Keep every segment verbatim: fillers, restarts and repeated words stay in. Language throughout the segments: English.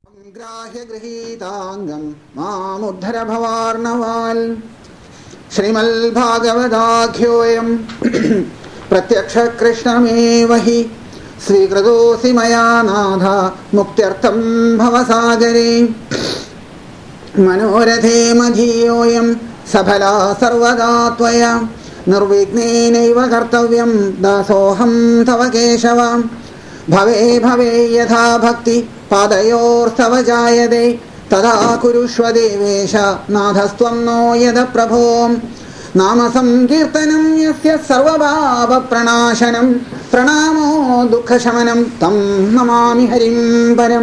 ഗ്രാഹ്യഗൃഹീതാംഗം മാമുദ്ധര ഭവാർണവാൽ ശ്രീമൽ ഭാഗവതാഖ്യോയം പ്രത്യക്ഷ കൃഷ്ണമേവ ഹി സ്വീകൃതോസി മയാ നാഥ മുക്ത്യർത്ഥം ഭവസാഗരേ മനോരഥേ മധീയോയം സഫലാ സർവദാ ത്വയാ നിർവിഘ്നേനൈവ കർത്തവ്യം ദാസോഹം തവ കേശവ ഭവേ ഭവേ യഥാ ഭക്തി പാദയോർത്തവ ജായതേ തഥാ കുരുഷ്വ ദേവേശ നാഥസ്ത്വം നോ യദ പ്രഭോ നാമ സങ്കീർത്തനം യസ്യ സർവപാപ പ്രണാശനം പ്രണാമോ ദുഃഖശമനം തം നമാമി ഹരിം പരം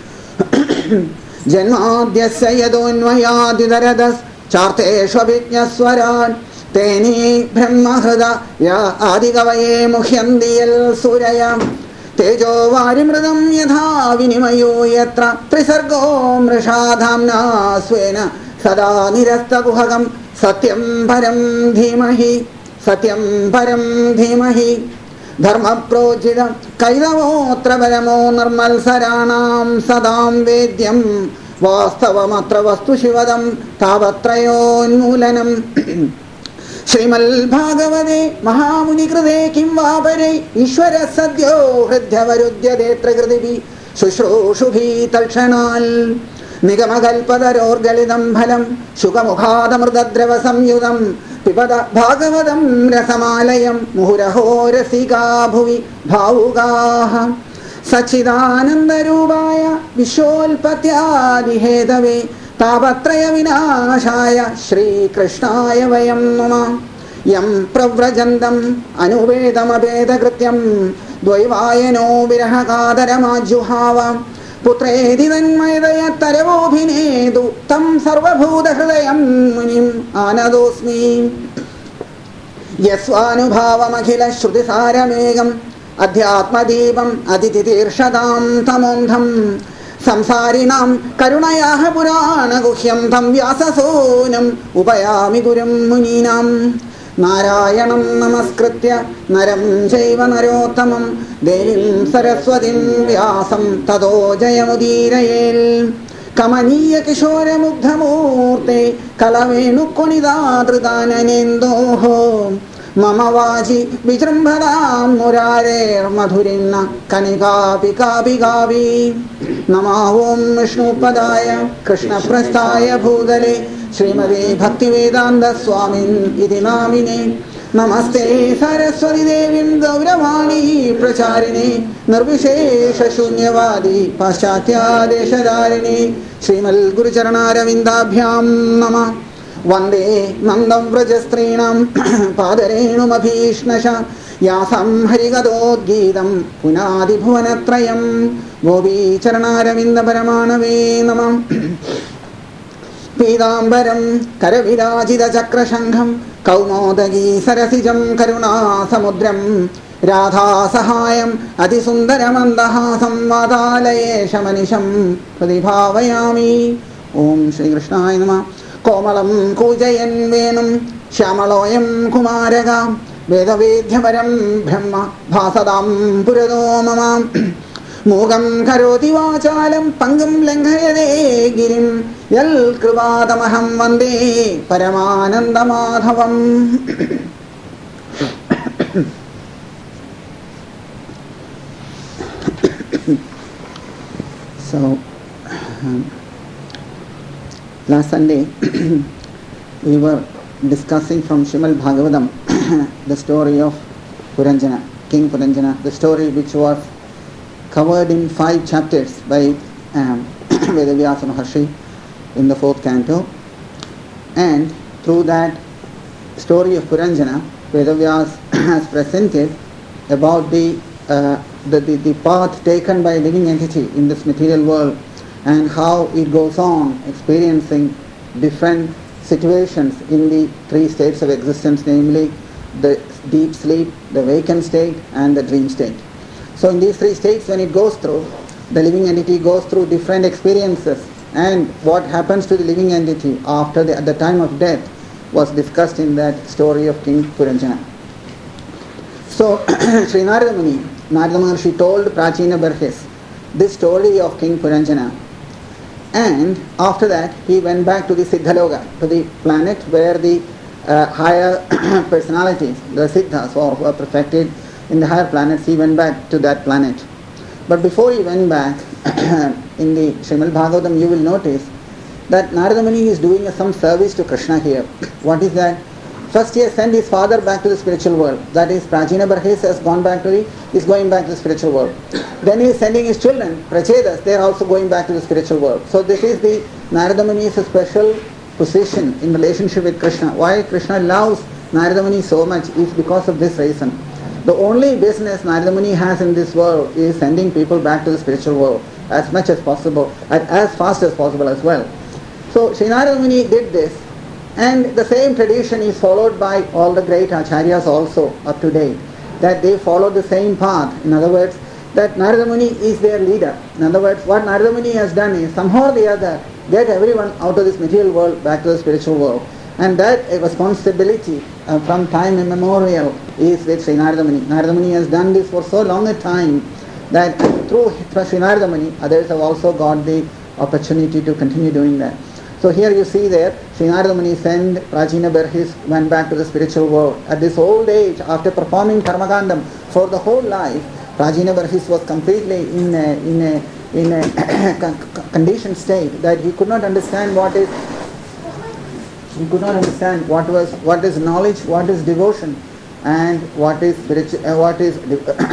ജന്മാദ്യസ്യ യദോന്വയാദിതരദസ് ചാർത്തേഷ്വഭിജ്ഞസ്വരാൻ തേനീ ബ്രഹ്മഹൃദയ ആദികവയേ മുഹ്യന്തി യൽ സൂരയാം തേജോ വാരിമൃതം യഥാ വിനിമയോ യത്ര ത്രിസർഗോ മൃഷാധാംനാ സ്വേന സദാ നിരസ്തകുഹകം സത്യം പരം ധീമഹി സത്യം പരം ധീമഹി ധർമ്മപ്രോചിതം കൈതവോത്ര പരമോ നിർമ്മത്സരാണാം സദാം വേദ്യം വാസ്തവമത്ര വസ്തു ശിവദം താവത്രയോന്മൂലനം ശ്രീമൽ ഭാഗവതേ മഹാമുനികൃതേ കിം വാപരേ ഈശ്വര സദ്യോ ഹൃദ്യവരുദ്ധ്യതേത്രകൃതിഭി ശുശ്രൂഷുഭി തൽക്ഷണാൽ നിഗമകൽപതരോർഗളിതം ഫലം ശുഖമുഖാദമൃതദ്രവ സംയുതം പിബത ഭാഗവതം രസമാലയം മുഹുരഹോ രസികാ ഭുവി ഭാവുകാഃ സച്ചിദാനന്ദരൂപായ വിശ്വോൽപത്യാദിഹേതവേ താപത്രയ വിനാശായ ശ്രീകൃഷ്ണായ വയം നമ യം പ്രവ്രജന്തം അനുവേദമഭേദകൃത്യം ദ്വൈവായനോ വിരഹകാതരമാജുഹാവ പുത്രേതി തന്മയതയത്തരവോഭിനേതു തം സർവഭൂതഹൃദയം മുനിം ആനതോസ്മി യസ്വാനുഭാവമഖില ശ്രുതിസാരമേകം അധ്യാത്മദീപം അതിതിതീർഷതാം തമോന്ധം സംസാരിണാം കരുണയാഹ പുരാണഗുഹ്യം തം വ്യാസസൂനം ഉപയാമി ഗുരും മുനീനാം നാരായണം നമസ്കൃത്യ നരം ചൈവ നരോത്തമം ദേവീം സരസ്വതിം വ്യാസം തതോ ജയമുദീരയേൽ കമനീയ കിശോരമുഗ്ധമൂർത്തെ കലവേണുക്കൊണിതാതൃതാനനേന്ദോഹോ മമ വാചി വിജൃംഭതാം മുരാരേർമധുരിന്ന കണികാപി കാപി കാപി നമോ ഓം വിഷ്ണുപദായ കൃഷ്ണപ്രസ്ഥായ ഭൂതലേ ശ്രീമതേ ഭക്തിവേദാന്ത സ്വാമിൻ ഇതി നാമിനേ നമസ്തേ സരസ്വതി ദേവീം ഗൗരവാണീ പ്രചാരിണേ നിർവിശേഷ ശൂന്യവാദി പാശ്ചാത്യാദേശധാരിണേ ശ്രീമൽ ഗുരുചരണാരവിന്ദാഭ്യാം നമഃ വന്ദേ നന്ദം വ്രജസ്ത്രീണാം പാദരേണുമഭീഷ്ണശ യാസം ഹരിഗതോദ്ഗീതം പുനാദിഭുവനത്രയം ഗോപീചരണാരവിന്ദ പരമാണവേ നമഃ പീതാംബരം കരവിരാജിത ചക്രശംഖം കൗമോദഗീ സരസിജം കരുണാസമുദ്രം രാധാസഹായം അതിസുന്ദരമന്ദഹാസം വാതാലയേശമനിശം പ്രതിഭാവയാമി. ഓം ശ്രീകൃഷ്ണായ നമഃ. കോമളം കൂജയൻ വേണും ശ്യാമളോയം കുമാരക വേദവേദ്യപരം ബ്രഹ്മ ഭാസതാം പുരതോ മമ മൂകം കരോതി വാചാലം പങ്കും ലംഘയതേ ഗിരിം യൽ കൃപാതമഹം വന്ദേ പരമാനന്ദമാധവം. So um, last Sunday we were discussing from Srimad Bhagavatam the story of Puranjana, King Puranjana, the story which was covered in five chapters by um, Vedavyasa Maharshi in the fourth canto, and through that story of Puranjana, Vedavyasa has presented about the, uh, the, the, the path taken by a living entity in this material world and how it goes on experiencing different situations in the three states of existence, namely the deep sleep, the awakened state and the dream state. So in these three states, when it goes through, the living entity goes through different experiences, and what happens to the living entity after the, at the time of death was discussed in that story of King Puranjana. So Sri Narada Muni, Narada Maharshi told Prachina Barhes this story of King Puranjana And after that, he went back to the Siddhaloka, to the planet where the uh, higher personalities, the Siddhas, or who are perfected in the higher planets, he went back to that planet. But before he went back, in the Srimad Bhagavatam, you will notice that Narada Muni is doing some service to Krishna here. What is that? First he has sent his father back to the spiritual world. That is, Prajina Barhis has gone back to the, is going back to the spiritual world. Then he is sending his children, Prachedas, they are also going back to the spiritual world. So this is the, Narada Muni is a special position in relationship with Krishna. Why Krishna loves Narada Muni so much is because of this reason. The only business Narada Muni has in this world is sending people back to the spiritual world as much as possible, and as fast as possible as well. So Sri Narada Muni did this, and the same tradition is followed by all the great acharyas also up to date, that they follow the same path. In other words, that Narada Muni is their leader. In other words, what Narada Muni has done is somehow or the other get everyone out of this material world back to the spiritual world. And that a responsibility uh, from time immemorial is with Sri Narada Muni. Narada Muni has done this for so long a time that through Sri Narada Muni, others have also got the opportunity to continue doing that. So here you see there, Sri Narada Muni sent Prajina Barhis, went back to the spiritual world. At this old age, after performing Karmakandam for the whole life, Prajina Barhis was completely in a, in a, in a conditioned state that he could not understand what is he could not understand what was what is knowledge, what is devotion, and what is spiritual, uh, what is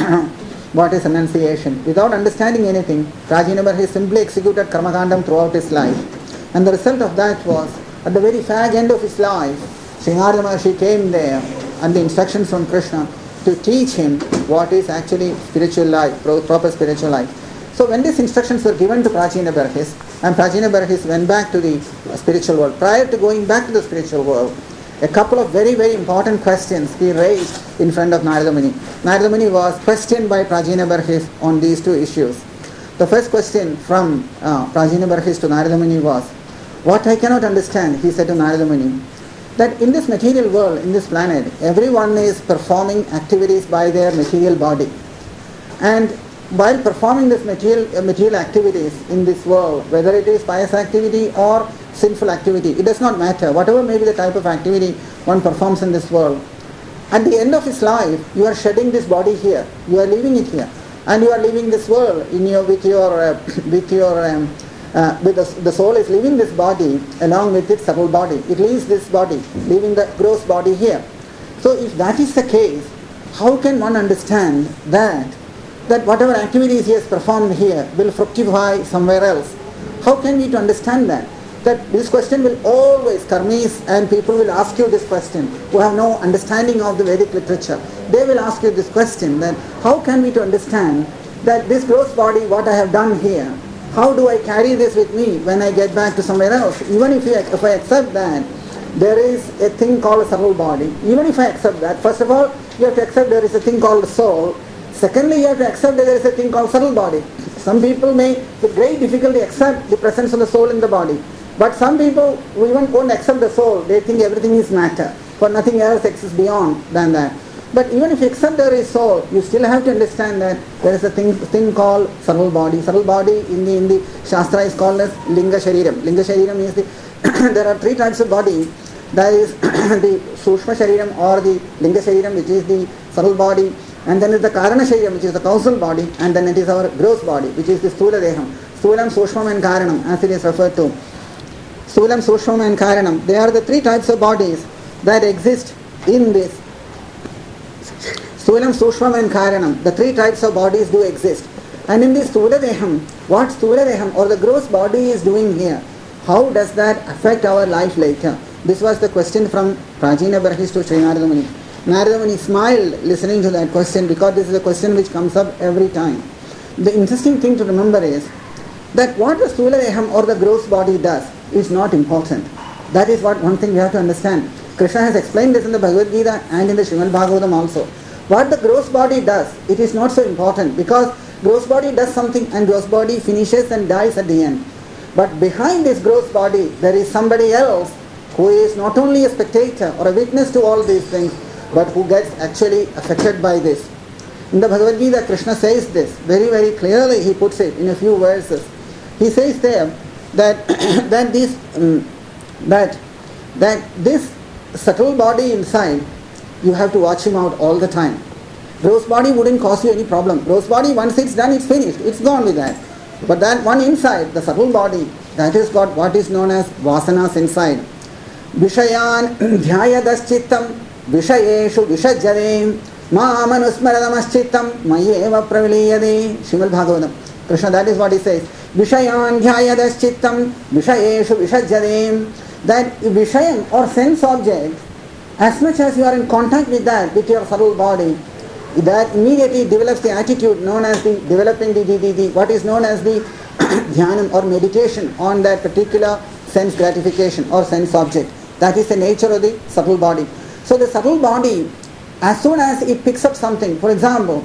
what is enunciation. Without understanding anything, Prajina Barhis simply executed Karmakandam throughout his life. And the result of that was, at the very fag end of his life, Sri Narada Maharshi came there and the instructions from Krishna to teach him what is actually spiritual life, proper spiritual life. So when these instructions were given to Prajina Barhis, and Prajina Barhis went back to the spiritual world, prior to going back to the spiritual world, a couple of very, very important questions he raised in front of Narada Muni. Narada Muni was questioned by Prajina Barhis on these two issues. The first question from uh, Prajina Barhis to Narada Muni was, what I cannot understand, he said to Narada Muni, that in this material world, in this planet, everyone is performing activities by their material body. And while performing this material, uh, material activities in this world, whether it is pious activity or sinful activity, it does not matter. Whatever may be the type of activity one performs in this world, at the end of his life, you are shedding this body here. You are leaving it here. And you are leaving this world in your, with your, uh, with your um, Uh, with the, the soul is leaving this body along with its subtle body. It leaves this body, leaving the gross body here. So if that is the case, how can one understand that that whatever activities he has performed here will fructify somewhere else? How can we to understand that? That this question will always, karmis and people will ask you this question who have no understanding of the Vedic literature. They will ask you this question, that how can we to understand that this gross body, what I have done here, how do I carry this with me when I get back to somewhere else? Even if, you, if I accept that there is a thing called a subtle body, even if I accept that, first of all, you have to accept there is a thing called soul. Secondly, you have to accept that there is a thing called subtle body. Some people may, with great difficulty, accept the presence of the soul in the body. But some people who even won't accept the soul, they think everything is matter, for nothing else exists beyond than that. But even if you accept there is soul, you still have to understand that there is a thing thing called subtle body. Subtle body in the in the Shastra is called as Linga Shariram. Linga Shariram is the there are three types of body. That is the Sushma Shariram or the Linga Shariram, which is the subtle body, and then is the Karana Shariram, which is the causal body, and then it is our gross body, which is the Stula Deham. Stulam, Sushmam and Karanam, as it is referred to. Stulam, Sushmam and Karanam. They are the three types of bodies that exist in this Stulam, Sushmam and Karanam. The three types of bodies do exist. And in this Stula Deham, what Stula Deham or the gross body is doing here, how does that affect our life later? This was the question from Prajina Barhis to Sri Narada Muni. Narada Muni smiled listening to that question, because this is a question which comes up every time. The interesting thing to remember is that what the Stula Deham or the gross body does is not important. That is what one thing we have to understand. Krishna has explained this in the Bhagavad Gita and in the Srimad Bhagavatam also. What the gross body does, it is not so important, because gross body does something and gross body finishes and dies at the end. But behind this gross body, there is somebody else who is not only a spectator or a witness to all these things, but who gets actually affected by this. In the Bhagavad Gita, Krishna says this very, very clearly. He puts it in a few verses. He says there that that this um, that that this subtle body inside, you have to watch him out all the time. Gross body wouldn't cause you any problem. Gross body, once it's done, it's finished. It's gone with that. But that one inside, the subtle body, that has got what is known as vasanas inside. Vishayan dhyayadas-chittam vishayeshu vishajyadem māmanusmaradamaschittam mayeva praviliyade. Srimad Bhagavatam. Krishna, that is what he says. Vishayan dhyayadas-chittam vishayeshu vishajyadem. That vishayan or sense object, as much as you are in contact with that, with your subtle body, that immediately develops the attitude known as the developing the, the, the, the what is known as the dhyanam or meditation on that particular sense gratification or sense object. That is the nature of the subtle body. So the subtle body, as soon as it picks up something, for example,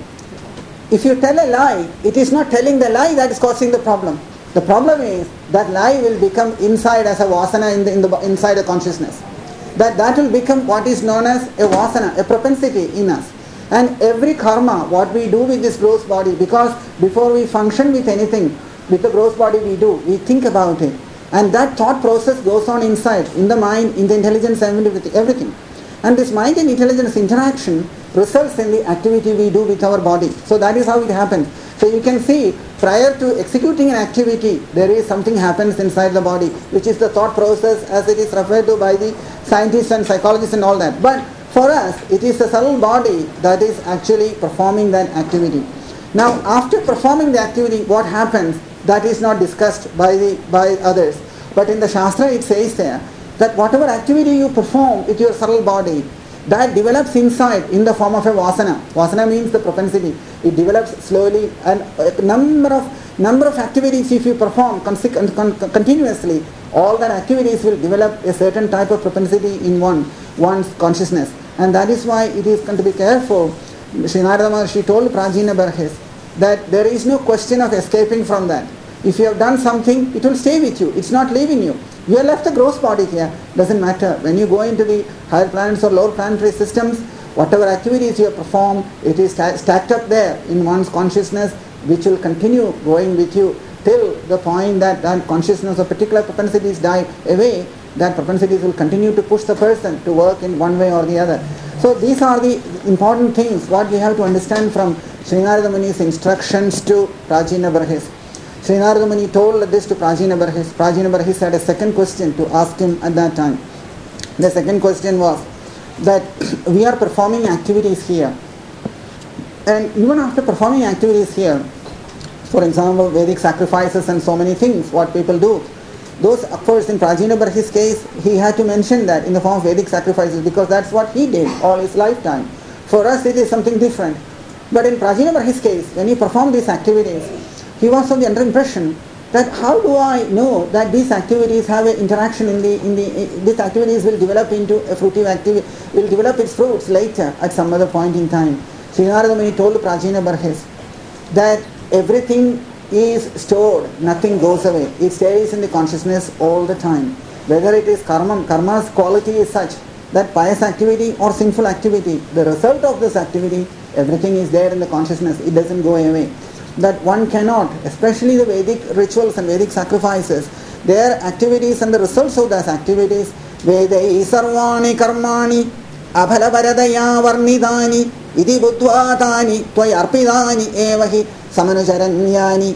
if you tell a lie, it is not telling the lie that is causing the problem. The problem is that lie will become inside as a vasana in the, in the inside the consciousness. That that will become what is known as a vasana, a propensity in us. And every karma, what we do with this gross body, because before we function with anything, with the gross body we do, we think about it. And that thought process goes on inside, in the mind, in the intelligence, and everything. And this mind and intelligence interaction results in the activity we do with our body. So that is how it happens. So you can see, prior to executing an activity, there is something happens inside the body, which is the thought process as it is referred to by the scientists and psychologists and all that. But for us, it is the subtle body that is actually performing that activity. Now, after performing the activity, what happens? That is not discussed by the by others. But in the Shastra, it says there that whatever activity you perform with your subtle body, that develops inside in the form of a vasana. Vasana means the propensity. It develops slowly, and a number of number of activities if you perform consi- con- continuously, all that activities will develop a certain type of propensity in one one's consciousness. And that is why it is going to be careful. Sri Narada Maharshi told Prajina Barhis that there is no question of escaping from that. If you have done something, it will stay with you. It's not leaving you. You have left the gross body here. Doesn't matter. When you go into the higher planets or lower planetary systems, whatever activities you have performed, it is sta- stacked up there in one's consciousness, which will continue going with you till the point that that consciousness of particular propensities die away. That propensities will continue to push the person to work in one way or the other. So these are the important things what we have to understand from Sri Narada Muni's instructions to Prajina Barhis. Sri Narada Muni told this to Prajina Barhis. Prajina Barhis had a second question to ask him at that time. The second question was that we are performing activities here. And even after performing activities here, for example, Vedic sacrifices and so many things, what people do, those, of course, in Prajina Barhi's case, he had to mention that in the form of Vedic sacrifices because that's what he did all his lifetime. For us, it is something different. But in Prajina Barhi's case, when he performed these activities, he was of the under impression that how do I know that these activities have an interaction in the, in the, these activities will develop into a fruitive activity, will develop its fruits later at some other point in time. Sri Narada Muni told Prajina Barhis that everything is stored, nothing goes away. It stays in the consciousness all the time. Whether it is karma, karma's quality is such that pious activity or sinful activity, the result of this activity, everything is there in the consciousness. It doesn't go away. That one cannot, especially the Vedic rituals and Vedic sacrifices, their activities and the results of those activities, Vedai sarvani karmani abhala varadaya varnidani idi buddhvatani tvai arpidani evahi samanujaranyani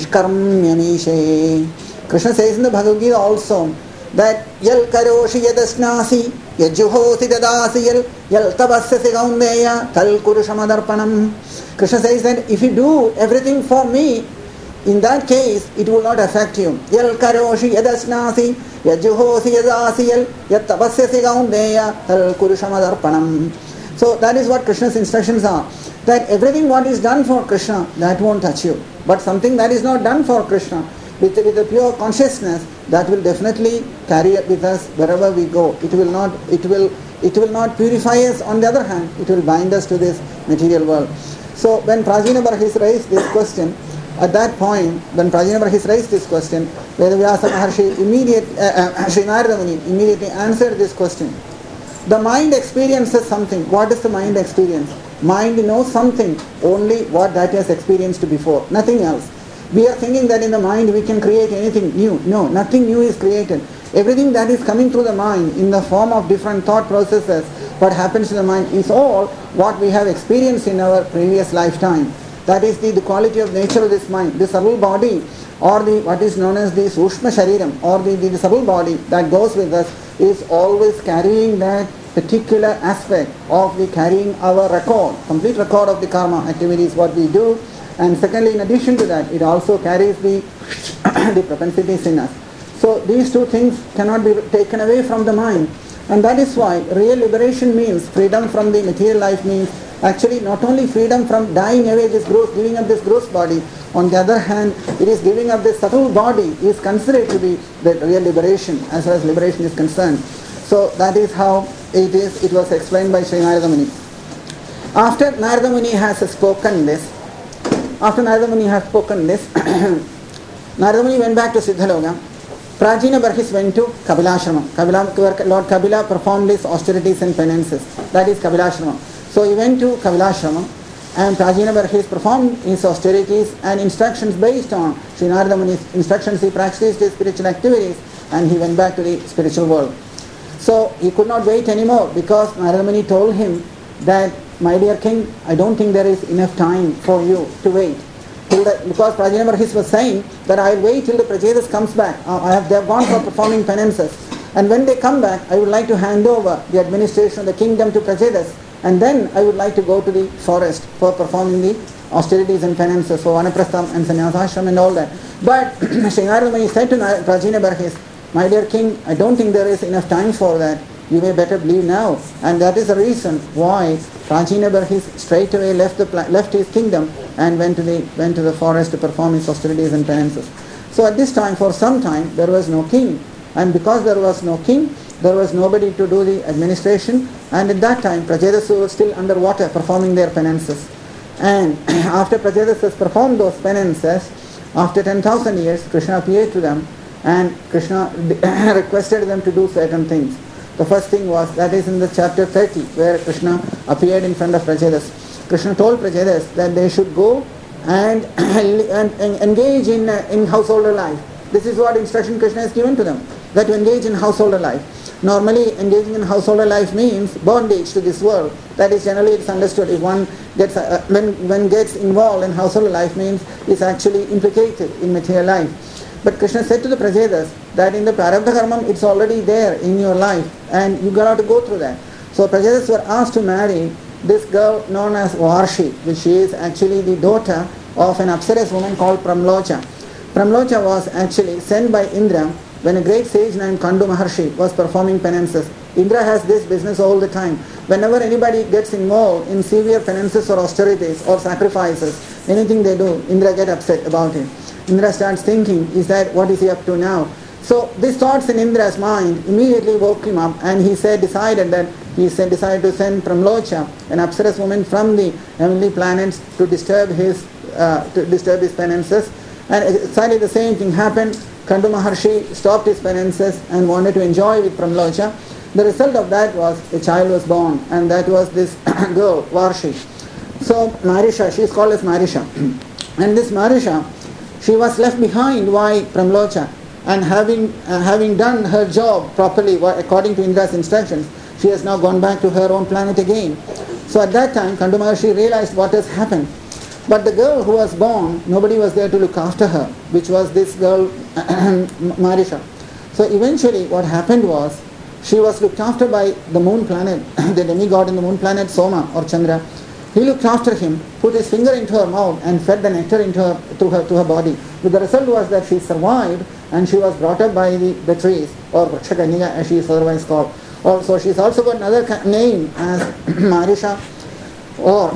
naishkarmyamishe. Krishna says in the Bhagavad Gita also that yal karoshi yadasnasi yajjuhosi dadasi yal yal tabasyasi gaundeya tal kurushamadarpanam. Krishna says that if you do everything for me, in that case it will not affect you. Yal karoshi yadasnasi yajjuhosi yadasi yal yal tabasyasi gaundeya tal kurushamadarpanam. So that is what Krishna's instructions are. That everything what is done for Krishna, that won't touch you. But something that is not done for Krishna, with, with a pure consciousness, that will definitely carry it with us wherever we go. It will not, it will, it will not purify us. On the other hand, it will bind us to this material world. So when Prajina Barhis raised this question, at that point, when Prajina Barhis raised this question, Vedavyasa Maharshi immediate, uh, uh, Sri Narada Muni immediately answered this question. The mind experiences something. What does the mind experience? Mind knows something, only what that has experienced before, nothing else. We are thinking that in the mind we can create anything new. No, nothing new is created. Everything that is coming through the mind in the form of different thought processes, what happens to the mind is all what we have experienced in our previous lifetime. That is the, the quality of nature of this mind. The subtle body, or the what is known as the Sushma Shariram, or the, the, the subtle body that goes with us, is always carrying that particular aspect of the carrying our record, complete record of the karma activities, what we do. And secondly, in addition to that, it also carries the, the propensities in us. So these two things cannot be taken away from the mind. And that is why real liberation means freedom from the material life, means actually not only freedom from dying away this gross, giving up this gross body. On the other hand, it is giving up this subtle body is considered to be the real liberation as far as liberation is concerned. So that is how it is. It was explained by Sri Narada Muni. After Narada Muni has spoken this, after Narada Muni has spoken this, Narada Muni went back to Siddhaloka. Prajina Barhis went to Kapilashrama. Kapila, Lord Kapila performed his austerities and penances. That is Kapilashrama. So he went to Kapilashrama, and Prajina Barhis performed his austerities and instructions based on Sri Narada Muni's instructions. He practiced his spiritual activities and he went back to the spiritual world. So he could not wait anymore, because Narada Muni told him that, my dear king, I don't think there is enough time for you to wait. Till the, because Prajina Barhis was saying that I will wait till the Prachetas comes back. Uh, I have, they have gone for performing penances. And when they come back, I would like to hand over the administration of the kingdom to Prachetas. And then I would like to go to the forest for performing the austerities and penances for Vanaprastham and Sannyasashram and all that. But Sri Narada Muni said to Prajina Barhis, my dear king, I don't think there is enough time for that. You may better leave now. And that is the reason why Prajina Barhis straight away left the left his kingdom and went to the went to the forest to perform his austerities and penances. So at this time, for some time, there was no king. And because there was no king, there was nobody to do the administration. And at that time, Prachetas was still underwater performing their penances. And after Prachetas has performed those penances, after ten thousand years, Krishna appeared to them, and Krishna requested them to do certain things. The first thing was, that is in the chapter thirty, where Krishna appeared in front of Prachetas. Krishna told Prachetas that they should go and, and, and engage in, uh, in householder life. This is what instruction Krishna has given to them, that to engage in householder life. Normally, engaging in householder life means bondage to this world. That is generally it's understood. If one gets uh, when when gets involved in householder life, means is actually implicated in material life. But Krishna said to the Prachetas that in the Prarabdha Karma, it's already there in your life, and you got to go through that. So Prachetas were asked to marry this girl known as Varshi, which is actually the daughter of an Apsaras woman called Pramlocha. Pramlocha was actually sent by Indra when a great sage named Kandu Maharshi was performing penances. Indra has this business all the time. Whenever anybody gets involved in severe penances or austerities or sacrifices, anything they do, Indra gets upset about it. Indra starts thinking, is that what is he up to now? So these thoughts in Indra's mind immediately woke him up, and he said, decided that he said, decided to send Pramlocha, an Apsaras woman from the heavenly planets, to disturb his uh, to disturb his penances. And exactly the same thing happened. Kandu Maharshi stopped his penances and wanted to enjoy with Pramlocha. The result of that was a child was born, and that was this girl, Varshi. So Marisha, she is called as Marisha. And this Marisha, she was left behind by Pramlocha, and having uh, having done her job properly according to Indra's instructions, she has now gone back to her own planet again. So at that time, Kandu Maharshi realized what has happened. But the girl who was born, nobody was there to look after her, which was this girl, Marisha. So eventually what happened was, she was looked after by the moon planet, the demigod in the moon planet, Soma or Chandra. He looked after him, put his finger into her mouth and fed the nectar into her, to her to her body. But the result was that she survived, and she was brought up by the, the trees, or Vakshakanyika as she is otherwise called. Also, she's also got another name as Marisha, or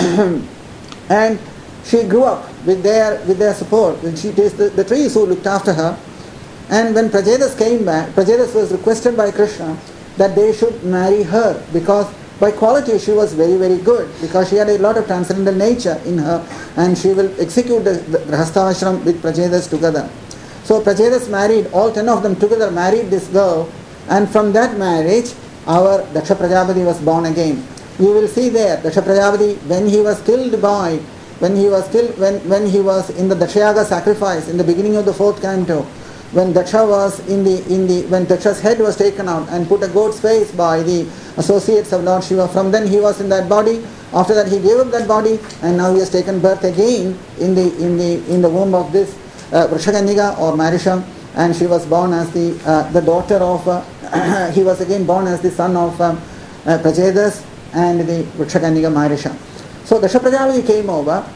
and she grew up with their with their support. She, it is the, the trees who looked after her. And when Prachetas came back, Prachetas was requested by Krishna that they should marry her, because by quality she was very, very good, because she had a lot of transcendental nature in her, and she will execute the, the Grahastha ashram with Prachetas together. So Prachetas married, all ten of them together married this girl, and from that marriage our Daksha Prajapati was born again. You will see there, Daksha Prajapati, when he was killed by when he was still, when, when he was in the Dakshayaga sacrifice, in the beginning of the fourth canto, when Daksha was in the, in the, when Daksha's head was taken out and put a goat's face by the associates of Lord Shiva, from then he was in that body. After that he gave up that body, and now he has taken birth again in the, in the, in the womb of this uh, Vrishakanika or Marisha, and she was born as the, uh, the daughter of, uh, he was again born as the son of um, uh, Prajedas and the Vrishakanika Marisha. So Daksha Prajapati came over,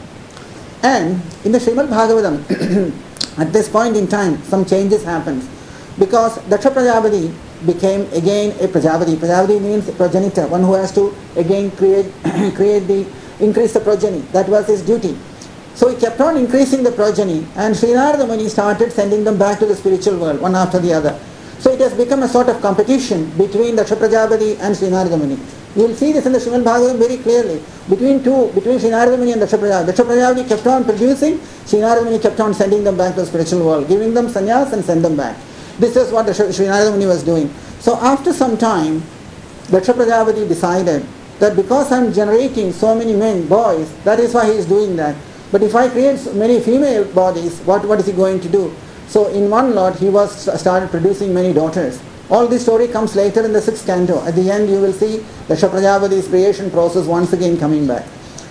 and in the Srimad Bhagavatam, at this point in time, some changes happens, because Daksha Prajapati became again a Prajapati. Prajapati means progenitor, one who has to again create, create the, increase the progeny. That was his duty. So he kept on increasing the progeny, and Sri Narada Muni started sending them back to the spiritual world, one after the other. So it has become a sort of competition between Daksha Prajapati and Sri Narada Muni. You will see this in the Srimad Bhagavatam very clearly. Between two, between Sri Narada Muni and Daksha Prajapati. Daksha Prajapati kept on producing, Sri Narada Muni kept on sending them back to the spiritual world, giving them sannyas and send them back. This is what Sri Narada Muni was doing. So after some time, Daksha Prajapati decided that because I am generating so many men, boys, that is why he is doing that. But if I create many female bodies, what, what is he going to do? So in one lot, he was started producing many daughters. All this story comes later in the sixth canto. At the end, you will see Daksha Prajapati's creation process once again coming back.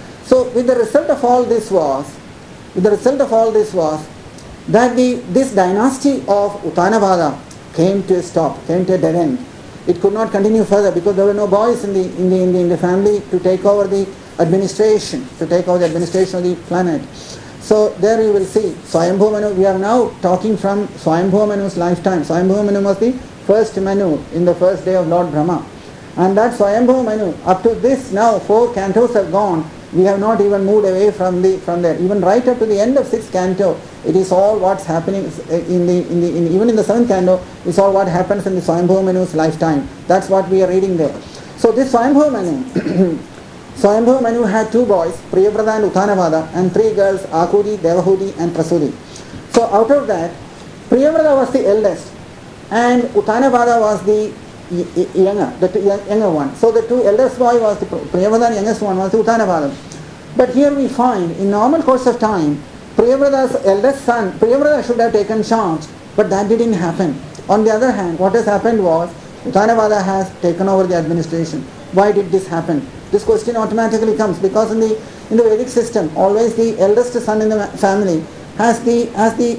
So with the result of all this was, with the result of all this was, that the, this dynasty of Uttanavada came to a stop, came to a dead end. It could not continue further because there were no boys in the, in the, in the, in the family to take over the administration, to take over the administration of the planet. So there you will see Swayambhu Manu. We are now talking from Swayambhu Manu's lifetime. Swayambhu Manu was the first Manu in the first day of Lord Brahma. And that Swayambhu Manu, up to this now, four cantos have gone. We have not even moved away from the from there. Even right up to the end of sixth canto, it is all what's happening in the in the in, even in the seventh canto. It's all what happens in the Swayambhu Manu's lifetime. That's what we are reading there. So this Swayambhu Manu, Swayambhu Manu had two boys, Priyavrata and Uttanavada, and three girls, Akudi, Devahudi, and Prasudi. So out of that, Priyavrata was the eldest, and Uttanavada was the younger, the two, younger one. So the two eldest boy was the Priyavrata, and youngest one was the Uttanavada. But here we find, in normal course of time, Priyavrata's eldest son, Priyavrata should have taken charge, but that didn't happen. On the other hand, what has happened was, Uttanavada has taken over the administration. Why did this happen? This question automatically comes because in the in the Vedic system, always the eldest son in the family has the has the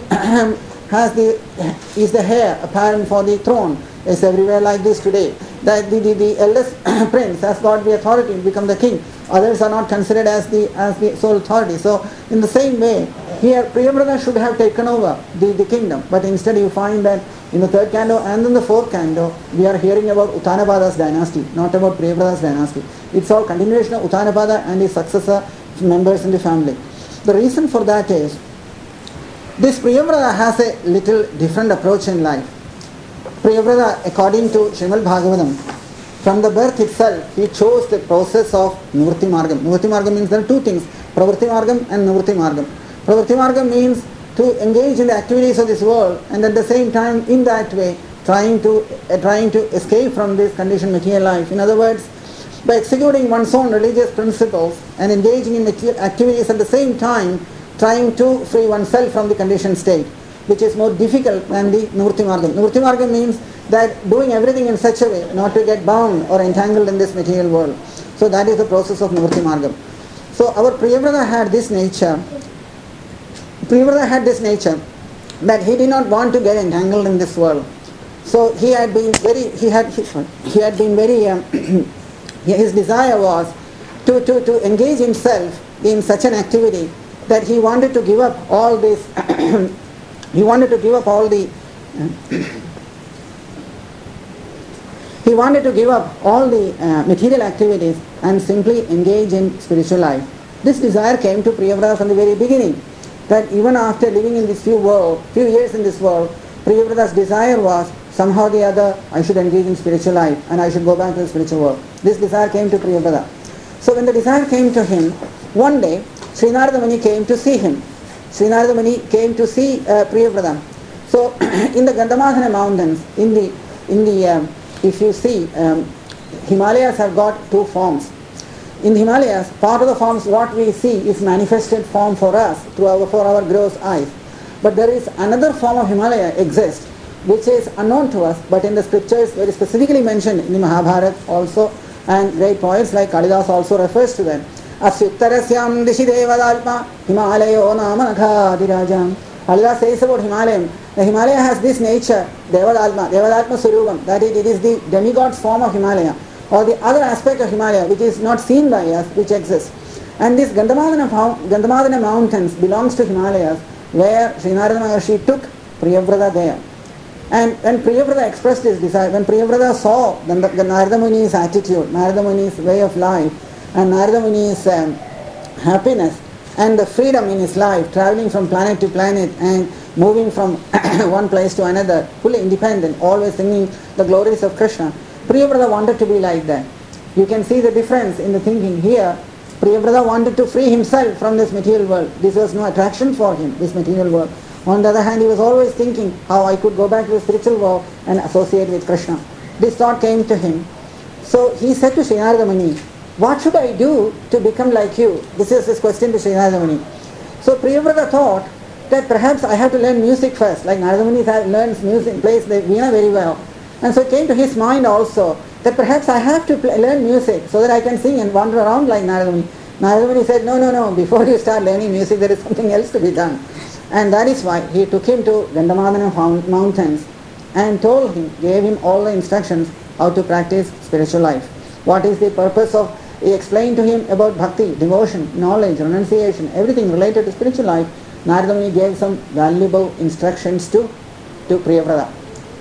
has the is the heir apparent for the throne. It's everywhere like this today. That the, the, the eldest prince has got the authority to become the king. Others are not considered as the as the sole authority. So in the same way, here Priyavrata should have taken over the, the kingdom, but instead you find that in the third canto and in the fourth canto, we are hearing about Uttanavada's dynasty, not about Priyavrata's dynasty. It's all continuation of Uttanavada and his successor members in the family. The reason for that is, this Priyavrata has a little different approach in life. Priyavrata, according to Srimad Bhagavatam, from the birth itself, he chose the process of Nivritti Margam. Nivritti Margam means there are two things, Pravritti Margam and Nivritti Margam. Pravritti Margam means to engage in the activities of this world, and at the same time, in that way, trying to uh, trying to escape from this conditioned material life. In other words, by executing one's own religious principles and engaging in material activities at the same time, trying to free oneself from the conditioned state, which is more difficult than the Nivritti Margam. Nivritti Margam means that doing everything in such a way not to get bound or entangled in this material world. So that is the process of Nivritti Margam. So our Priyavrata had this nature. Priyavrata had this nature that he did not want to get entangled in this world. So he had been very, he had, he, he had been very, um, his desire was to, to, to engage himself in such an activity that he wanted to give up all this, he wanted to give up all the, he wanted to give up all the uh, material activities and simply engage in spiritual life. This desire came to Priyavrata from the very beginning, that even after living in this few world, few years in this world, Priyavrata's desire was somehow or the other, I should engage in spiritual life and I should go back to the spiritual world. This desire came to Priyavrata. So when the desire came to him, one day Sri Narada Muni came to see him. Sri Narada Muni came to see uh, Priyavrata. So in the Gandhamadhana mountains, in the in the um, if you see, um, Himalayas have got two forms. in the Himalayas, part of the forms what we see is manifested form for us through our, for our gross eyes. But there is another form of Himalaya exists, which is unknown to us, but in the scriptures very specifically mentioned in the Mahabharata also, and great poets like Kalidas also refers to them. Asyuttarasyam dishi devadalpa Himalayo nama naghadiraja. Kalidas says about Himalayan, the Himalaya has this nature, Devadalpa, Devadalpa Surupam, that is, it is the demigod's form of Himalaya, or the other aspect of Himalaya which is not seen by us, which exists. And this Gandhamadana, Gandhamadana mountains belongs to Himalayas, where Sri Narada Maharshi took Priyavrata there. And when Priyavrata expressed his desire, when Priyavrata saw the, the Narada Muni's attitude, Narada Muni's way of life, and Narada Muni's um, happiness, and the freedom in his life, traveling from planet to planet and moving from one place to another, fully independent, always singing the glories of Krishna, Priyavrata wanted to be like that. You can see the difference in the thinking here. Priyavrata wanted to free himself from this material world. This was no attraction for him, this material world. On the other hand, he was always thinking how I could go back to the spiritual world and associate with Krishna. This thought came to him. So he said to Sri Narada Muni, what should I do to become like you? This is his question to Sri Narada Muni. So Priyavrata thought that perhaps I have to learn music first, like Narada Muni learns music, plays the veena very well. And so it came to his mind also that perhaps I have to play, learn music so that I can sing and wander around like Narada Muni. Narada Muni said, no, no, no, before you start learning music there is something else to be done. And that is why he took him to Gandhamadana mountains and told him, gave him all the instructions how to practice spiritual life. What is the purpose of, he explained to him about bhakti, devotion, knowledge, renunciation, everything related to spiritual life. Narada Muni gave some valuable instructions to, to Priyavrata.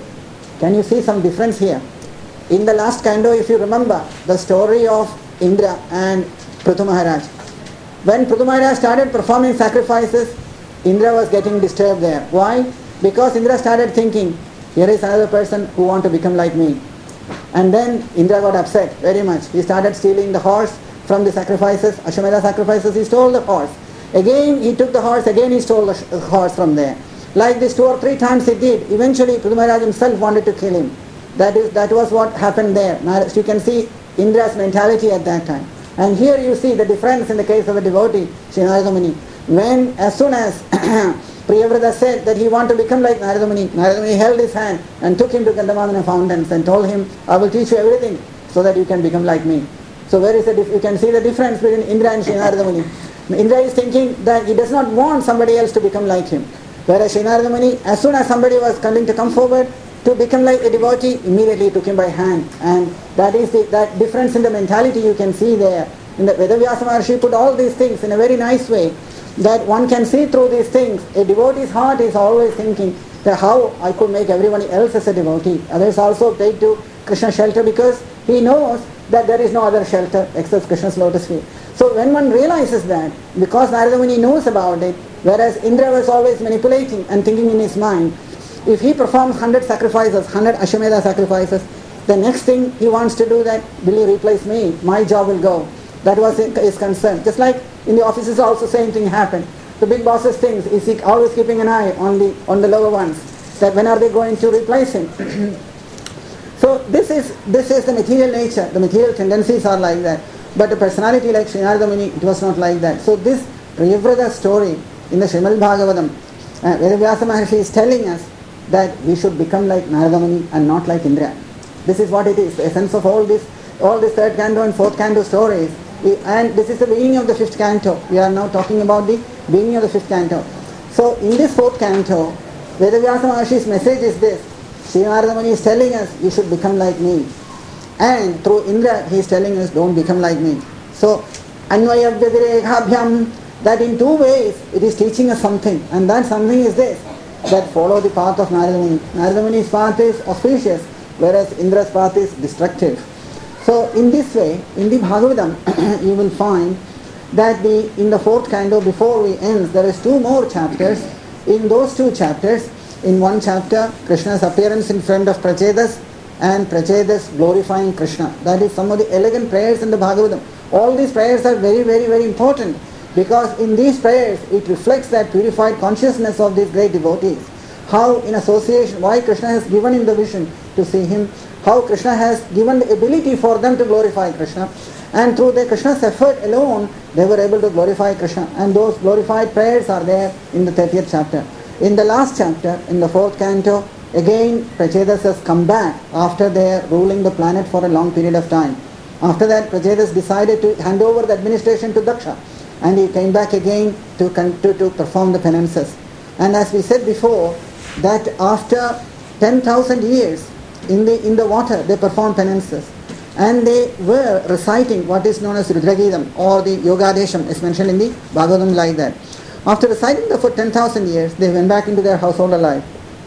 Can you see some difference here? In the last canto, if you remember, the story of Indra and Prithu Maharaj. When Prithu Maharaj started performing sacrifices, Indra was getting disturbed there. Why? Because Indra started thinking, here is another person who wants to become like me. And then Indra got upset very much. He started stealing the horse from the sacrifices, Ashwamedha sacrifices, he stole the horse. Again he took the horse, again he stole the horse from there. Like this two or three times he did. Eventually Prithu Maharaj himself wanted to kill him. That is, that was what happened there. Now you can see Indra's mentality at that time. And here you see the difference in the case of a devotee, Sri Narada Muni. When, as soon as Priyavrata said that he wanted to become like Narada Muni, Narada Muni held his hand and took him to Gandhamadana fountains and told him, I will teach you everything so that you can become like me. So where is the dif- you can see the difference between Indra and Sri Narada Muni. Indra is thinking that he does not want somebody else to become like him. Whereas Sri Narada Muni, as soon as somebody was coming to come forward to become like a devotee, immediately took him by hand. And that is the that difference in the mentality you can see there. In the Vedavyasa Maharshi put all these things in a very nice way, that one can see through these things. A devotee's heart is always thinking that how I could make everybody else as a devotee. Others also take to Krishna's shelter because he knows that there is no other shelter except Krishna's lotus feet. So when one realizes that, because Narada Muni knows about it, whereas Indra was always manipulating and thinking in his mind, if he performs one hundred sacrifices, one hundred Ashwamedha sacrifices, the next thing he wants to do that, will you replace me? My job will go. That was his concern. Just like in the offices also same thing happened. The big bosses thinks, is he always keeping an eye on the on the lower ones, that when are they going to replace him? So this is this is the material nature. The material tendencies are like that. But the personality like Sri Narada Muni, it was not like that. So this Priyavrata story in the Srimad Bhagavatam, uh, Vedavyasa Maharshi is telling us that we should become like Narada Muni and not like Indra. This is what it is. The essence of all this, all this third canto and fourth canto stories. And this is the beginning of the fifth canto. We are now talking about the beginning of the fifth canto. So in this fourth canto, Vedavyasa Maharshi's message is this. Sri Narada Muni is telling us, you should become like me. And through Indra, he is telling us, don't become like me. So, Anvaya Vyadirekhabhyam, that in two ways, it is teaching us something. And that something is this, that follow the path of Narada Muni. Narada Muni's path is auspicious, whereas Indra's path is destructive. So in this way, in the Bhagavatam, you will find that the in the fourth canto, before we end, there is two more chapters. In those two chapters, in one chapter, Krishna's appearance in front of Prachedas, and Prachedas glorifying Krishna. That is some of the elegant prayers in the Bhagavatam. All these prayers are very, very, very important, because in these prayers, it reflects that purified consciousness of these great devotees. How in association, why Krishna has given him the vision to see him, how Krishna has given the ability for them to glorify Krishna, and how Krishna has given the ability for them to And through the Krishna's effort alone, they were able to glorify Krishna. And those glorified prayers are there in the thirtieth chapter. In the last chapter, in the fourth canto, again Prachetas has come back after their ruling the planet for a long period of time. After that, Prachetas decided to hand over the administration to Daksha. And he came back again to, to, to perform the penances. And as we said before, that after ten thousand years in the, in the water, they performed penances. And they were reciting what is known as Rudrageetam or the Yogadesham, as mentioned in the Bhagavatam like that. After reciting that for ten thousand years, they went back into their household life.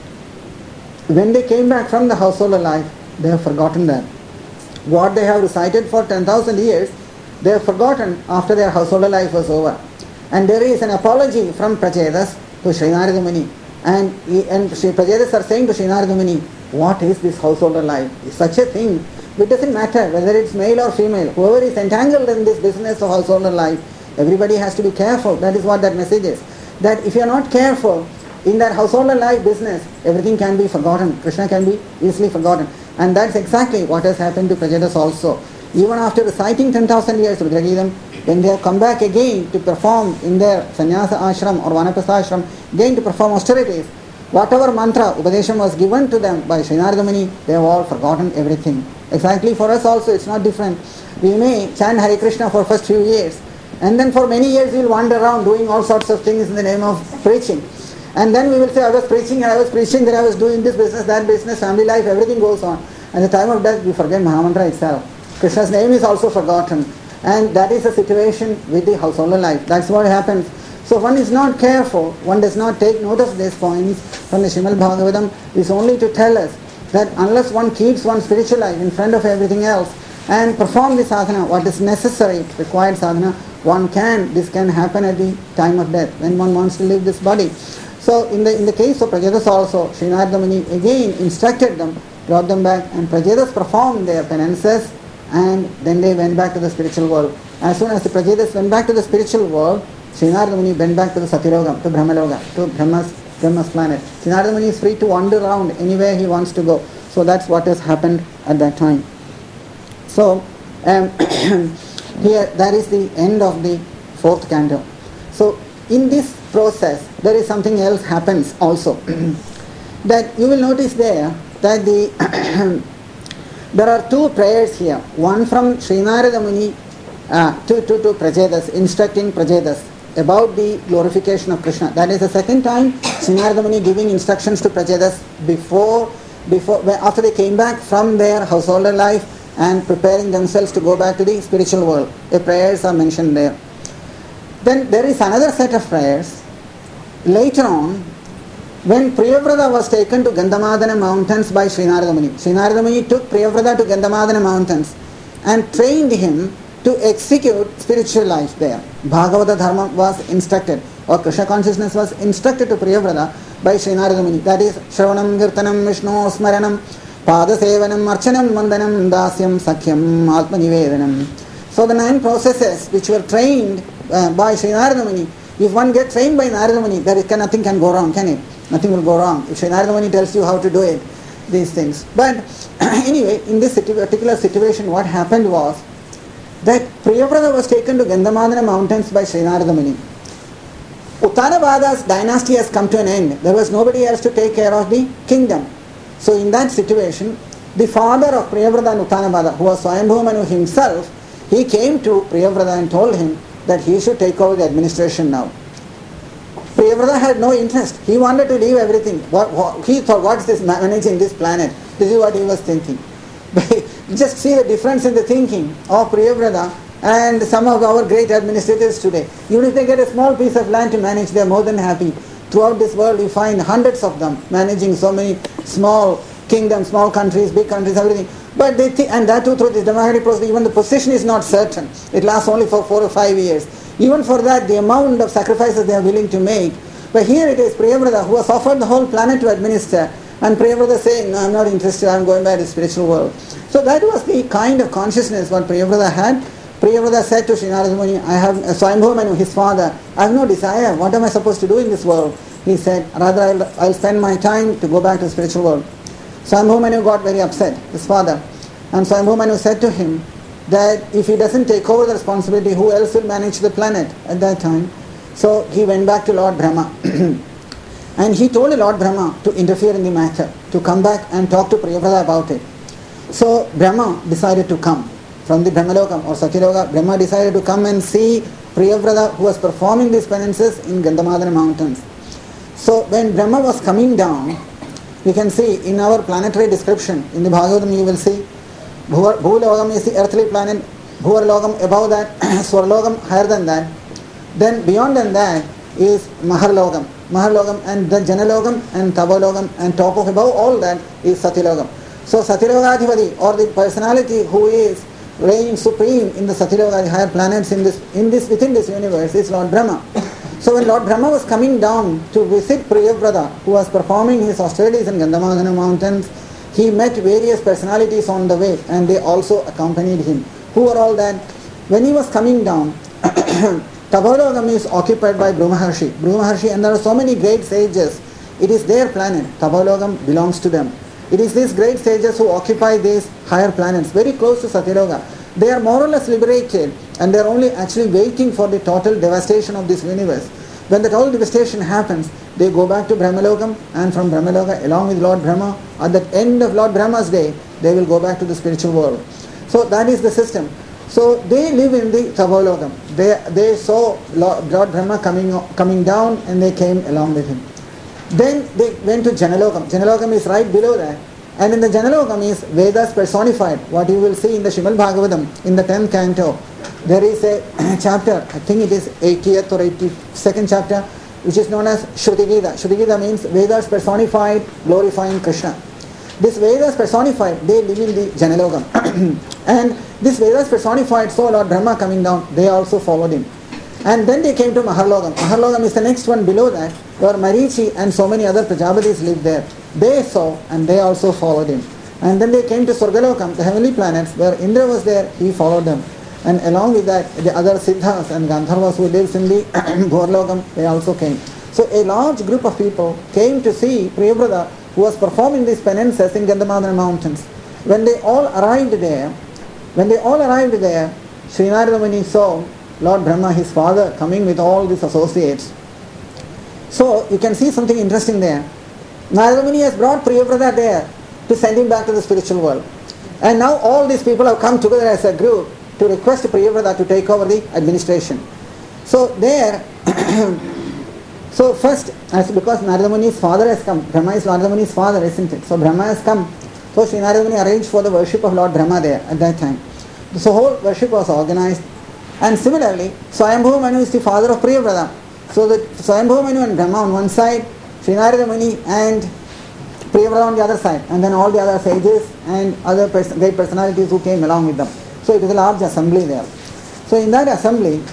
When they came back from the household life, they have forgotten that. What they have recited for ten thousand years, they have forgotten after their household life was over. And there is an apology from Prachetas to Sri Narada Muni. And, he, and Sri Prachetas are saying to Sri Narada Muni, what is this household life? It's such a thing. It doesn't matter whether it's male or female. Whoever is entangled in this business of household life, everybody has to be careful. That is what that message is. That if you are not careful in that household life business, everything can be forgotten. Krishna can be easily forgotten. And that's exactly what has happened to Prachetas also. Even after reciting ten thousand years of Rudrageetam, when they have come back again to perform in their sannyasa ashram or vanaprastha ashram, again to perform austerities, whatever mantra, upadesham was given to them by Sri Narada Muni, they have all forgotten everything. Exactly for us also, it's not different. We may chant Hare Krishna for first few years, and then for many years we will wander around doing all sorts of things in the name of preaching. And then we will say, I was preaching, I was preaching, then I was doing this business, that business, family life, everything goes on. At the time of death, we forget Mahamantra itself. Krishna's name is also forgotten. And that is the situation with the household life. That's what happens. So one is not careful, one does not take note of these points from the Srimad Bhagavatam. It's only to tell us that unless one keeps one's spiritual life in front of everything else and perform the sadhana, what is necessary, required sadhana, one can, this can happen at the time of death, when one wants to leave this body. So in the in the case of Prachetas also, Sri Narada Muni again instructed them, brought them back, and Prachetas performed their penances, and then they went back to the spiritual world. As soon as the Prachetas went back to the spiritual world, Sri Narada Muni went back to the Satyalokam, to Brahmaloka, to Brahma's, Brahma's planet. Sri Narada Muni is free to wander around anywhere he wants to go. So that's what has happened at that time. So um, here, that is the end of the fourth canto. So in this process, there is something else happens also. That you will notice there that the there are two prayers here. One from Sri Narada Muni uh, to, to, to Prachetas, instructing Prachetas about the glorification of Krishna. That is the second time Sri Narada Muni giving instructions to Prachetas before, before after they came back from their householder life and preparing themselves to go back to the spiritual world. The prayers are mentioned there. Then there is another set of prayers later on, when Priyavrata was taken to Gandhamadana mountains by Sri Narada Muni. Sri Narada Muni took Priyavrata to Gandhamadana mountains and trained him to execute spiritual life there. Bhagavata Dharma was instructed, or Krishna consciousness was instructed to Priyavrata by Sri Narada Muni. That is Shravanam, Kirtanam, Vishnu, Smaranam, Padasevanam, Archanam, Vandanam, Dasyam, Sakhyam, Atmanivedanam. So the nine processes which were trained uh, by Sri Narada Muni, if one gets trained by Narada Muni, there is, nothing can go wrong, can it? Nothing will go wrong. If Sri Narada Muni tells you how to do it, these things. But anyway, in this particular situation, what happened was that Priyavrata was taken to Gandhamadana mountains by Sri Narada Muni. Uttanavada's dynasty has come to an end. There was nobody else to take care of the kingdom. So in that situation, the father of Priyavrata and Uttanavada, who was Swayambhu Manu himself, he came to Priyavrata and told him that he should take over the administration now. Priyavrata had no interest. He wanted to leave everything. What, what, he thought, what's this managing this planet? This is what he was thinking. Just see the difference in the thinking of Priyavrata and some of our great administrators today. Even if they get a small piece of land to manage, they are more than happy. Throughout this world, you find hundreds of them managing so many small kingdoms, small countries, big countries, everything. But they think, and that too through this democratic process, even the position is not certain. It lasts only for four or five years. Even for that, the amount of sacrifices they are willing to make. But here it is Priyavrata who has offered the whole planet to administer. And Priyavrata saying, no, I'm not interested, I'm going back to the spiritual world. So that was the kind of consciousness what Priyavrata had. Priyavrata said to Sri Narada Muni, I have, uh, Swayambhu Manu, his father, I have no desire. What am I supposed to do in this world? He said, rather I'll, I'll spend my time to go back to the spiritual world. Swayambhu Manu got very upset, his father. And Swayambhu Manu said to him that if he doesn't take over the responsibility, who else will manage the planet at that time? So he went back to Lord Brahma and he told Lord Brahma to interfere in the matter, to come back and talk to Priyavrata about it. So Brahma decided to come from the Brahmalokam or Satyaloka. Brahma decided to come and see Priyavrata, who was performing these penances in Gandhamadana mountains. So when Brahma was coming down, we can see in our planetary description, in the Bhagavatam you will see, Bhulogam is the earthly planet, Bhuvarlogam above that, Swarlogam higher than that. Then beyond than that is Maharlogam. Maharlogam and the Janalogam and Tavalogam, and top of above all that is Satyalogam. So Satyalogadhipati, or the personality who is reigning supreme in the Satyaloka, the higher planets in this, in this, within this universe, is Lord Brahma. So when Lord Brahma was coming down to visit Priyavrata, who was performing his austerities in Gandhamadana mountains, he met various personalities on the way, and they also accompanied him. Who were all that? When he was coming down, Tabalogam is occupied by Bhru Maharshi. Bhru Maharshi, and there are so many great sages. It is their planet. Tabalogam belongs to them. It is these great sages who occupy these higher planets, very close to Satyaloka. They are more or less liberated, and they are only actually waiting for the total devastation of this universe. When the total devastation happens, they go back to Brahmalokam, and from Brahmaloka, along with Lord Brahma, at the end of Lord Brahma's day, they will go back to the spiritual world. So that is the system. So they live in the Tabalokam. They they saw Lord Brahma coming coming down, and they came along with him. Then they went to Janalokam. Janalokam is right below that. And in the Janalokam is Vedas personified. What you will see in the Srimad Bhagavatam, in the tenth canto, there is a chapter, I think it is eightieth or eighty-second chapter, which is known as Shruti Gita. Shruti Gita means Vedas personified, glorifying Krishna. This Vedas personified, they live in the Janalokam. And this Vedas personified saw Lord Brahma coming down, they also followed him. And then they came to Maharlogam. Maharlogam is the next one below that, where Marichi and so many other Prajapatis lived there. They saw and they also followed him. And then they came to Swargalokam, the heavenly planets, where Indra was there, he followed them. And along with that, the other Siddhas and Gandharvas who lives in the Bhuvarlokam, they also came. So a large group of people came to see Priyavrata, who was performing these penances in Gandhamadana mountains. When they all arrived there, when they all arrived there, Sri Narada Muni saw Lord Brahma, his father, coming with all these associates. So you can see something interesting there. Narada Muni has brought Priyavrata there to send him back to the spiritual world. And now all these people have come together as a group to request Priyavrata to take over the administration. So there, so first, as because Narada Muni's father has come, Brahma is Narada Muni's father, isn't it? So Brahma has come. So Sri Narada Muni arranged for the worship of Lord Brahma there at that time. So whole worship was organized. And similarly, Swayambhu Manu is the father of Priyavrata. So the Swayambhu Manu and Brahma on one side, Sri Narada Muni and Priyavrata on the other side, and then all the other sages and other pers- great personalities who came along with them. So it is a large assembly there. So in that assembly,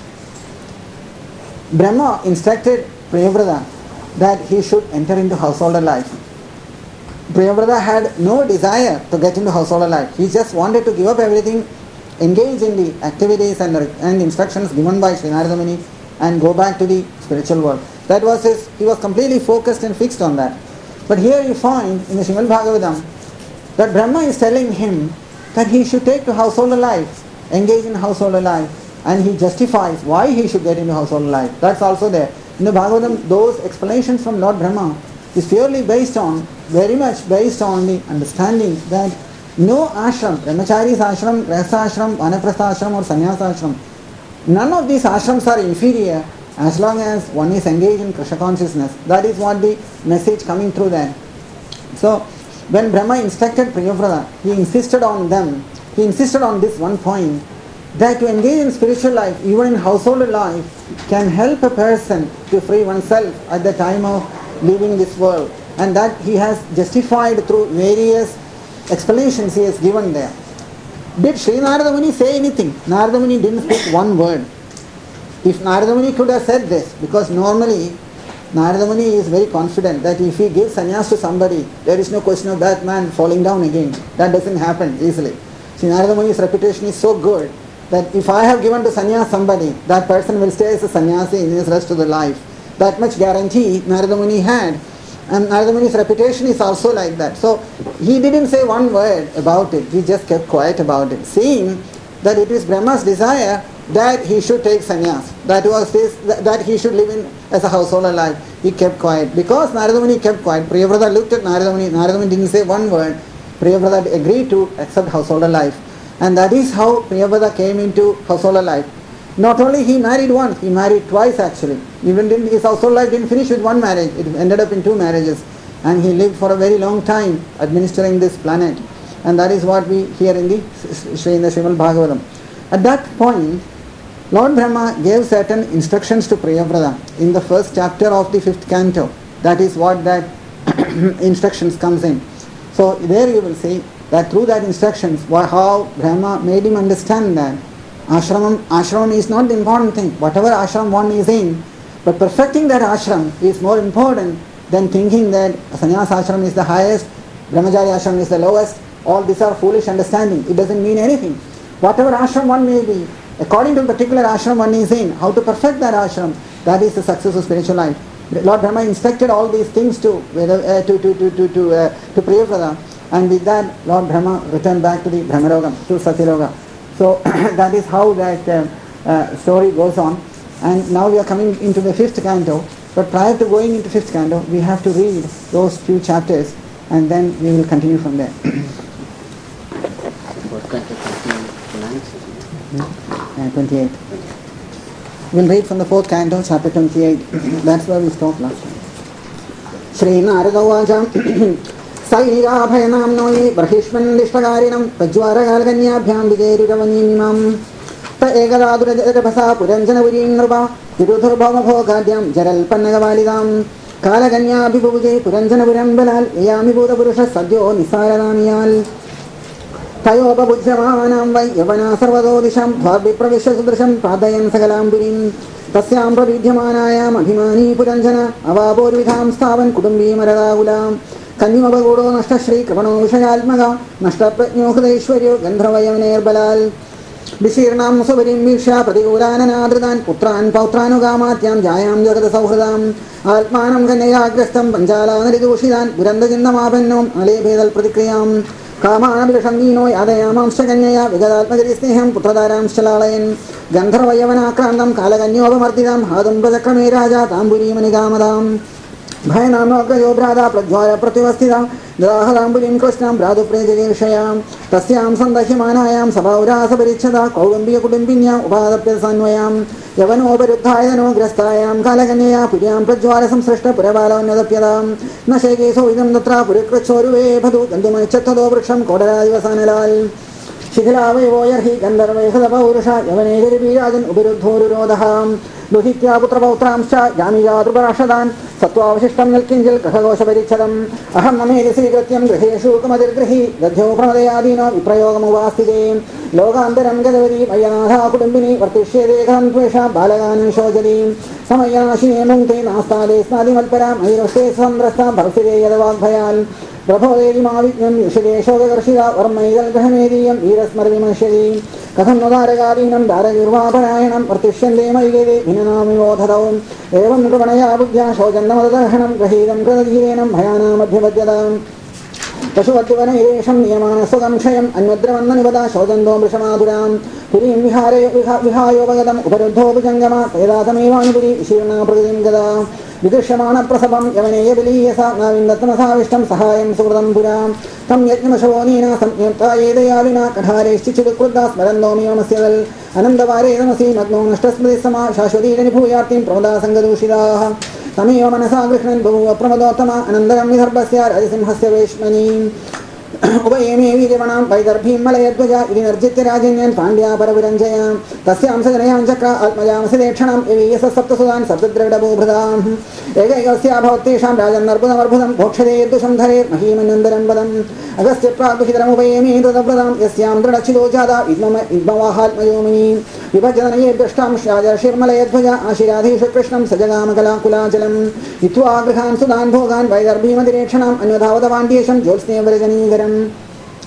Brahma instructed Priyavrata that he should enter into householder life. Priyavrata had no desire to get into householder life. He just wanted to give up everything, engage in the activities and, and instructions given by Sri Narada Muni, and go back to the spiritual world. That was his, he was completely focused and fixed on that. But here you find in the Srimad Bhagavatam that Brahma is telling him that he should take to householder life, engage in householder life, and he justifies why he should get into householder life. That's also there. In the Bhagavatam, those explanations from Lord Brahma is purely based on, very much based on the understanding that no ashram, brahmachari's ashram, grihastha ashram, vanaprastha ashram or sannyasa ashram, none of these ashrams are inferior as long as one is engaged in Krishna consciousness. That is what the message coming through there. So, when Brahma instructed Priyavrata, he insisted on them, he insisted on this one point, that to engage in spiritual life, even in household life, can help a person to free oneself at the time of leaving this world. And that he has justified through various explanations he has given there. Did Sri Narada Muni say anything? Narada Muni didn't speak one word. If Narada Muni could have said this, because normally Narada Muni is very confident that if he gives sannyas to somebody, there is no question of that man falling down again. That doesn't happen easily. Sri Narada Muni's reputation is so good that if I have given to sannyas somebody, that person will stay as a sannyasi in his rest of the life. That much guarantee Narada Muni had. And Narada Muni's reputation is also like that. So he didn't say one word about it. He just kept quiet about it. Seeing that it is Brahma's desire that he should take sannyas. That was his, that he should live in as a householder life. He kept quiet. Because Narada Muni kept quiet, Priyavrata looked at Narada Muni. Narada Muni didn't say one word. Priyavrata agreed to accept householder life. And that is how Priyavrata came into householder life. Not only he married once, he married twice actually. Even didn't, his household life didn't finish with one marriage. It ended up in two marriages. And he lived for a very long time administering this planet. And that is what we hear in the, in the Srimad Bhagavatam. At that point, Lord Brahma gave certain instructions to Priyavrata in the first chapter of the fifth canto. That is what that instructions comes in. So there you will see that through that instructions, how Brahma made him understand that ashramam, ashram is not the important thing. Whatever ashram one is in, but perfecting that ashram is more important than thinking that sannyas ashram is the highest, brahmacharya ashram is the lowest. All these are foolish understanding. It doesn't mean anything. Whatever ashram one may be, according to the particular ashram one is in, how to perfect that ashram, that is the success of spiritual life. Lord Brahma instructed all these things to uh, to to to to to, uh, to Priyavrata, and with that Lord Brahma returned back to the Brahmalokam, to Satyaloka. So that is how that uh, uh, story goes on. And now we are coming into the fifth canto. But prior to going into fifth canto, we have to read those few chapters, and then we will continue from there. uh, twenty-eight. We'll read from the fourth canto, chapter twenty-eight. That's where we stopped last time. Shri Narada Vaja Saira Bhayanam Noi Brahishman Dishtagarinam Pajwara Galganyabhyam Vijayiravanyimam Ta Egadadura Jadapasa Puranjana Virindraba Tirudhur Bhava Bhogadyam Jaral Panagavalidam Kalaganya Bibuje Puranjana Virambalal Yami Buddha Purusha Sadyo Nisaraniyal Tayopa Bujjamanam Vai Yavana Sarvadodisham Bhavi Pravisha Sudrisham Padayan Sagalamburin Tasyam Pravidhyamanayam Abhimani Puranjana Avapur Vidham Stavan Kudumbi Maradagulam Kanyumabaguro Nashta Shri Krapano Vishayalmaga Nashta Pratnyo Kudeshwaryo Gandhravayam Balal Bishirnam Subarim Visha Pratigurana Adridan Putran Pautranu Gamatyam Jayam Jagata Sauhradam Altmanam Ganyagrastam Panjala Naridushidan Burandajindamapanam Ale Vedal Pratikriyam Kamanabhishangino Yadayamam Shaganyaya Vigadalpagiristiham Putradaram Shalalayan Gandharvayavana Krandam Kalaganyovamardidam Hadam Bazakrame Raja Tamburi Manigamadam Bhayanamakayo Brada Prajwara Prativastidam Dahadamburim Krishnam Bradu Prejagirshayam Tasyam Sandashimanayam Sabaura Sabarichada Kaudambiya Kudimpinyam Upadapya Sanvayam Yavano Perudhayano Grastayam Kalaganyaya Pudyam Prajwara Samsrishta Puravala Nadapyadam Nasheke Sovidam Datra Purikrachoruve Bhadu Gandumai Chatado Vriksham Kodarajivasanalal Shikhilavaivo Yarhi Gandharvai Sadapurusha Yavanegari Virajan Ubiruddhoru Rodaham Duhitya Putra Pautramsha Yamija Druparashadan Sattvavashishtam Yalkinjil Kakagosha Parichadam Aham Namedi Srigratyam Griheshu Kamadir Grihi Gadhyo Pramadayadino Viprayogam Uvastide Logandaram Gadavari Mayanatha Kudumbini Vartishyede Kantwesha Balagan Shojadi Samayashine Mungte Nastade Snadi Malpara Mayiroshe Samdrasta Bharside Yadavagphayal Prabhodedi Mavityam Yushide Shogagarshida Varmaidal Grahamediyam Virasmarvimanshadi Katham Nodaragadinam Daragirvaparayanam Vartishyande Maigede Vinanami Vodhadam Evam Kavanaya Buddhya Shojandamadadahanam Grahidam Kradhirenam Bhayana Madhyavadyadam Pashuvadyavaniresham Niyamana Sugam Shayam Anvadravananivada Shojando Vrishamadhuram Purim Vihare Vihayo Vagadam Uparuddho Bhujangama Vedatamevani Shirna Pragadim Gada Vidrishamana Prasabam Yavanaya Biliyasa Navindatamasavistam Sahayam Surdam Puram Tam Yajnamashavonina Samyamta Yedayalina Kadharesh Chichudukrudas Marandomi Amasyadal Anandavare Namasi Magno Nashtasmadi Sama Shashwadi Janipuyartim Pravoda Sangadushidaha Tamiyo Manasa Krishnan Bhuva Pramadotama Anandaram Nidharbasya Rajasimhasya Veshmani Ubayeme Videvanam Vaidarbhim Malayadvaja Idinarjitya Rajanyan Pandya Paraviranjaya Tasyam Sajanayan Chakra Altmayam Sidekshanam Eviyasa Saptasudan Saptadravida Bhubhradam Egayasya Bhavatesham Rajan Narbudam Arbudam Bhokshade Dusham Dhare Mahimanandaram Badam Agastya Pradushidaram Ubayeme Dradavradam Yasyam Dradachido Jada Idmavahal Mayomini Vibhajanaye Drashtam Shajar Shirmalayadvaja Ashiradhisha Krishnam Sajagama Kalakulajalam Itva Griham Sudan Bhogan Vaidarbhim Direkshanam Anyadhavadavandiyesham Jolsne Varajani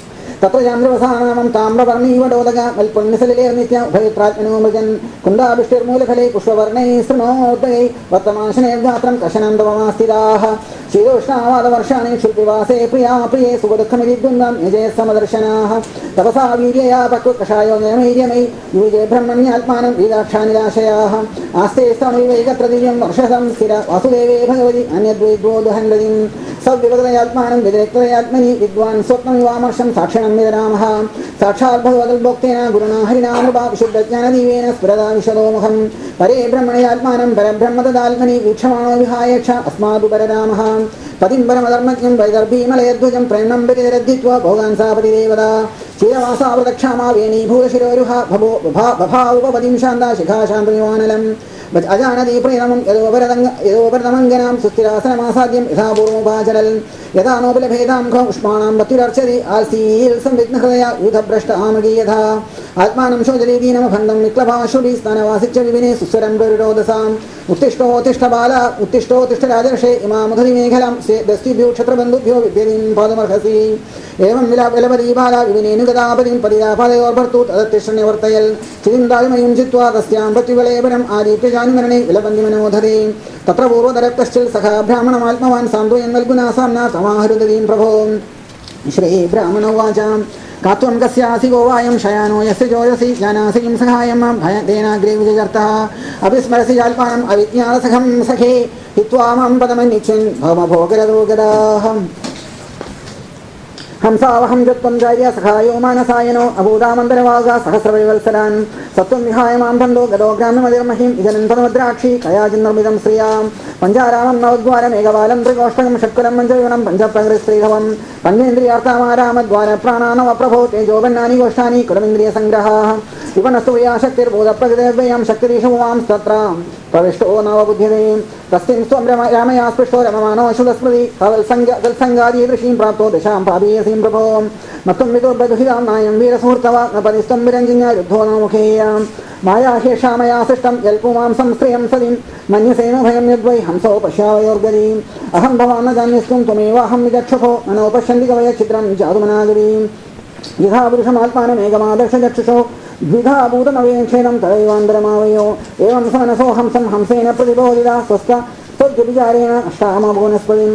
തത്ര ചാന്ദ്രവസാനാമം താമ്രവർണ്ണീവടോദക വൽപുണ്യസലിലേർനിത്യ ഉഭയത്രാത്മനോ മൃജൻ കുന്ദാഭിഷ്ടിർമൂലഫലേ പുഷ്പവർണൈ ശൃണോദയൈ വർത്തമാശനേർഗാത്രം കശനന്തവമാസ്ഥിതാഃ ശീതോഷ്ണാവാദവർഷാണി ക്ഷുൽപിവാസേ പ്രിയാ പ്രിയേ സുഖദുഃഖമിരിദ്വന്ദ്വം യജേ സമദർശനാഃ തപസാ വീര്യയാ പക്വകഷായോ നിയമൈര്യമൈ യുജേ ബ്രഹ്മണ്യാത്മാനം വീതാക്ഷാനിരാശയാഃ ആസ്തേ സ്തമൈവൈകത്ര ദിവ്യം വർഷസം സ്ഥിര വാസുദേവേ ഭഗവതി അന്യദ്വൈദ്വോദഹൻവതിം സദ്വിവകതയാത്മാനം വിദഗ്ധതയാത്മനി വിദ്വാൻ സ്വപ്നമിവാമർഷം സാക്ഷണം വിദരാമഃ സാക്ഷാത് ഭഗവതുൽഭോക്തേന ഗുരുണാ ഹരിണാ നൃപാ വിശുദ്ധജ്ഞാനദീവേന സ്ഫുരതാ വിശദോമുഖം പരേ ബ്രഹ്മണയാത്മാനം പരബ്രഹ്മതദാത്മനി വീക്ഷമാണോ വിഹായക്ഷ അസ്മാദുപരരാമഃ പതിം പരമധർമ്മജ്ഞം വൈദർഭീമലയധ്വജം പ്രേണം പരിരദ്ധിത്വാ ഭോഗാൻ സാപതിദേവത ക്ഷീരവാസാവൃതക്ഷാമാ വേണീഭൂതശിരോരുഹ ബഭാവുപപതിം ശാന്താ ശിഖാശാന്തനിവാനലം അജാനതീ പ്രീണമം യഥോപരതമംഗനാം സുസ്ഥിരാസനമാസാദ്യം യഥാപൂർവമുപാചരൽ യഥാ നോബലഭേദാം ഉഷ്മാണാം പത്യുരർച്ചതി ആൽസീൽ സംവിഘ്നഹൃദയ യൂഥഭ്രഷ്ട ആമകീ യഥാ ആത്മാനം ശോചരീദീനമഭണ്ഡം വിക്ലഭാശുഭി സ്ഥാനവാസിച്ച വിപിനെ സുസ്വരം ഗരുരോദസാം ഉത്തിഷ്ഠോത്തിഷ്ഠ ബാല ഉത്തിഷ്ഠോത്തിഷ്ഠ രാജർഷേ ഇമാമുഖതിമേഖലാം ദസ്തിഭ്യോ ക്ഷത്രബന്ധുഭ്യോ വിഭ്യതിം പാദമർഹസി ഏവം വിലപതി ബാല വിപിനേനു ഗതാപതിം പരിതാപാദയോർഭർത്തു തദത്തിഷ്ഠനിവർത്തയൽ ചിരിന്തായുമയും ചിത്വാ തസ്യാം പത്യുവലേപനം ആദിത്യജാനുമരണേ വിലപന്തിമനോധരേ തത്ര പൂർവതരക്തശ്ചിൽ സഖാ ബ്രാഹ്മണമാത്മവാൻ സാന്ത്വയൻ നൽകുനാസാംനാ സമാഹൃതീം പ്രഭോ ശ്രീ ബ്രാഹ്മണോവാചാം കാത്വം കസ്യാസി ഗോവായം ശയാനോ യസ്യ ചോരസി ജ്ഞാനാസി കിം സഹായം മാം ഭയതേനാഗ്രേ വിജയർത്തഃ അവിസ്മരസി ജാൽപാനം അവിജ്ഞാനസഖം സഖേ ഹിത്വാ മാം പദമന്യച്ഛൻ ഭവമഭോഗരതോഗദാഹം ഹംസാവഹം ജത്വം ചാര്യ സഖായോ മാനസായനോ അഭൂതാമന്തരവാഗ സഹസ്രവത്സരാൻ സത്വം വിഹായ മാം ബന്ധോ ഗതോ ഗ്രാമ്യമതിർമഹിം ഇജനൻ പദമദ്രാക്ഷി കയാചിർമിതം ശ്രിയാം പഞ്ചാരാമം നവദ്വാരം ഏകവാലം ത്രികോഷ്ടകം ഷട്കുലം പഞ്ചവിണം പഞ്ചപ്രകൃസ്ത്രീധവം പഞ്ചേന്ദ്രിയാർത്താമാരാമദ്വാര പ്രാണാനവപ്രഭോ തേജോപന്നാനി ഗോഷ്ഠാനി കുലമിന്ദ്രിയ സംഗ്രഹാഃ വിപണസ്തു ശക്തിർഭൂതപ്രകൃതിർവ്യയം ശക്തിരീഷുമാം സ്തത്രാം പ്രവിഷ്ടോ നവബുദ്ധ്യതേ തസ്മിൻ സ്വം രാമയാ സ്പൃഷ്ടോ രമമാനോ ശുദ്ധസ്മൃതി തൽസംഗാദീദൃശീം പ്രാപ്തോ ദശാം പാപീയസീം പ്രഭോ മത്വം വിദുർബദുഹിതാം നായം വീരസുഹൃത്തവാഗ്നപതിസ്ത്വം വിരഞ്ജിന്യ രുദ്ധോ നമുഖേയാം മായാഹേഷാമയാ സൃഷ്ടം യൽപുമാം സംശ്രിയം സതിം മന്യസേന ഭയം യദ്വൈ ഹംസോ പശ്യാവയോർഗരീം അഹം ഭവാന്ന ജാന്യസ്ത്വം ത്വമേവാഹം വിചക്ഷുഭോ മനോ പശ്യന്തി കവയ ഛിദ്രം ജാതുമനാഗരീം യഥാ പുരുഷമാത്മാനമേകമാദർശചക്ഷുഷോ ദ്വിധാ ഭൂതമവേക്ഷേണം തദൈവാന്തരമാവയോ ഏവം സമനസോ ഹംസം ഹംസേന പ്രതിബോധിത സ്വസ്ഥ ത്വദ്വിചാരേണ അഷ്ടാമഭുവനസ്പതിം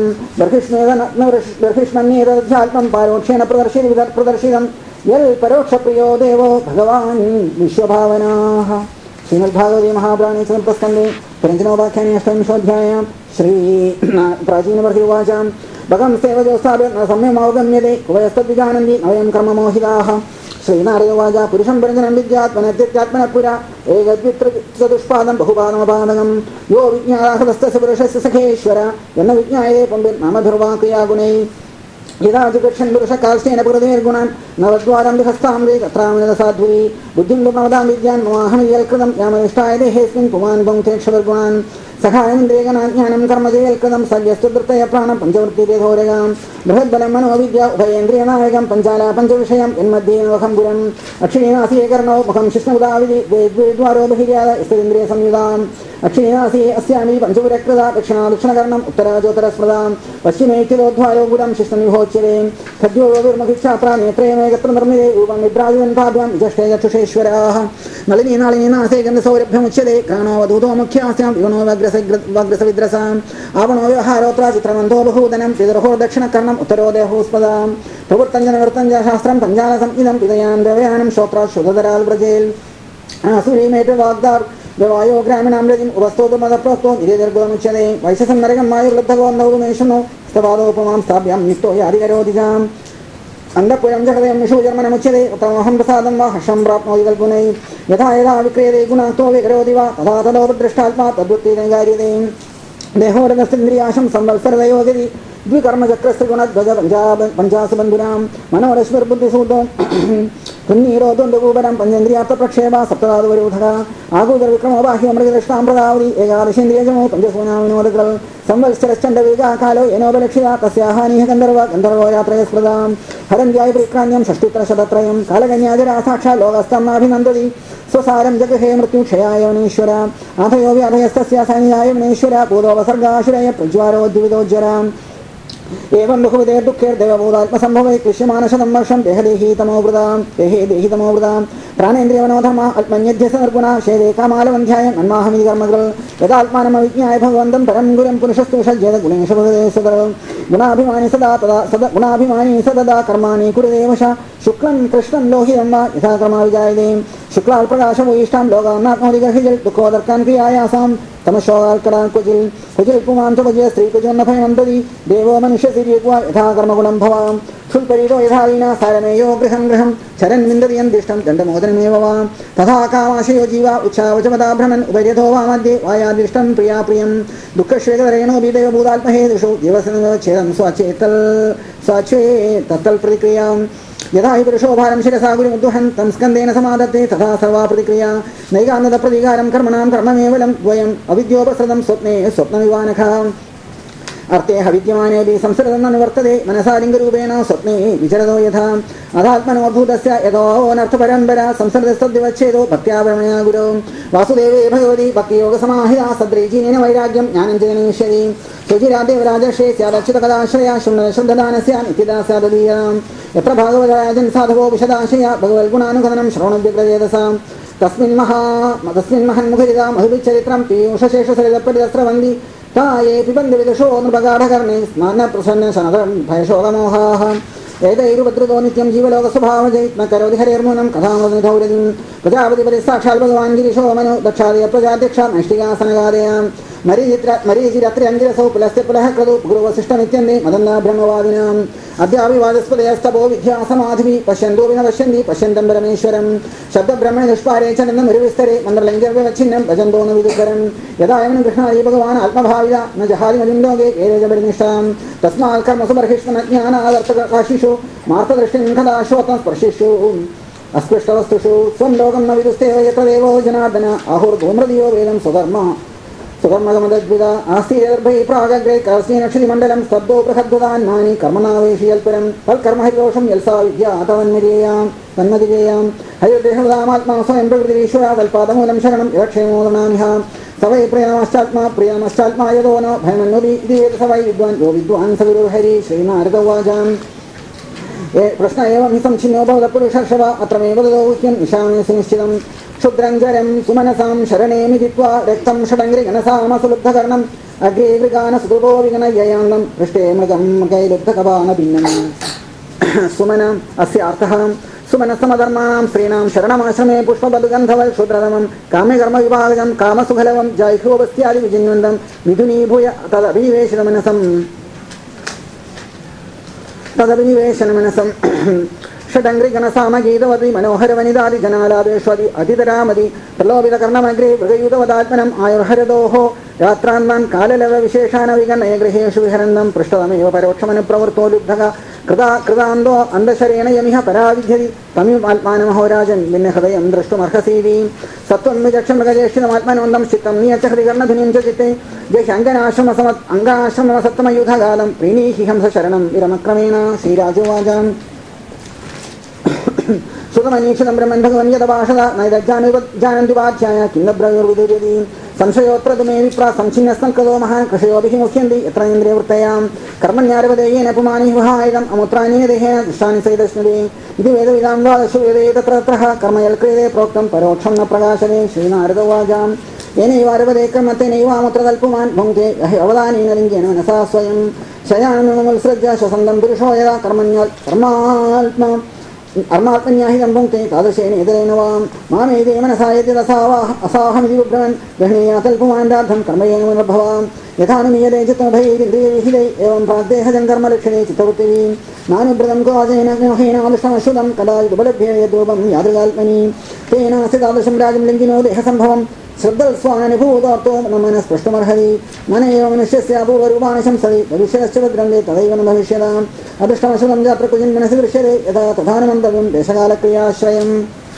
ബർഹിഷ്മന്യേതധ്യാത്മം പാരോക്ഷേണ പ്രദർശിത പ്രദർശിതം യൽ പരോക്ഷപ്രിയോ ദേവോ ഭഗവാൻ വിശ്വഭാവനാഃ. ശ്രീമദ്ഭാഗവതേ മഹാപുരാണേ ചതുർത്ഥസ്കന്ധേ പരഞ്ജനോപാഖ്യാനേ അഷ്ടവിംശോऽധ്യായം. ശ്രീ പ്രാചീനബർഹിർവാചാം ഭഗം സേവജോസ്താഭ്യ സംയമവഗമ്യതേ കുവയസ്തദ്വിജാനന്തി നവയം കർമ്മമോഹിതാഃ. ശ്രീനാരദവാച പുരുഷം പരഞ്ജനം വിദ്യാത്മനത്യത്യാത്മന പുര ഏകദ്വിത്രചതുഷ്പാദം ബഹുപാദമപാദകം യോ വിജ്ഞാതസ്തസ്യ പുരുഷസ്യ സഖേശ്വര എന്ന വിജ്ഞായതേ പണ്ഡിൻ നാമധുർവാക്രിയാ ഗുണൈ യഥാ ചുകക്ഷൻ പുരുഷകാൽസ്യേന പുരതേർഗുണാൻ നവദ്വാരം വിഹസ്താംബേ തത്രാമൃതസാധ്വീ ബുദ്ധിം പ്രമദാം വിദ്യാൻ മമാഹമിയൽകൃതം യാമനിഷ്ഠായ ദേഹേസ്മിൻ പുമാൻ പങ്ക്തേക്ഷവർഗുണാൻ സഹായമിന്ദ്രിയഗണാജ്ഞാനം കർമ്മജയൽകൃതം സദ്യസ്തുതൃത്തയ പ്രാണം പഞ്ചവൃത്തിരേധോരകാം ബൃഹദ്ബലം മനോവിദ്യ ഉഭയേന്ദ്രിയനായകം പഞ്ചാല പഞ്ചവിഷയം എന്മധ്യേനവഹം പുരം അക്ഷീണാസിയെ കർണോ മുഖം ശിഷ്ണുദാവിധി ദ്വാരോ ബഹിര്യാദ സ്ഥിരീന്ദ്രിയ സംയുതാം അക്ഷീണാസിയെ അസ്യാമി പഞ്ചപുരകൃത ദക്ഷിണാ ദക്ഷിണകർണം ഉത്തരാജോത്തരസ്മൃതാം പശ്ചിമേത്യലോദ്വാരോ ഗുരം ശിഷ്ണനിഭോച്യതേ ഖദ്യോർമഭിക്ഷാത്ര നേത്രേമേകത്ര നിർമ്മിതേ രൂപം വിഭ്രാജുവൻപാഭ്യാം ജ്യേഷ്ഠേ ചക്ഷുഷേശ്വരാഃ നളിനീ നാളിനീ നാസേ ഗന്ധസൗരഭ്യമുച്യതേ ക്രാണോവധൂതോ മുഖ്യാസ്യാം വിഗുണോ വഗ്രസവിദ്രസാം ആവണോ വ്യവഹാരോത്ര ചിത്രമന്തോ ബഹൂദനം പിതൃഹോ ദക്ഷിണകർണം ഉത്തരോ ദേഹോസ്പദാം പ്രവൃത്തഞ്ജനവൃത്തഞ്ജ ശാസ്ത്രം പഞ്ചാലസം ഇതം പിതയാൻ ദേവയാനം ശ്രോത്രാ ശുദ്ധതരാൽ വ്രജേൽ ആസുരീമേറ്റ വാഗ്ദാർ വായോ ഗ്രാമീണാമ്രജിം ഉപസ്തോതു മതപ്രോക്തോ നിരേതർഗുണമുച്യതേ വൈശസം നരകം മായുർലബ്ധഗോ നൗതുമേഷണോ സ്തപാദോപമാം സ്ഥാപ്യാം നിസ്തോ യാതികരോധിജാം അന്തപുരം ജഗതയം നിഷൂജർമ്മനമുച്യതേ ഉത്തമോഹം പ്രസാദം വാ ഹർഷം പ്രാപ്നോതി കൽപ്പനൈ യഥാ യഥാ വിക്രിയതേ ഗുണാക്തോ വികരോതി വാ തഥാ തദോപദൃഷ്ടാത്മാ തദ്വൃത്തികാര്യതേ ദേഹോരഗസ്തിന്ദ്രിയാശം സംവത്സരതയോഗതി ദ്വികർമ്മചക്രസ്ത്രിഗുണധ്വജ പഞ്ചാബ പഞ്ചാസു ബന്ധുനാം മനോരശ്മിർബുദ്ധിസൂതോ ഹൃന്നീരോദ്വന്ദ്വകൂപരം പഞ്ചേന്ദ്രിയാർത്ഥ പ്രക്ഷേപ സപ്തധാതുവരൂധക ആകൂതർ വിക്രമോബാഹ്യോ മൃഗദൃഷ്ടാം പ്രദാവതി ഏകാദശേന്ദ്രിയജമോ പഞ്ചസൂനാവിനോദകൾ സംവത്സരശ്ചണ്ഡവികാകാലോ യനോപലക്ഷിത തസ്യാഹാനീഹ ഗന്ധർവ ഗന്ധർവോ യാത്രയസ്മൃതാം ഹരന്ധ്യായ പരിക്രാന്യം ഷഷ്ടിത്രശതത്രയം കാലകന്യാജരാ സാക്ഷാ ലോകസ്തമാഭിനന്ദതി സ്വസാരം ജഗഹേ മൃത്യുക്ഷയായ വനേശ്വര ആഥയോ വ്യാധയസ്തസ്യ സൈന്യായ വനേശ്വര ഭൂതോപസർഗാശുരയ പ്രജ്വാരോദ്വിതോജ്വരാം एवं बहुविधे दुःखेर्देवभूतात्मसम्भवे क्लिश्यमानशतं वर्षं देहदेहीतमोवृतां देहे देहितमोवृतां प्राणेन्द्रियवनोधर्मा अल्पन्यध्य समर्पुणा शेदे कामालवन्ध्याय मन्माहमिति कर्मकृ यदात्मानमविज्ञाय भगवन्तं परं गुरुं पुरुषस्तु षज्जेद गुणेषु भगवते सदर गुणाभिमानी सदा तदा सदा गुणाभिमानी सदा कर्माणि कुरुदेवश शुक्लं कृष्णं लोहितं वा यथा कर्मा विजायते शुक्लाल्प्रकाशभूयिष्ठां लोकान्नात्मोदिगर्हिजल् दुःखोदर्कान् क्रियायासां तमशोगाल्करान् कुजिल् कुजिल् पुमान्तुभज्य स्त्रीकुजोन्नभयमन्तरि देवो मनुष्यसिर्युक्वा यथा कर्मगुणं भवां क्षुल्परीतो यथा लीना सारमेयो गृहं गृहं चरन् विन्दति दण्डमोदनमेव वा तथा कामाशयो जीवा उच्छावचपदा भ्रमन् उभयथो वा मध्ये वायादृष्टं प्रिया प्रियं दुःखश्वेतरेणोऽपि देवभूतात्महेतुषु जीवसनच्छेदं स्वचेतल् स्वचे तत्तल् प्रतिक्रियां यथा हि पुरुषो भारं शिरसा गुरुमुद्वहन् तं स्कन्देन समादत्ते तथा सर्वा प्रतिक्रिया नैकान्नदप्रतिकारं कर्मणां कर्ममेवलं द्वयम् अविद्योपसृतं स्वप्ने स्वप्नविवानखा अर्थे हविद्यमानेऽपि संसृतं न निवर्तते मनसा लिङ्गरूपेण स्वप्ने विचरतो यथा अधात्मनोद्भूतस्य यतोऽनर्थपरम्परा संसृतस्तद्विवच्छेदो भक्त्या परमया गुरौ वासुदेवे भगवती भक्तियोगसमाहिता सद्रैचीनेन वैराग्यं ज्ञानं च जनयिष्यति सुचिरादेवराजर्षे स्यादच्युतकदाश्रया शृण्वश्रद्धदानस्य नित्यदा स्याददीयाम् यत्र भागवतराजन् साधवो विशदाशया भगवद्गुणानुकथनं श्रवणोद्यग्रजेतसां तस्मिन् महा तस्मिन् महन्मुखरिता मधुभिच्चरित्रं पीयूषशेषसरितपरिदस्रवन्ति ताये पिबन्धु विदुषो नृपगाढकर्णे स्नानप्रसन्न सनदं भयशोकमोहाः एतैरुपद्रुतो नित्यं जीवलोकस्वभावजयित्न करोति हरेर्मूनं कथामृतनिधौरतिं प्रजापतिपतिः साक्षात् भगवान् गिरिशो मनु दक्षादय प्रजाध्यक्षा नैष्टिकासनगादयां मरीचित्र मरीचिरत्र्यञ्जिरसौ पुलस्त्य पुलः क्रतु गुरुवसिष्ठमित्यन्ते मदन्ना ब्रह्मवादिनाम् अद्याविवादस्पदयस्तपो विद्यासमाधिभिः पश्यन्तोऽपि न पश्यन्ति पश्यन्तं परमेश्वरं शब्दब्रह्मणि दुष्पारे चन्दनमरुविस्तरे मन्द्रलिङ्गव्यवच्छिन्नं भजन्तो न विदुःकरं यदा यमनं कृष्णादि भगवान् आत्मभाविदा न जहादिमदिं लोके वेदजबर्निष्ठां तस्मात् कर्मसु बर्हिष्मज्ञानादर्थकाशिषु मार्तदृष्टिं कदाश्वतं स्पर्शिषु अस्पृष्टवस्तुषु स्वं लोकं न विदुस्ते यत्र देवो जनार्दन आहुर्धूम्रदियो वेदं स्वधर्म सुकर्मगमद्विदा आस्ति यदर्भैः प्रागग्रे करस्येनक्षितिमण्डलं स्तब्धो बृहद्वदान्नानि कर्मणावेशि यल्परं तत्कर्म हरिदोषं यल्सा विद्या तन्मर्येयां तन्मदिजेयां हरिर्देहदामात्मा स्वयं प्रकृतिरीश्वरा तल्पादमूलं शरणं यक्षेमोदनामिह सवै प्रियामश्चात्मा प्रियामश्चात्मा यदो न भयमन्नुदि इति वेद सवै विद्वान् यो विद्वान् स गुरुर्हरि श्रीनारदवाचाम् प्रश्न एवं हि संचिन्नो भवदपुरुषर्षव अत्रमेव ददौ ह्यं निशामे सुनिश्चितं क्षुद्रञ्जरं सुमनसां शरणेमि जित्वा रक्तं षडङ्ग्रिगणसामसुलुब्धकर्णम् अग्रे मृगानसुदुभो विगणययाङ्गं पृष्ठे मृगं कैलुब्धकपानभिन्नम् सुमन अस्य अर्थः सुमनसमधर्माणां स्त्रीणां शरणमाश्रमे पुष्पबद्धगन्धवल् क्षुद्रतमं काम्यकर्मविभागजं कामसुखलवं जैह्योपस्त्यादि विजिन्वन्तं मिथुनीभूय तदभिनिवेशनमनसं तदभिनिवेशनमनसं षडङ्ग्रिगणसामगीतवती मनोहरवनिदादि जनालाभेष्वति अतितरामति प्रलोभितकर्णमग्रे मृगयुतवदात्मनम् आयुर्हरदोः यात्रान्वान् काललवविशेषान् विगणय गृहेषु विहरन्तं पृष्ठतमेव परोक्षमनुप्रवृत्तो लुब्धः कृता कृतान्तो अन्धशरेण यमिह पराविध्यति तमिमात्मानमहोराजन् भिन्नहृदयं द्रष्टुमर्हसीति सत्त्वं विचक्षमृगज्येष्ठितमात्मनोन्दं चित्तं नियच्च हृदिकर्णधुनिं च चित्ते जहि अङ्गनाश्रमसम अङ्गाश्रमसप्तमयुधकालं प्रीणीहि हंसशरणं विरमक्रमेण श्रीराजोवाचाम् सुतमनीक्षितं ब्रह्मन् भगवन् यदभाषदा नैदज्जानन्ति वाध्याय किन्न ब्रवीर्विदुर्यति संशयोऽत्र तु मे विप्रा संचिन्नस्तङ्कृतो महान् कृषयोभिः मुह्यन्ति यत्र इन्द्रियवृत्तयां कर्मण्यारवदेयेन पुमानि विहायकम् अमुत्राणि देहेन दृष्टानि सहितस्मृते इति वेदविदां द्वादशो वेदे तत्र तत्रः कर्म यल्क्रियते प्रोक्तं परोक्षं न प्रकाशते श्रीनारदवाचाम् येनैवारवदे कर्म तेनैवामुत्रकल्पुमान् भुङ्क्ते अवदानेन लिङ्गेन मनसा स्वयं शयानमुत्सृज्य श्वसन्दं पुरुषो यदा कर्मण्य कर्मात्मा अर्मात्मन्याहितं भुङ्क्ते तादृशेन एतरेण वां मामेते मनसा यद्यदसावाह असाहमिति विब्रवन् गृह्णीयातल्पुमान्दार्थं कर्मयेन भवां यथानुमीयते चित्तभैरिन्द्रियविहिते एवं प्राग्देहजं कर्मलक्षणे चित्तवृत्तिः नानुव्रतं क्वाजेन मोहेनादृष्टमश्रुतं कदाचित् उपलभ्ये यद्रूपं यादृगाल्पनि तेनास्ति तादृशं राजं लिङ्गिनो देहसम्भवं श्रद्धस्वानुभूतोऽर्थो न मनस्पृष्टुमर्हति मन एव मनुष्यस्य अपूर्वरूपाणि शंसति भविष्यश्च तद्ग्रन्थे तदैव न भविष्यताम् अदृष्टमश्रुतं जात्र कुजिन् मनसि दृश्यते यथा तथा न मन्तव्यं देशकालक्रियाश्रयम्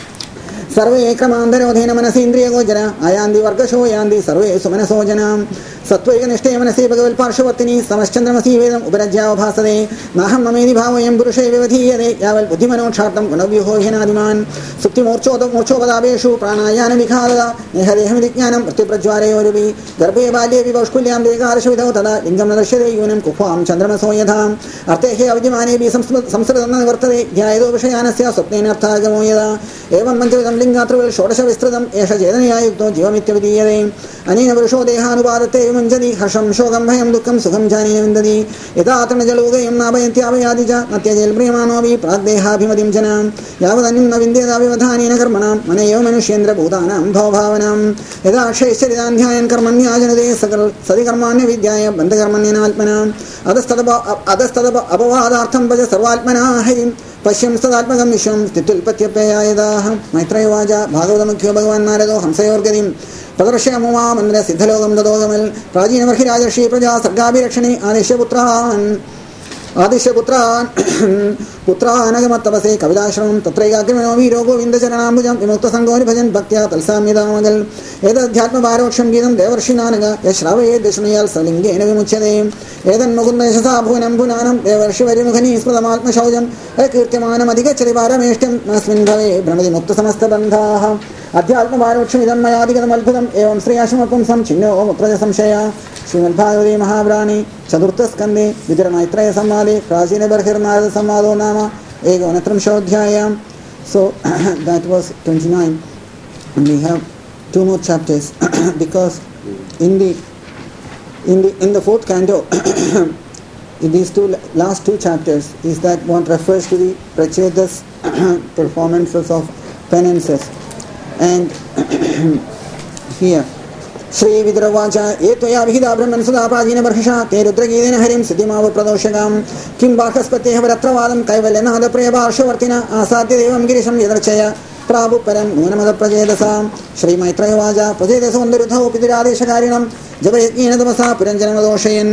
सर्वे क्रमान्तरोधेन मनसि इन्द्रियगोचर आयान्ति वर्गशो यान्ति सर्वे सुमनसो जनाम् സത്വൈക നിഷ്ഠയ മനസേ ഭഗവത് പാർശ്വവർത്തിനി സമശ്ചന്ദ്രമസീ വേദം ഉപരജ്യാവഭാസതേ നാഹം മമേതി ഭാവയം പുരുഷേ വ്യവധീയതേ യാവൽ ബുദ്ധിമനോക്ഷാർത്ഥം ഗുണവ്യൂഹോ ഹ്യനാദിമാൻ സുപ്തിമൂർച്ഛോദ മൂർച്ഛോപദാപേഷു പ്രാണായാന വിഘാതത നേഹദേഹമിതിജ്ഞാനം മൃത്യുപ്രജ്വാലയോരുവി ഗർഭേ ബാല്യേ വിപൗഷ്കുല്യാം ദേകാരശവിധോ തഥാ ലിംഗം നദർശ്യതേ യൂനം കുഹ്വാം ചന്ദ്രമസോ യഥാം അർത്ഥേഹേ അവിദ്യമാനേഭി സംസ്കൃതം നിവർത്തതേ ധ്യായതോ വിഷയാനസ്യ സ്വപ്നേനർത്ഥാഗമോ യഥാ ഏവം പഞ്ചവിധം ലിംഗാതൃവിൽ ഷോഡശ വിസ്തൃതം ഏഷ ചേതനയാ യുക്തോ ജീവമിത്യവിധീയതേ അനേന പുരുഷോ ദേഹാനുപാദത്തെ മുഞ്ചതി ഹർഷം ശോകം ഭയം ദുഃഖം സുഖം ജാനേന വിന്ദതി യഥാ തൃണജലോകയം നാഭയന്ത്യാപയാതി ച നത്യജൽ പ്രിയമാണോപി പ്രാഗ്ദേഹാഭിമതിം ജനാം യാവതന്യം ന വിന്ദേതാവിവധാനേന കർമ്മണാം മനയോ മനുഷ്യേന്ദ്ര ഭൂതാനാം ഭവഭാവനാം യഥാ അക്ഷയശ്ചരിതാധ്യായൻ കർമ്മണ്യാജനതേ സകൽ സതി കർമാണ്യ വിദ്യായ ബന്ധകർമ്മണ്യനാത്മനാം അധസ്തദ അധസ്തദ അപവാദാർത്ഥം ഭജ സർവാത്മനാ ഹരിം പശ്യം സദാത്മകം വിശ്വം സ്ഥിത്യുൽപത്യപ്യയായതാഹ മൈത്രേവാച ഭാഗവതമുഖ്യോ ഭഗവാൻ നാരദോ ഹംസയോർഗതിം പ്രദർശയമുമാമന്ത്ര സിദ്ധലോകം തദോഗമൽ പ്രാചീനമർഹി രാജർഷി പ്രജാ സർഗാഭിരക്ഷണി ആദിശ്യപുത്രാൻ ആദിശ്യപുത്രാൻ പുത്രാനഗമത്തപസേ കവിതാശ്രമം തത്രൈകാഗ്രമനോ വീരോ ഗോവിന്ദചരണാംബുജം വിമുക്തസംഗോനി ഭജൻ ഭക്ത്യാ തൽസാമ്യതാമകൽ ഏതധ്യാത്മപാരോക്ഷം ഗീതം ദേവർഷിനാനക യശ്രാവയേ ദൃഷ്ണയാൽ സലിംഗേന വിമുച്യതേ ഏതന്മുകുന്ദ യശസാ ഭുവനം പുനാനം ദേവർഷി വരിമുഖനീ സ്മൃതമാത്മശൗചം അകീർത്യമാനമധികച്ചതി പാരമേഷ്ട്യം നസ്മിൻ ഭവേ ഭ്രമതിമുക്തസമസ്തബന്ധാഃ അധ്യാത്മപാരോക്ഷമിതം മയാധികതമത്ഭുതം ഏവം ശ്രീയാശമപുംസം ചിഹ്നോ മുക്തജ സംശയ ശ്രീമദ്ഭാഗവതേ മഹാപുരാണേ ചതുർത്ഥസ്കന്ധേ വിതരമൈത്രേയ സംവാദേ പ്രാചീന ബർഹിർനാരദ സംവാദോ നാമ ഏകോനത്രിംശോധ്യായം. So that was twenty-nine, and we have two more chapters because in the in the in the fourth canto in these two last two chapters is that one refers to the prachedas performances of penances, and here Shri Vidravacha Etoya Vihida Brahman Sudha Prajina Barhisha Te Rudragidina Harim Siddhimava Pradoshagam Kim Bhakaspate Havratravadam Kaivalenada Preyabarshavartina Asati Devam Girisham Yadrachaya Prabhu Param Nunamada Prajedasam Shri Maitrayavaja Prajedasondarutha Pidiradeshakarinam Jabayatina Damasa Puranjanadoshayan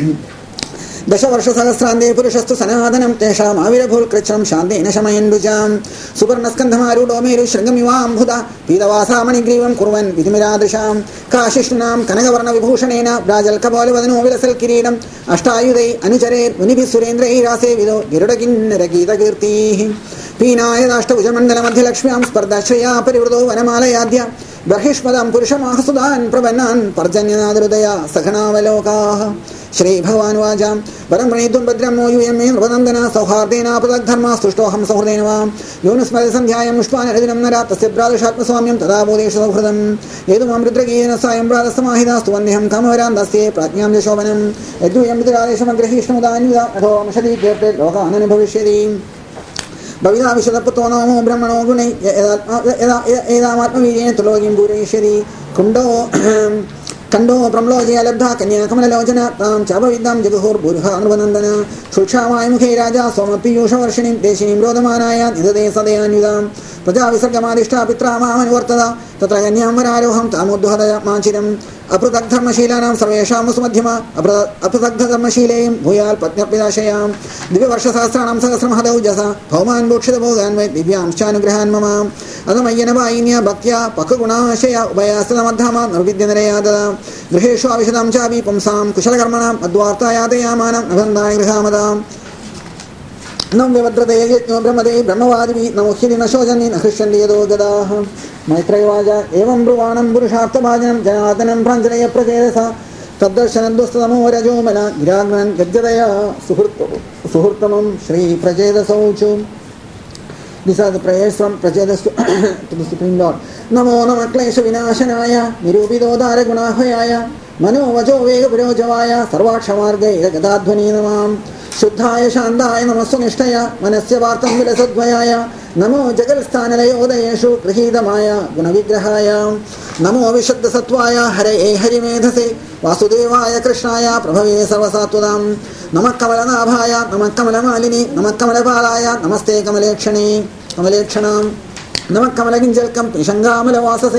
दशवर्षसहस्रान्ते पुरुषस्तु सनातनं तेषाम् आविर्भूर्कृच्छ्रं शान्तेन शमयन्नुजां सुपर्णस्कन्धमारूढो मेरु शृङ्गमिवाम्भुधा पीतवासामणिग्रीवं कुर्वन् विधिमिरादृशां काशिष्णुनां कनकवर्णविभूषणेन ब्राजल्कपोलवदनो विलसल्किरीटम् अष्टायुधै अनुचरैर्मुनिभिः सुरेन्द्रैरासे विदो गिरुडकिन्नरगीतकीर्तिः पीनायदाष्टभुजमण्डलमध्यलक्ष्म्यां स्पर्धाश्रया परिवृतो वनमालयाद्य बर्हिष्मदं पुरुषमाहसुदान् प्रपन्नान् पर्जन्यनादहृदया सघनावलोकाः. श्री भगवान वाचा वरम प्रणीतुम भद्रम no यूयं मे नृपनन्दना सौहार्देनापदग्धर्मा स्तुष्टोऽहं सौहृदेन वां योनुस्मृति सन्ध्यायां पुष्पानरदिनं नरा तस्य प्रादशात्मस्वाम्यं तदा बोधेषु सौहृदं येतुमां रुद्रगीतेन सायं प्रातस्समाहितास्तु वन्देऽहं कामवरान्दस्ये प्राज्ञां यशोवनं यद्यूयं विदुरादेशमग्रहीष्णमुदान्विदा अथो अंशति कीर्ते लोकानन भविष्यति भविता विशदपुतो नमो ब्रह्मणो गुणै यदामात्मवीर्येण तुलोकीं पूरयिष्यति कुण्डो खंडो प्रम्लोजया लब्धा कन्याकमललोचना तां चापविद्यां जगुहुर्भूर्हा अनुवनन्दना शुक्षामायमुखे राजा सोमपीयूषवर्षिणीं देशिनीं रोदमानाया निददे सदयान्विदां प्रजाविसर्गमादिष्टा पित्रा मामनुवर्तदा तत्र कन्यां वरारोहं तामुद्वहदय माचिरम् अपृथग्धर्मशीलानां सर्वेषां सुमध्यमा अपृथग्धर्मशीलेयं भूयाल् पत्न्यप्यदाशयां दिव्यवर्षसहस्राणां सहस्रमहदौ जसा भौमान् भोक्षितभोगान् वै दिव्यांश्चानुग्रहान् मम अदमय्यनवायिन्या भक्त्या पक्वगुणाशया उभयास्तमद्धमा निर्विद्यनरया ददा गृहेषु आविशदां चापि पुंसां कुशलकर्मणाम् अद्वार्तायातयामानं नभन्दाय गृहामदाम् नम व्यवद्रते यज्ञो ब्रह्मदे ब्रह्मवादिवी नमोह्यति न शोचन्ति न हृष्यन्ति यदो गदाः. मैत्रैवाच एवं ब्रुवाणं पुरुषार्थभाजनं जनार्दनं प्राञ्जलय प्रचेदसा तद्दर्शनद्वस्तमो रजोमला गिराग्नन् गद्यतया सुहृत्तमं Shri प्रचेदसौचु. These are the prayers from Prachedas to, to the Supreme Lord. Namo Nama Klesha Vinashanaya Nirupidoddhara Gunahayaya Mano Vajo Vega Purojavaya Sarvakshamargaya Gadadhvani Namam Shuddhaya Shandaya Namaswanishtaya Manasya Vartam Vilasadvayaya Namo Jagalsthanalayodayesu Grihidamaya Gunavigrahaya Namo Vishaddhasatvaya Hare Harimedhase Vasudevaya Krishnaya Prabhave Sarvasatudam Namak Kamalanabhaya Namak Kamalamalini Namak Kamalapalaya Namaste Kamalekshani Kamalekshana Namak Kamalaginjalkam Pishangamala Vasase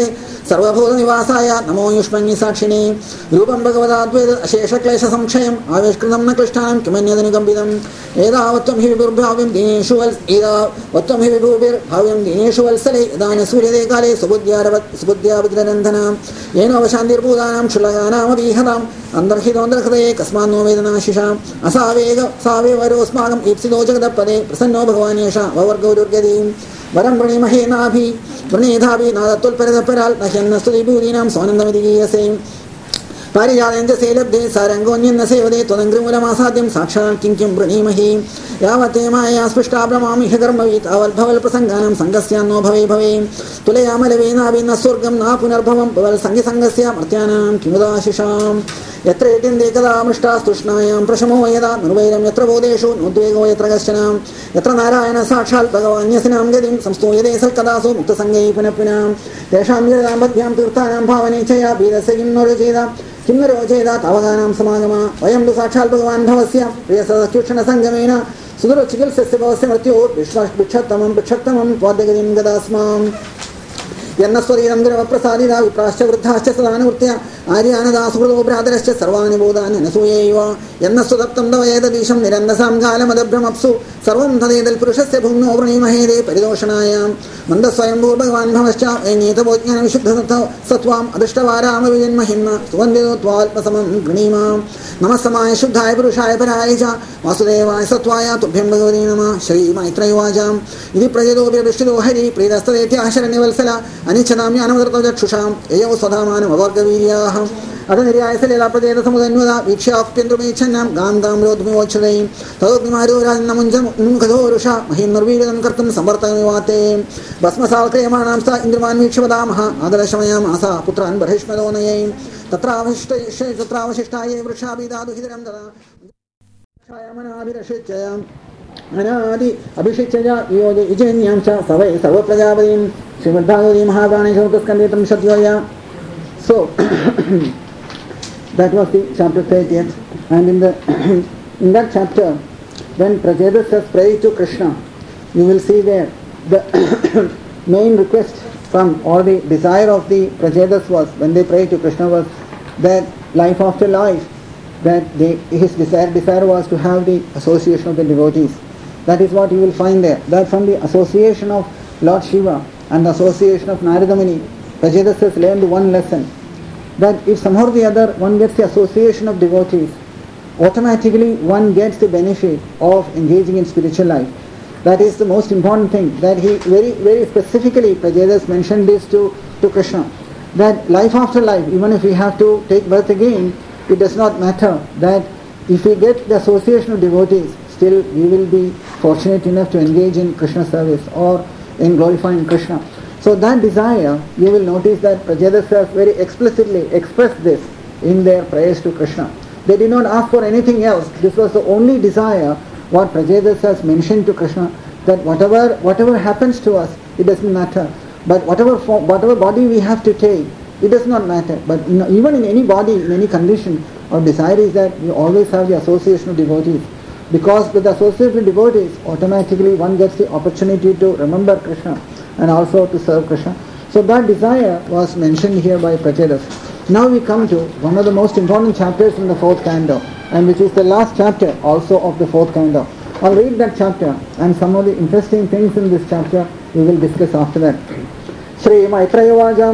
സർവഭൂതനിവാസായ നമോ യുഷ്മന്യ സാക്ഷിണേ രൂപം ഭഗവതാദ്വൈത അശേഷക്ലേശ സംക്ഷയം ആവിഷ്കൃതം ന ക്ലിഷ്ടാനം കിമന്യതനുകമ്പിതം ഏതാവത്വം he വിഭുർഭാവ്യം ദീനേഷു വൽ ഏതാവത്വം he വിഭുർഭാവ്യം ദീനേഷു വത്സലേ യദാന സൂര്യതേ കാലേ സുബുദ്ധ്യാരവത് സുബുദ്ധ്യാവിദ്രനന്ദന ഏനോവശാന്തിർഭൂതാനാം ക്ഷുല്ലകാനാമവീഹതാം അന്തർഹിതോന്തർഹൃദയേ കസ്മാന്നോ വേദനാശിഷാം അസാവേഗ സാവേവരോസ്മാകം ഈപ്സിതോ ജഗതപദേ പ്രസന്നോ ഭഗവാനേഷ വവർഗൗരുർഗതീം വരം വൃണീമഹേ നാഭി വൃണീധാഭി നാദത്വൽപരതപരാൽ നഹ്യന്നസ്തുതിഭൂതീനാം സ്വാനന്ദമിതിഗീയസേ പാരിജാതേന്ദ്രസേ ലബ്ധേ സാരംഗോന്യന്ന സേവതേ ത്വദംഘ്രിമൂലമാസാദ്യം സാക്ഷാൽ Kim Kim വൃണീമഹി യാവത്തേ മായാ സ്പൃഷ്ടാ ബ്രഹ്മാമിഹ കർമ്മവി താവൽഭവൽ പ്രസംഗാനം സംഘസ്യാന്നോ ഭവേ ഭവേ തുലയാമലവേനാഭിന്ന സ്വർഗം നാ പുനർഭവം ഭവൽ സംഘസംഘസ്യ മർത്യാനാം കിമുദാശിഷാം യത്ര യത്യന്തേ കഥാ മൃഷ്ടാസ്തുഷ്ണായാം പ്രശമോ യഥാ നിർവൈരം യത്ര ബോധേഷു നോദ്വേഗോ യത്ര കശ്ചനാം യത്ര നാരായണ സാക്ഷാൽ ഭഗവാന്യസിനാം ഗതിം സംസ്തൂയതേ സൽക്കഥാസു മുക്തസംഗൈ പുനഃപുനാം തേഷാം യഥാമ്പദ്ഭ്യാം തീർത്ഥാനാം ഭാവനേച്ഛയാ ഭീതസ്യ കിന്നോരു ചെയ്ത കിന്നരോ ചെയ്ത തവകാനാം സമാഗമ വയം തു സാക്ഷാൽ ഭഗവാൻ ഭവസ്യ പ്രിയസദസ്യുക്ഷണ സംഗമേന സുദുര ചികിത്സസ്യ ഭവസ്യ മൃത്യോ ഭിക്ഷത്തമം ഭിക്ഷത്തമം ത്വാദ്യഗതിം ഗതാസ്മാം എന്നസ്വരീരം ദ്രവപ്രസാദിത വിപ്രാശ്ച വൃദ്ധാശ്ച സദാനുവൃത്യ ആര്യാനദാസുഹൃദോ ഭ്രാതരശ്ച സർവാണി ബോധാൻ അനസൂയൈവ എന്നസ്വദപ്തം തവേദീശം നിരന്തസാം കാലമദഭ്രമപ്സു സർവം തദേതൽ പുരുഷസ്യ ഭുഗ്നോ വൃണീമഹേദേ പരിദോഷണായാം മന്ദസ്വയംഭൂർഭഗവാൻ ഭവശ്ച ഏനീതബോജ്ഞാന വിശുദ്ധ സത്വാം അധിഷ്ഠവാരാമവിജന്മഹിന്ന സുവന്ദിതോ ത്വാത്മസമം ഗൃണീമാം നമസ്സമായ ശുദ്ധായ പുരുഷായ പരായ ച വാസുദേവായ സത്വായ തുഭ്യം ഭഗവതേ നമഃ ശ്രീ മൈത്രൈവാചാം ഇതി പ്രജതോഭിർദൃഷ്ടിതോ ഹരി പ്രീതസ്തദേത്യാശരണ്യവത്സല അനിച്ഛതാം ജ്ഞാനമൃതക്ഷുഷാം യയോ സ്വധാമാനം അവർഗവീര്യാഹ അധനിര്യായസലീലാപ്രചേതസമുദന്വത വീക്ഷ്യാപ്യന്തൃമേച്ഛന്നാം ഗാന്ധാം രോദ്മിവോച്ഛതയും തദോഗ്നിമാരോരാജനമുഞ്ചമുഖദോരുഷ മഹീം നിർവീര്യതം കർത്തും സമ്പർത്തമിവാത്തേ ഭസ്മസാൽക്രിയമാണാം സ ഇന്ദ്രമാൻ വീക്ഷ്യവതാമഹ ആദരശമയാം ആസ പുത്രാൻ ബർഹിഷ്മദോനയൈം തത്രാവശിഷ്ട തത്രാവശിഷ്ടായേ വൃക്ഷാഭിധാതുഹിതരം തഥാ മനാഭിരക്ഷിച്ചയാം അനാദി അഭിഷിച്ചയ വിജയന്യാം ച സവൈ സർവപ്രജാപതിം ശ്രീമദ്ഭാഗവതീ മഹാപുരാണേ ചതുർത്ഥസ്കന്ധേ ത്രിംശത്യോയ. So that was the chapter thirtieth, and in the in that chapter, when Prachetas prayed to Krishna, you will see there the main request from or the desire of the Prachetas was, when they prayed to Krishna, was that life after life, that they, his desire desire was to have the association of the devotees. That is what you will find there. That from the association of Lord Shiva and the association of Narada Muni, Prachetas has learned one lesson, that if somehow or the other one gets the association of devotees, automatically one gets the benefit of engaging in spiritual life. That is the most important thing, that he very very specifically, Prachetas mentioned this to, to Krishna, that life after life, even if we have to take birth again, it does not matter, that if we get the association of devotees, still we will be fortunate enough to engage in Krishna service or in glorifying Krishna. So that desire, you will notice that Prachetas very explicitly expressed this in their prayers to Krishna. They did not ask for anything else. This was the only desire what Prachetas has mentioned to Krishna, that whatever whatever happens to us, it doesn't matter. But whatever form, whatever body we have to take, it does not matter. But you know, even in any body, in any condition, our desire is that we always have the association of devotees. Because with the association of devotees, automatically one gets the opportunity to remember Krishna and also to serve Krishna. So that desire was mentioned here by Prachetas. Now we come to one of the most important chapters in the fourth canto, and which is the last chapter also of the fourth canto. I'll read that chapter, and some of the interesting things in this chapter we will discuss after that. Shri Maitrayavajam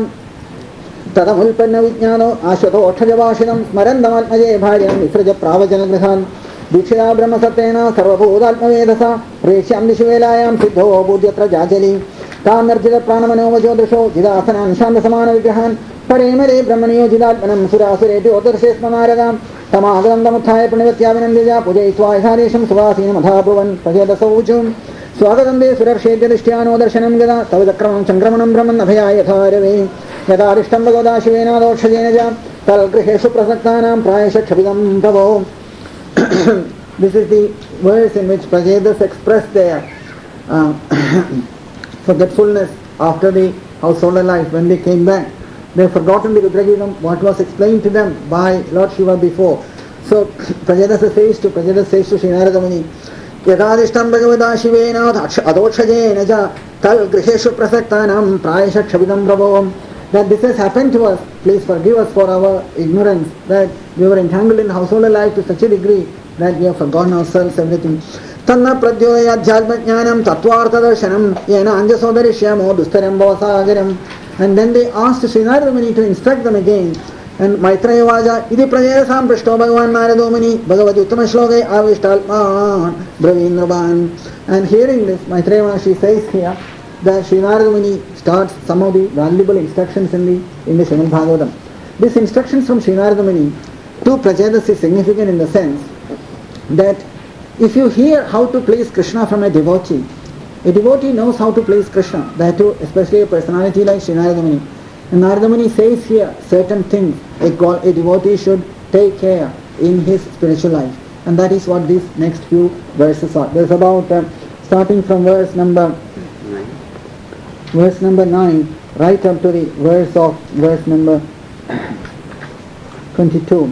Tadamulpanna Vijnano Ashwato Othajavashinam Smarandamatmaje Bharyam Visraja Pravajanagrahan Dikshya Brahmasatena Sarvabhudatmavedasa Reshyam Dishuvelayam Siddho Budhyatra Jajali Tanarjita Pranamanovajodrasho Jidasanan Shandasamana Vigrahan Paremare Brahmaniyo Jidatmanam Surasureti Odarsesmanaradam Tamagadamdamuthaya Pranivatiyavinandija Pujai Swaisaresham Suvasina Madhapuvan Prajedasavujum Swagadande Surarshedyanishthyano Darshanam Gada Tavadakramam Chankramanam Brahman Abhayayatharave Yadarishtam Bhagodashivena Dokshajenaja Talgriheshu Prasaktanam Prayasha Kshabidam Prabho. This is the verse in which Prachetas expressed their uh, forgetfulness after the household life. When they came back, they have forgotten the Rudragidam, what was explained to them by Lord Shiva before. So Prachetas says to Prachetas says to Sri Narada Muni, Yadadishtam Bhagavada Shivena Adokshajena Ja Tal Griheshu Prasaktanam Prayasha Kshabidam Prabho. that this has happened to us. Please forgive us for our ignorance, that we were entangled in household life to such a degree that we have forgotten ourselves, everything. Tanna pradyoya jnanam tatvartha darshanam yena anjasodarishyamo dustaram bhavasagaram. And then they asked Srinarada Muni to instruct them again. And Maitreya Vaja, Idi Prajayasam Prashto Bhagavan Narado Muni, Bhagavad Uttama Shlokai Avishtalpan, Bravindraban. And hearing this, Maitreya Maharishi says here that Srinarada Muni starts some of the valuable instructions in the in the Srimad Bhagavatam. These instructions from Srinarada Muni to Prajadas is significant in the sense that if you hear how to please Krishna from a devotee, a devotee knows how to please Krishna, that too, especially a personality like Sri Narada Muni. And Narada Muni says here certain things a, God, a devotee should take care in his spiritual life. And that is what these next few verses are. There's about, uh, starting from verse number nine. verse number nine, right up to the verse of verse number twenty-two.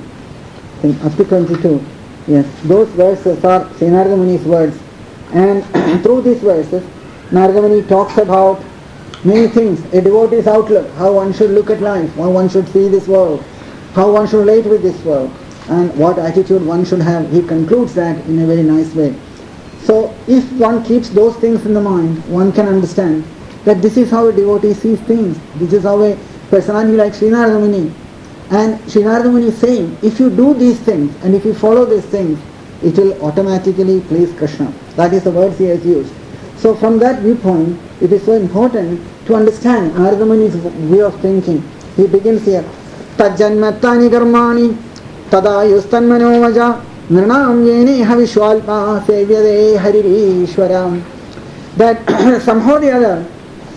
Up to twenty-two. Yes, those verses are Sri Narada Muni's words. And through these verses, Narada Muni talks about many things, a devotee's outlook, how one should look at life, how one should see this world, how one should relate with this world, and what attitude one should have. He concludes that in a very nice way. So if one keeps those things in the mind, one can understand that this is how a devotee sees things. This is how a personality like Sri Narada Muni. And Sri Narada Muni is saying, if you do these things and if you follow these things, it will automatically please Krishna. That is the words he has used. So from that viewpoint, it is so important to understand Narada Muni's way of thinking. He begins here, Tajjanmattani karmani tadayustan manovaja nirnam yene havishwalpa sevyade haririshwaram. That somehow or the other,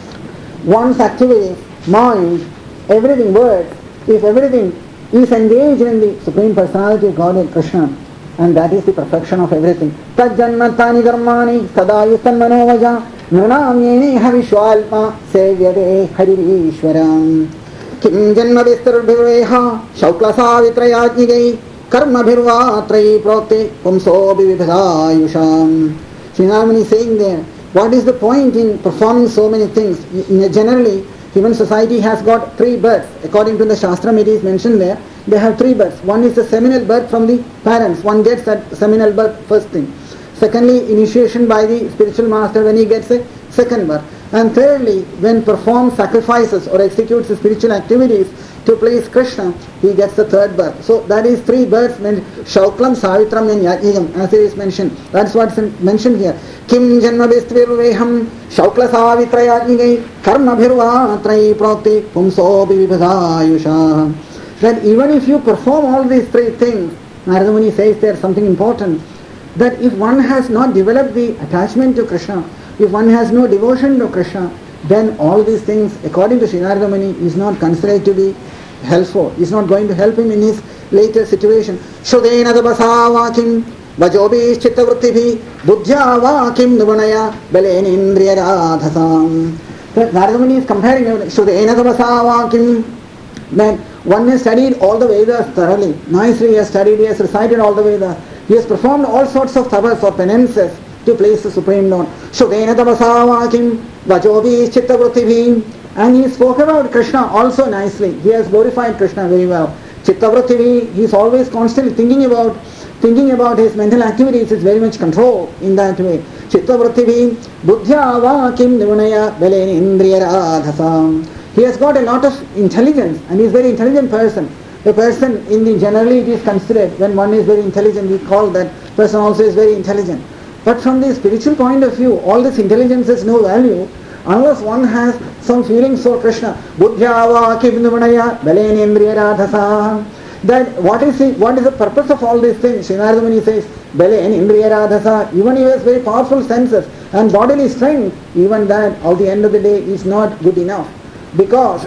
one's activities, mind, everything, words, if everything is engaged in the Supreme Personality of Godhead Krishna, and that is the perfection of everything. Tajjanmattani karmani tadayustan manovaja nirnam yene havishwalpa sevyade haririshwaram. Kim janma vistarurbhirveha shaukla savitrayajnigai karma bhirva trayi prokte pumso bivibhadayusham. Sri Narada Muni is saying there, what is the point in performing so many things? Generally, human society has got three births. According to the Shastram, it is mentioned there, they have three births. One is the seminal birth from the parents. One gets that seminal birth, first thing. Secondly, initiation by the spiritual master when he gets a second birth. And thirdly, when performs sacrifices or executes spiritual activities to please Krishna, he gets the third birth. So that is three births, Shauklam, Savitram and Yajnigam, as it is mentioned. That's what's mentioned here. Kim janma vistvirveham shaukla savitra yajnigai karma bhirva trayi prokti pumso bivibhadayusha. That even if you perform all these three things, Narada Muni says there something important, that if one has not developed the attachment to Krishna, if one has no devotion to Krishna, then all these things, according to Sri Narada Muni, is not considered to be helpful. Is not going to help him in his later situation. Shudena dabasavakim vajobi chittavrittibhi buddhyavakim nuvanaya balenindriya radhasam. Narada Muni is comparing Shudena dabasavakim, that one has studied all the Vedas thoroughly. Nicely he has studied, he has recited all the Vedas. He has performed all sorts of tapas or penances to please the Supreme Lord. Shudena dabasavakim vajobi chittavrittibhi. And he spoke about Krishna also nicely. He has glorified Krishna very well. Chittavrittibhi, he is always constantly thinking about thinking about his mental activities. Is very much control in that way. Chittavrittibhi buddhyavakim nivanaya beleni indriya radhasam. He has got a lot of intelligence and he is a very intelligent person. A person in the generally it is considered, when one is very intelligent, we call that person also is very intelligent. But from the spiritual point of view, all this intelligence has no value unless one has some feelings for Krishna. Buddhyavakim nivanaya beleni indriya radhasam. That what is the, what is the purpose of all these things? Sri Narada Muni says, beleni indriya radhasa. Even he has very powerful senses and bodily strength, even that at the end of the day is not good enough. Because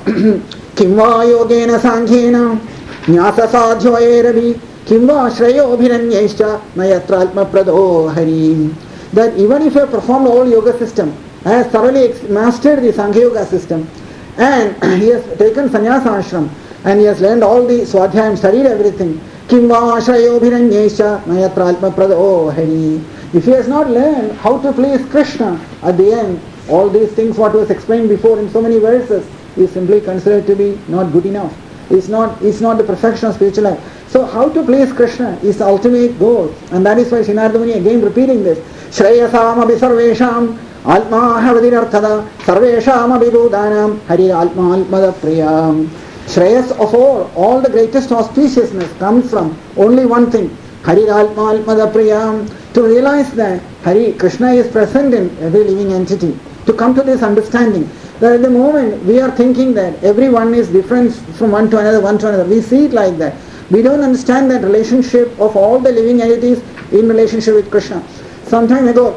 kimva yogena sankhena nyasa sadhyo eravi kimva shreyo bhiranyescha nayatra atma prado hari. That even if you have performed all yoga system, has thoroughly mastered the Sankhya Yoga system, and he has taken sannyasa ashram, and he has learned all the swadhyayam, studied everything. Kimva shreyo bhiranyescha nayatra atma prado hari. If he has not learned how to please Krishna, at the end, all these things what was explained before in so many verses, is simply considered to be not good enough. It's not, it's not the perfection of spiritual life. So how to please Krishna is the ultimate goal. And that is why Srinarada Muni again repeating this. Shreyasam abhi sarvesham alma havadirarthada sarvesham abhibhudanam hari alma almada priyam. Shreyas of all, all the greatest auspiciousness comes from only one thing. Hari alma almada priyam. To realize that Hari, Krishna is present in every living entity. To come to this understanding that at the moment we are thinking that everyone is different from one to another, one to another. We see it like that. We don't understand that relationship of all the living entities in relationship with Krishna. Some time ago,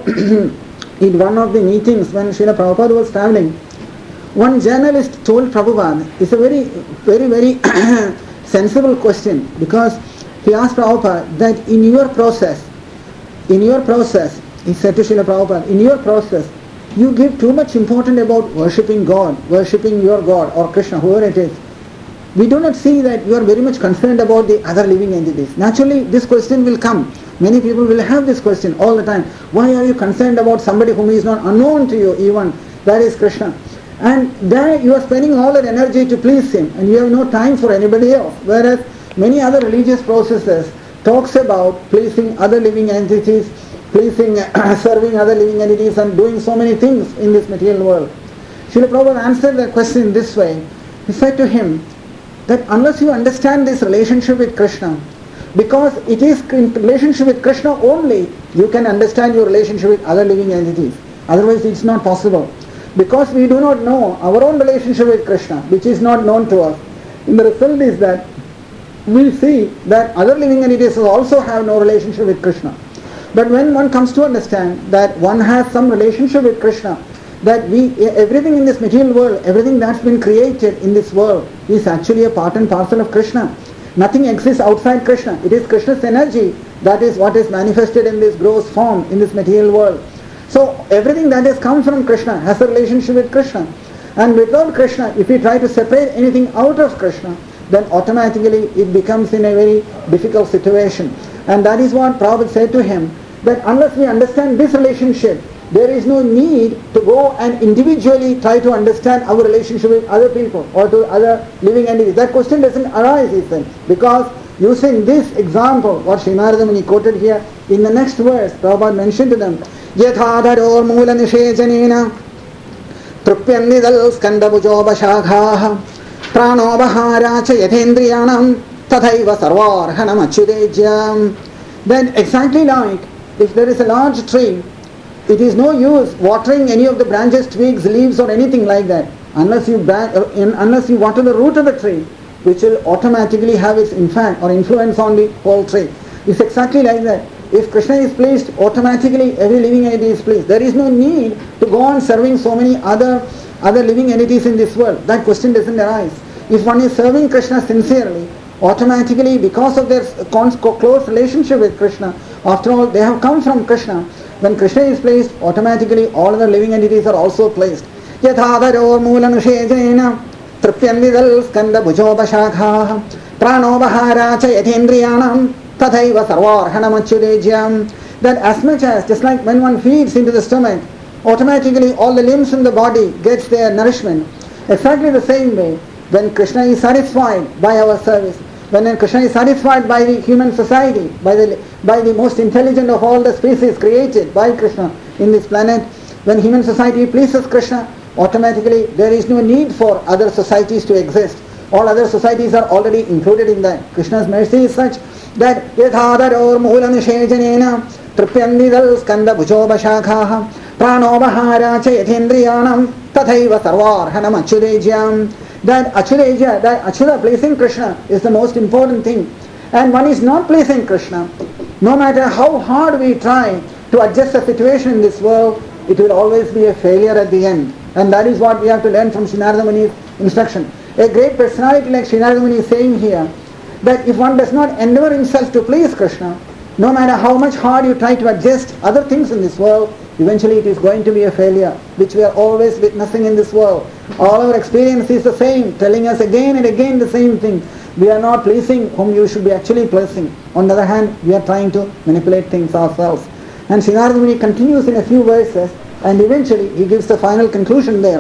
in one of the meetings when Srila Prabhupada was traveling, one journalist told Prabhupada, it's a very, very, very sensible question, because he asked Prabhupada that in your process, in your process, he said to Srila Prabhupada, in your process, you give too much importance about worshipping God, worshipping your God or Krishna, whoever it is. We do not see that you are very much concerned about the other living entities. Naturally, this question will come. Many people will have this question all the time. Why are you concerned about somebody whom is not unknown to you even? That is Krishna. And there you are spending all that energy to please him, and you have no time for anybody else. Whereas many other religious processes talks about pleasing other living entities, pleasing, serving other living entities, and doing so many things in this material world. Srila Prabhupada answered that question this way. He said to him that unless you understand this relationship with Krishna, because it is in relationship with Krishna only you can understand your relationship with other living entities. Otherwise it's not possible. Because we do not know our own relationship with Krishna, which is not known to us. And the result is that we see that other living entities also have no relationship with Krishna. But when one comes to understand that one has some relationship with Krishna, that we, everything in this material world, everything that's been created in this world is actually a part and parcel of Krishna. Nothing exists outside Krishna. It is Krishna's energy that is what is manifested in this gross form in this material world. So everything that has come from Krishna has a relationship with Krishna. And without Krishna, if we try to separate anything out of Krishna, then automatically it becomes in a very difficult situation. And that is what Prabhupada said to him, that unless we understand this relationship, there is no need to go and individually try to understand our relationship with other people or to other living entities. That question doesn't arise, he said, because using this example, what Srinarada Muni quoted here, in the next verse, Prabhupada mentioned to them, Yathadharor mula nishejanena trupyannidal skandabhujoba shakhaha pranobahara cha yathendriyanam tathaiva sarvarhanam achyudejyam. Then exactly like if there is a large tree, it is no use watering any of the branches, twigs, leaves or anything like that unless you uh, in, unless you water the root of the tree, which will automatically have its impact or influence on the whole tree. It's exactly like that. If Krishna is pleased, automatically every living entity is pleased. There is no need to go on serving so many other other living entities in this world. That question doesn't arise. If one is serving Krishna sincerely, automatically because of their close relationship with Krishna, after all they have come from Krishna, when Krishna is placed, automatically all other living entities are also placed. Yathadharor moolanushejanena trupyannidal skanda bhujoba shakhaha pranobahara cha yathendriyanam tathaiva sarvarhanam achyudejyam. That as much as, just like when one feeds into the stomach, automatically all the limbs in the body gets their nourishment. Exactly the same way, when Krishna is satisfied by our service, when Krishna is satisfied by the human society, by the by the most intelligent of all the species created by Krishna in this planet, when human society pleases Krishna, automatically there is no need for other societies to exist. All other societies are already included in that. Krishna's mercy is such that yathadharor moolanushejanena trupyannidal skanda bhujoba shakhaha pranobahara cha yathendriyanam tathaiva sarvarhanam achyudejyam. That achyudeja, that achyuda, pleasing Krishna, is the most important thing. And one is not pleasing Krishna, no matter how hard we try to adjust the situation in this world, it will always be a failure at the end. And that is what we have to learn from Srinarada Muni's instruction. A great personality like Srinarada Muni is saying here, that if one does not endeavor himself to please Krishna, no matter how much hard you try to adjust other things in this world, eventually it is going to be a failure, which we are always witnessing in this world. All our experience is the same, telling us again and again the same thing. We are not pleasing whom you should be actually pleasing. On the other hand, we are trying to manipulate things ourselves. And Srinarada Muni continues in a few verses, and eventually he gives the final conclusion there.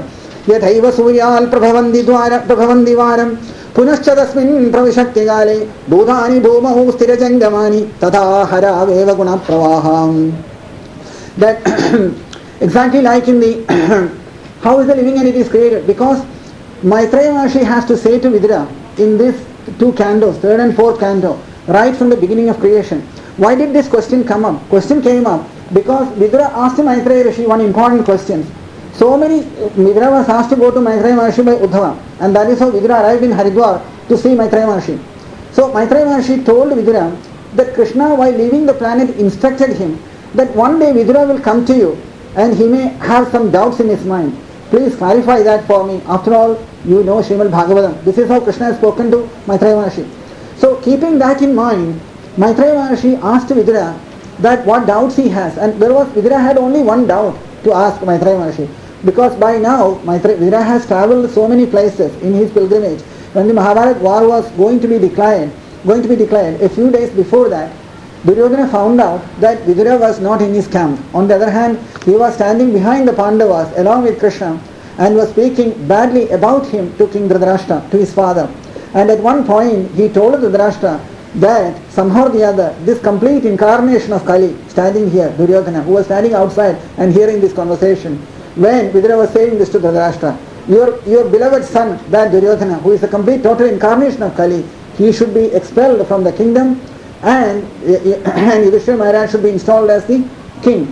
यथैव सूर्याल् प्रभवन्ति द्वार प्रभवन्ति वारं पुनश्च तस्मिन् प्रविशक्तिकाले भूतानि भूमौ स्थिरजङ्गमानि तथा हरावेव गुणप्रवाहाम्. That exactly like in the how is the living entity created? Because Maitreya Maharshi has to say to Vidura in these two cantos, third and fourth canto, right from the beginning of creation. Why did this question come up? Question came up because Vidura asked Maitreya Rishi one important question. So many, Vidura was asked to go to Maitreya Maharshi by Uddhava, and that is how Vidura arrived in Haridwar to see Maitreya Maharshi. So Maitreya Maharshi told Vidura that Krishna, while leaving the planet, instructed him that one day Vidura will come to you and he may have some doubts in his mind. Please clarify that for me. After all, you know Srimad Bhagavatam. This is how Krishna has spoken to Maitreya Maharshi. So keeping that in mind, Maitreya Maharshi asked Vidura that what doubts he has, and there was Vidura had only one doubt to ask Maitreya Maharshi, because by now Maitreya Vidura has travelled so many places in his pilgrimage. When the Mahabharata war was going to be declared, going to be declared a few days before that, Duryodhana found out that Vidura was not in his camp. On the other hand, he was standing behind the Pandavas along with Krishna and was speaking badly about him to King Dhritarashtra, to his father. And at one point he told Dhritarashtra that somehow or the other, this complete incarnation of Kali, standing here, Duryodhana, who was standing outside and hearing this conversation, when Vidura was saying this to Dhritarashtra, your, your beloved son, that Duryodhana, who is the complete total incarnation of Kali, he should be expelled from the kingdom, and, and Yudhishthira Maharaj should be installed as the king.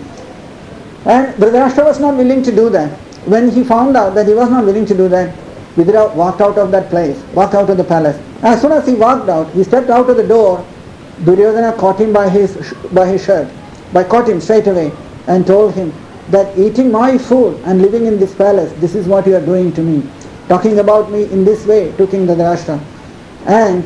And Dhritarashtra was not willing to do that. When he found out that he was not willing to do that, Vidura walked out of that place, walked out of the palace. As soon as he walked out, he stepped out of the door, Duryodhana caught him by his, by his shirt, by caught him straight away and told him that eating my food and living in this palace, this is what you are doing to me. Talking about me in this way to King Dhritarashtra. And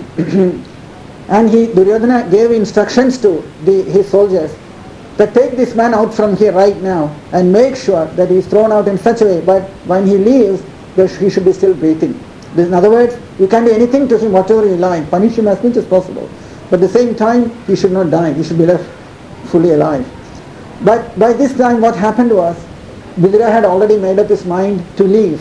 And he, Duryodhana gave instructions to the, his soldiers that take this man out from here right now and make sure that he is thrown out in such a way, but when he leaves, he should be still breathing. In other words, you can do anything to him, whatever you like, punish him as much as possible. But at the same time, he should not die, he should be left fully alive. But by this time what happened was, Vidura had already made up his mind to leave.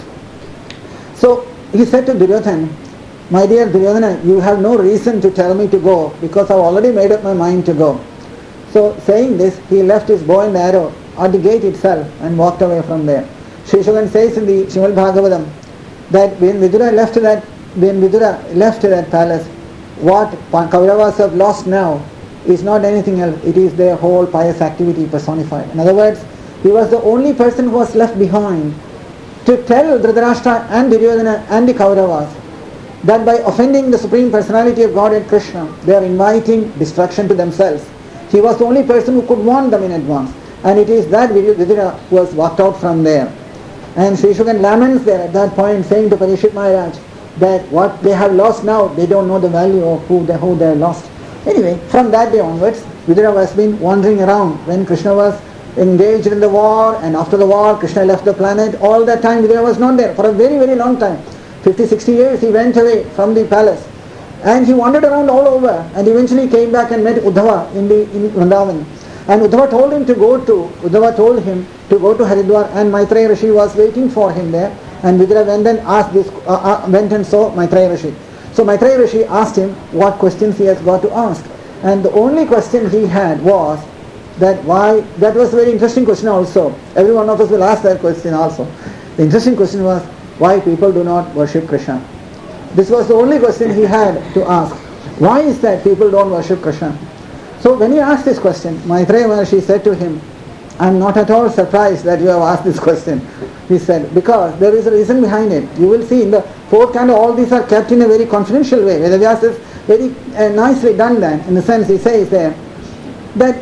So he said to Duryodhana, my dear Duryodhana, you have no reason to tell me to go because I have already made up my mind to go. So saying this, he left his bow and arrow at the gate itself and walked away from there. Sri Shukan says in the Srimad Bhagavatam that when Vidura left that, when Vidura left that palace, what Kauravas have lost now is not anything else, it is their whole pious activity personified. In other words, he was the only person who was left behind to tell Dhritarashtra and Duryodhana and the Kauravas that by offending the Supreme Personality of Godhead Krishna, they are inviting destruction to themselves. He was the only person who could warn them in advance. And it is that Vidura who was walked out from there. And Sri Shukan laments there at that point, saying to Parikshit Maharaj that what they have lost now, they don't know the value of who they, who they have lost. Anyway, from that day onwards, Vidura has been wandering around. When Krishna was engaged in the war, and after the war, Krishna left the planet, all that time Vidura was not there for a very, very long time. fifty, sixty years he went away from the palace. And he wandered around all over and eventually came back and met Uddhava in the in Vrindavan. And Uddhava told him to go to, Uddhava told him to go to Haridwar, and Maitreya Rishi was waiting for him there. And Vidura went and asked this, uh, uh, went and saw Maitreya Rishi. So Maitreya Rishi asked him what questions he has got to ask. And the only question he had was that why, that was a very interesting question also. Every one of us will ask that question also. The interesting question was, why people do not worship Krishna. This was the only question he had to ask. Why is that people don't worship Krishna? So when he asked this question, Maitreya Maharshi said to him, I am not at all surprised that you have asked this question. He said, because there is a reason behind it. You will see in the fourth canto, all these are kept in a very confidential way. Vedavyas is very uh, nicely done that. In the sense he says there, that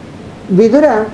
Vidura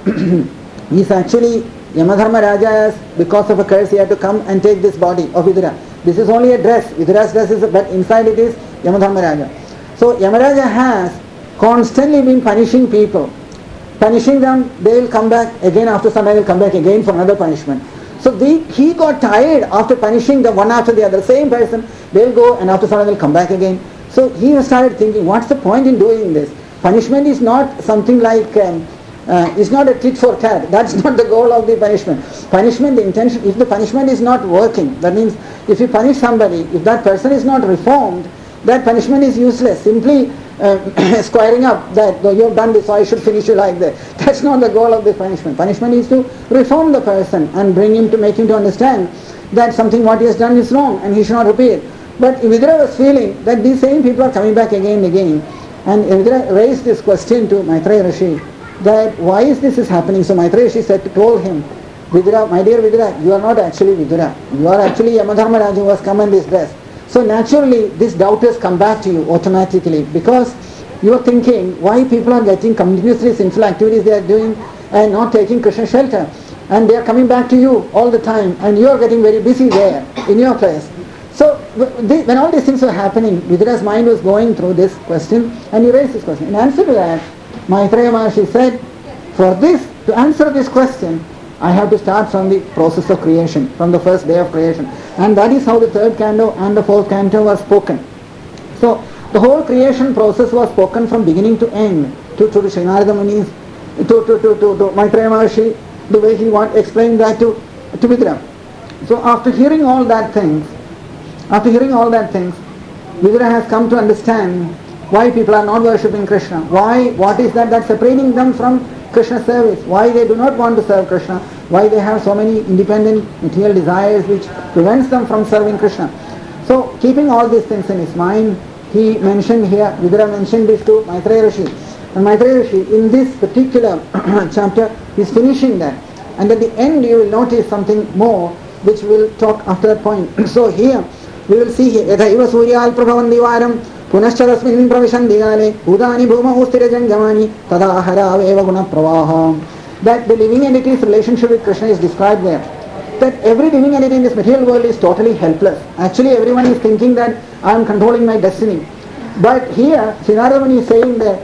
is actually Yamadharma Raja, because of a curse he had to come and take this body of Vidura. This is only a dress. Vidura's dress is, but inside it is Yamadharma Raja. So Yamaraja has constantly been punishing people. Punishing them, they will come back again, after some time they will come back again for another punishment. So the, he got tired after punishing them one after the other. Same person, they will go and after some time they will come back again. So he started thinking, what's the point in doing this? Punishment is not something like um, uh, is not a tit for tat. That's not the goal of the punishment. Punishment, the intention, if the punishment is not working, that means if you punish somebody, if that person is not reformed, that punishment is useless. Simply uh, squaring up that you have done this, so I should finish you like that. That's not the goal of the punishment. Punishment is to reform the person and bring him to make him to understand that something what he has done is wrong and he should not repeat. But Vidura was feeling that these same people are coming back again and again. And Vidura raised this question to Maitreya Rishi, that why is this is happening? So Maitreya Rishi said, told him, Vidura, my dear Vidura, you are not actually Vidura. You are actually Yamadharmaraj who has come in this dress. So naturally, this doubt has come back to you automatically, because you are thinking why people are getting continuously sinful activities they are doing and not taking Krishna shelter. And they are coming back to you all the time, and you are getting very busy there in your place. So when all these things were happening, Vidura's mind was going through this question, and he raised this question. In answer to that, Maitreya Maharshi said, for this, to answer this question, I have to start from the process of creation, from the first day of creation. And that is how the third canto and the fourth canto was spoken. So the whole creation process was spoken from beginning to end, to, to the Srinarada Munis, to, to, to, to, to Maitreya Maharshi, the way he want explained that to, to Vidura. So after hearing all that things, after hearing all that things, Vidura has come to understand why people are not worshipping Krishna. Why, what is that that's separating them from Krishna service? Why they do not want to serve Krishna? Why they have so many independent material desires which prevents them from serving Krishna? So keeping all these things in his mind, he mentioned here, Vidura mentioned this to Maitreya Rishi. And Maitreya Rishi, in this particular chapter, is finishing that. And at the end you will notice something more which we will talk after that point. So here we will see here, Yathaiva Suryal Prabhavan Divaram Punashchadasmin Pravishan Digale Udani Bhuma Ustirajan Jamani Tada Haraveva Guna Pravaha. That the living entity's relationship with Krishna is described there. That every living entity in this material world is totally helpless. Actually everyone is thinking that I am controlling my destiny. But here, Srinarada Muni is saying that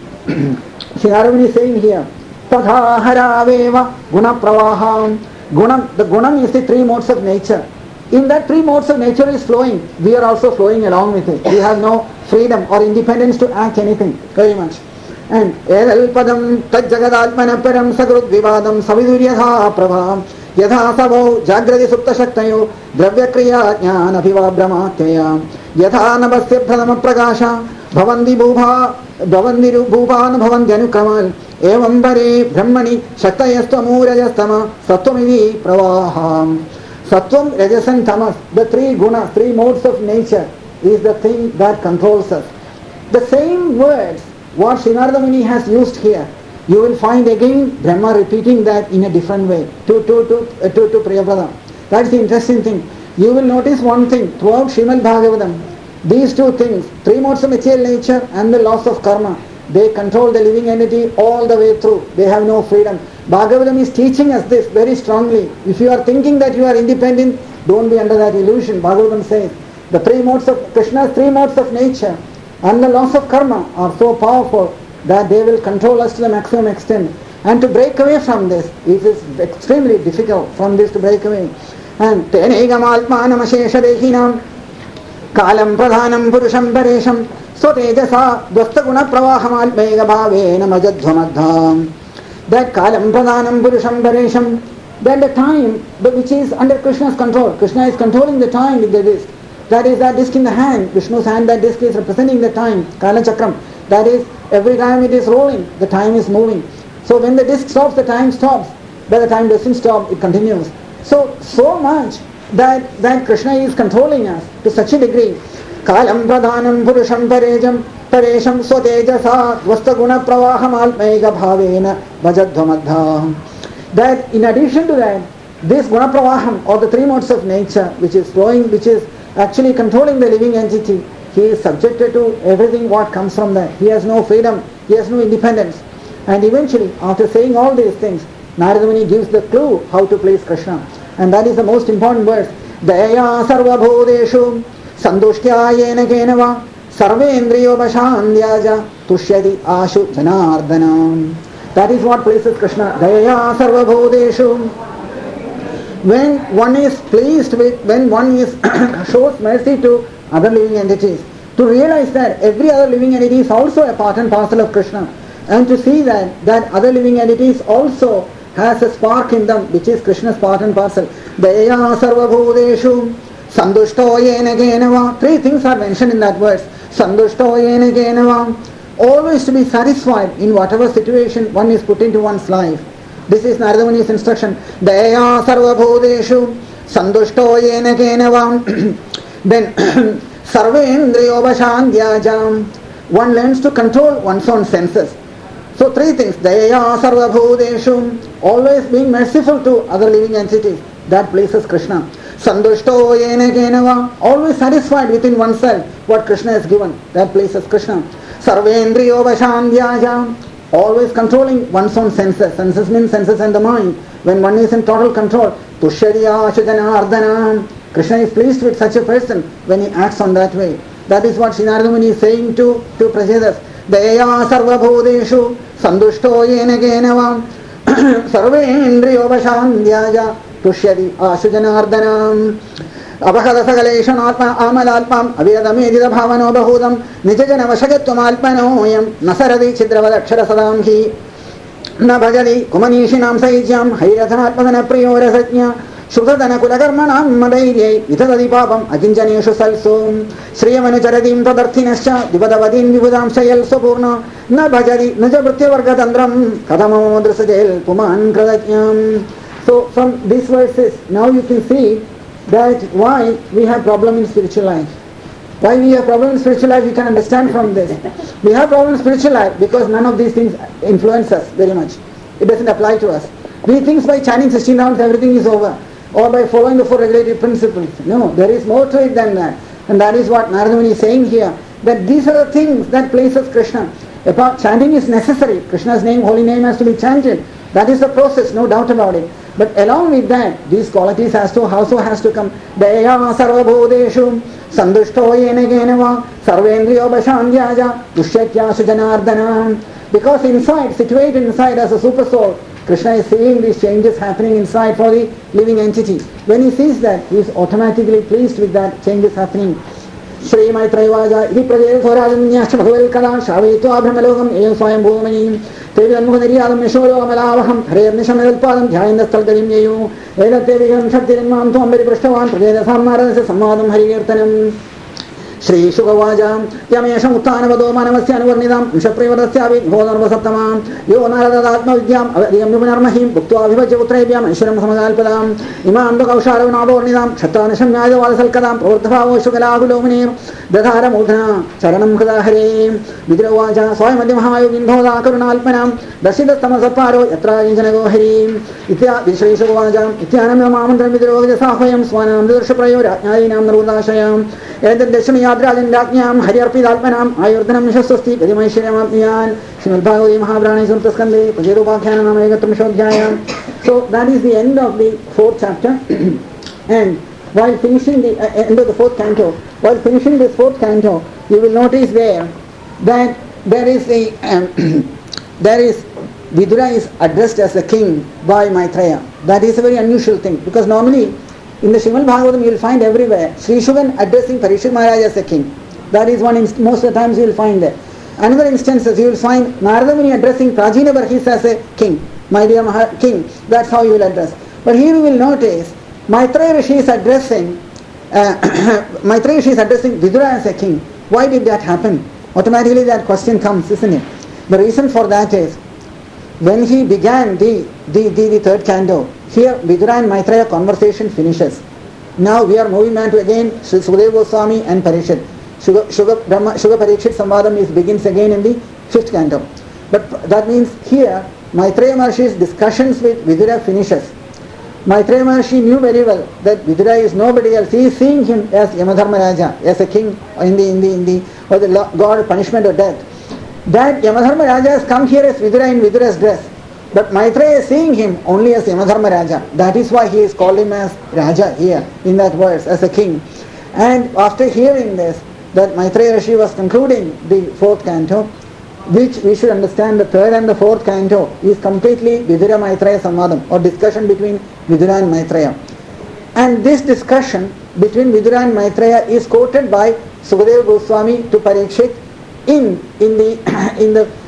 Srinarada Muni is saying here, Tada Haraveva Guna Pravaham. Gunam, the Gunam is the three modes of nature. In that three modes of nature is flowing. We are also flowing along with it. We have no freedom or independence to act anything very much. And Edal Padam Tajjagadalpana Param Sagrud Vivadam Saviduryatha Prabha Yatha Savo Jagradi Supta Shaktayo Dravya Kriya Jnana Viva Brahmatyaya Yatha Navasya Pradama Prakasha Bhavandi Bhubha Bhavandi Bhubhan Bhavandi Anukramal Evam Bare Brahmani Shaktayastamo Rajastama Sattvamivi Pravaham. Sattvam, Rajas and Tamas, the three gunas, three modes of nature is the thing that controls us. The same words what Srinarada Muni has used here, you will find again Brahma repeating that in a different way to, to, to, uh, to, to Priyaprada. That's the interesting thing. You will notice one thing throughout Srimad Bhagavatam, these two things, three modes of material nature and the laws of karma, they control the living entity all the way through. They have no freedom. Bhagavatam is teaching us this very strongly. If you are thinking that you are independent, don't be under that illusion. Bhagavatam says the three modes of Krishna's three modes of nature and the laws of karma are so powerful that they will control us to the maximum extent. And to break away from this, it is extremely difficult from this to break away. And tenegam altmanam ashesha dehinam kalam pradhanam purusham paresham swatejasa dvastaguna pravaham alpega bhavena majadhvamadham. That kalam pradhanam purusham paresham, that the time which is under Krishna's control. Krishna is controlling the time with the disc. That is that disc in the hand. Vishnu's hand, that disc is representing the time. Kala chakram. That is, every time it is rolling, the time is moving. So when the disc stops, the time stops. But the time doesn't stop, it continues. So, so much that, that Krishna is controlling us to such a degree. Kalam pradhanam purusham parejam paresham swatejasa dvastaguna pravaham alpega bhavena bhajadvamadham. That in addition to that, this guna pravaham, or the three modes of nature, which is flowing, which is actually controlling the living entity, he is subjected to everything what comes from that. He has no freedom, he has no independence. And eventually, after saying all these things, Narada Muni gives the clue how to please Krishna. And that is the most important verse. Daya sarva bhodeshu sandushtya yena kenava sarvendriyo vashandyaja tushyati ashu janardanam. That is what pleases Krishna. Daya sarva bhodeshu. When one is pleased with, when one is shows mercy to other living entities, to realize that every other living entity is also a part and parcel of Krishna. and to see that that other living entities also has a spark in them, which is Krishna's part and parcel. Daya sarva bhudeshu sandushto yena genava. Three things are mentioned in that verse. Sandushto yena genava. Always to be satisfied in whatever situation one is put into one's life. This is Narada Muni's instruction. Daya sarva bhudeshu sandushto yena genava. Then sarvendriyo vashandhyajam. One learns to control one's own senses. So three things. Daya sarva bhudeshu. Always being merciful to other living entities. That pleases Krishna. Sandushto yena genava. Always satisfied within oneself what Krishna has given. That pleases Krishna. Sarvendriyo vashandhyajam. Always controlling one's own senses. Senses means senses and the mind. When one is in total control. Tushyariya Janardana. Krishna is pleased with such a person when he acts on that way. That is what Sri Narada Muni is saying to, to Prajadas. Daya sarva bhudeshu sandushto yena genava sarvendriyo vashandhyaja tushyadi ashujanardhanam abhagada sagaleshan atma amalalpam aviradamedida bhavano bahudam nijajana vashagatvam alpanoyam nasaradi chidravada akshara sadam hi na bhajadi kumanishinam saijyam hairathanatmadana priyora satnya Shudadana Kulakarmanam Madairi, Vitadi Papam, Akinjaneshu Salsum, Sriyamanu Charadim Tadarthinascha, Divadavadin Vivudam Sayal Soburna, Nabhajari, Najabhritya Vargatandram, Kadamadrasajel, Puman Kradatyam. So from these verses, now you can see that why we have problem in spiritual life. Why we have problem in spiritual life, you can understand from this. We have problem in spiritual life because none of these things influence us very much. It doesn't apply to us. We think by chanting sixteen rounds everything is over. Or by following the four regulative principles. No, there is more to it than that. And that is what Narada Muni is saying here. That these are the things that places Krishna. Apart, chanting is necessary. Krishna's name, holy name has to be chanted. That is the process, no doubt about it. But along with that, these qualities has to also has to come. Daya sarva bhudeshu sandushto yena genava sarvendriyo vashandhyaja dushyatya sujanardana. Because inside, situated inside as a super soul, Krishna is seeing these changes happening inside for the living entity. When he sees that, he is automatically pleased with that changes happening. Shri Maitrayavaja, Iti Prajaya Swarajanyascha Bhagavel Kada, Shavetva Brahmalokam, Eyam Swayam Bhuvamanyam, Tevidam Muhadiriyadam Nisholo Amalavaham, Hare Nishamadal Padam, Dhyanastal Garim Yayu, Eda Tevidam Shaktirimam Tuambari Prashtavan, Prajaya Sammaradasa Sammadam Hariyartanam. Shri Shukavaja, Yamesham Uttanavado Manavasya Varnidam, Vishaprivarasyavi, Hodharvasattamam, Yo Naradadatma Vidyam, Avadiyam Yumanarmahim, Bhuktua Vivajavutrayam, Ishram Samagalpadam, Imam Dukavshara Navornidam, Shatanisham Yadavadasalkadam, Purthavavo Shukalagulomanir, Dadhara Mudhana, Charanam Kadahare, Vidravaja, Swayamadimahayu Vindhoda Karunalpanam, Dasida Tamasaparo, Yatra Janagohari, Itya Vishri Shukavaja, Ityanam Mamandra Vidroja Sahayam, Swanam Durshaprayo, Yayinam Narudashayam, Edad Deshami Adradindaknyam, Hariarpidalpanam, Ayurdanam Shaswasti, Padimaishyamatnyan, Srimad Bhagavati Mahaprani Surtaskande, Pajerupakyanam Egatam Shodhyayam. So that is the end of the fourth chapter. And while finishing the uh, end of the fourth canto, while finishing this fourth canto, you will notice there that there is a um, there is Vidura is addressed as a king by Maitreya. That is a very unusual thing because normally in the Srimad Bhagavatam you will find everywhere Sri Shugan addressing Parikshit Maharaj as a king. That is one inst- most of the times you will find there. Another instances you will find Narada Muni addressing Prajina Barhis as a king, my dear Maha- king. That's how you will address. But here you will notice Maitreya Rishi is addressing uh, Maitreya Rishi is addressing Vidura as a king. Why did that happen? Automatically that question comes, isn't it? The reason for that is when he began the the, the, the third canto, here Vidura and Maitreya conversation finishes. Now we are moving on to again Sri Sukadeva Goswami and Parikshit. Shuga, Shuga, Brahma, Shuga Parikshit Samvadam is begins again in the fifth canto. But that means here Maitreya Maharshi's discussions with Vidura finishes. Maitreya Maharshi knew very well that Vidura is nobody else. He is seeing him as Yamadharmaraja, as a king in the in the in the or the god of punishment or death. That Yamadharmaraja has come here as Vidura in Vidura's dress. But Maitreya is seeing him only as Yamadharmaraja. That is why he is called him as Raja here in that verse, as a king. And after hearing this, that Maitreya Rishi was concluding the fourth canto, which we should understand the third and the fourth canto is completely Vidura Maitreya Samvadam, or discussion between Vidura and Maitreya. And this discussion between Vidura and Maitreya is quoted by Sukadeva Goswami to Parikshit in in the in the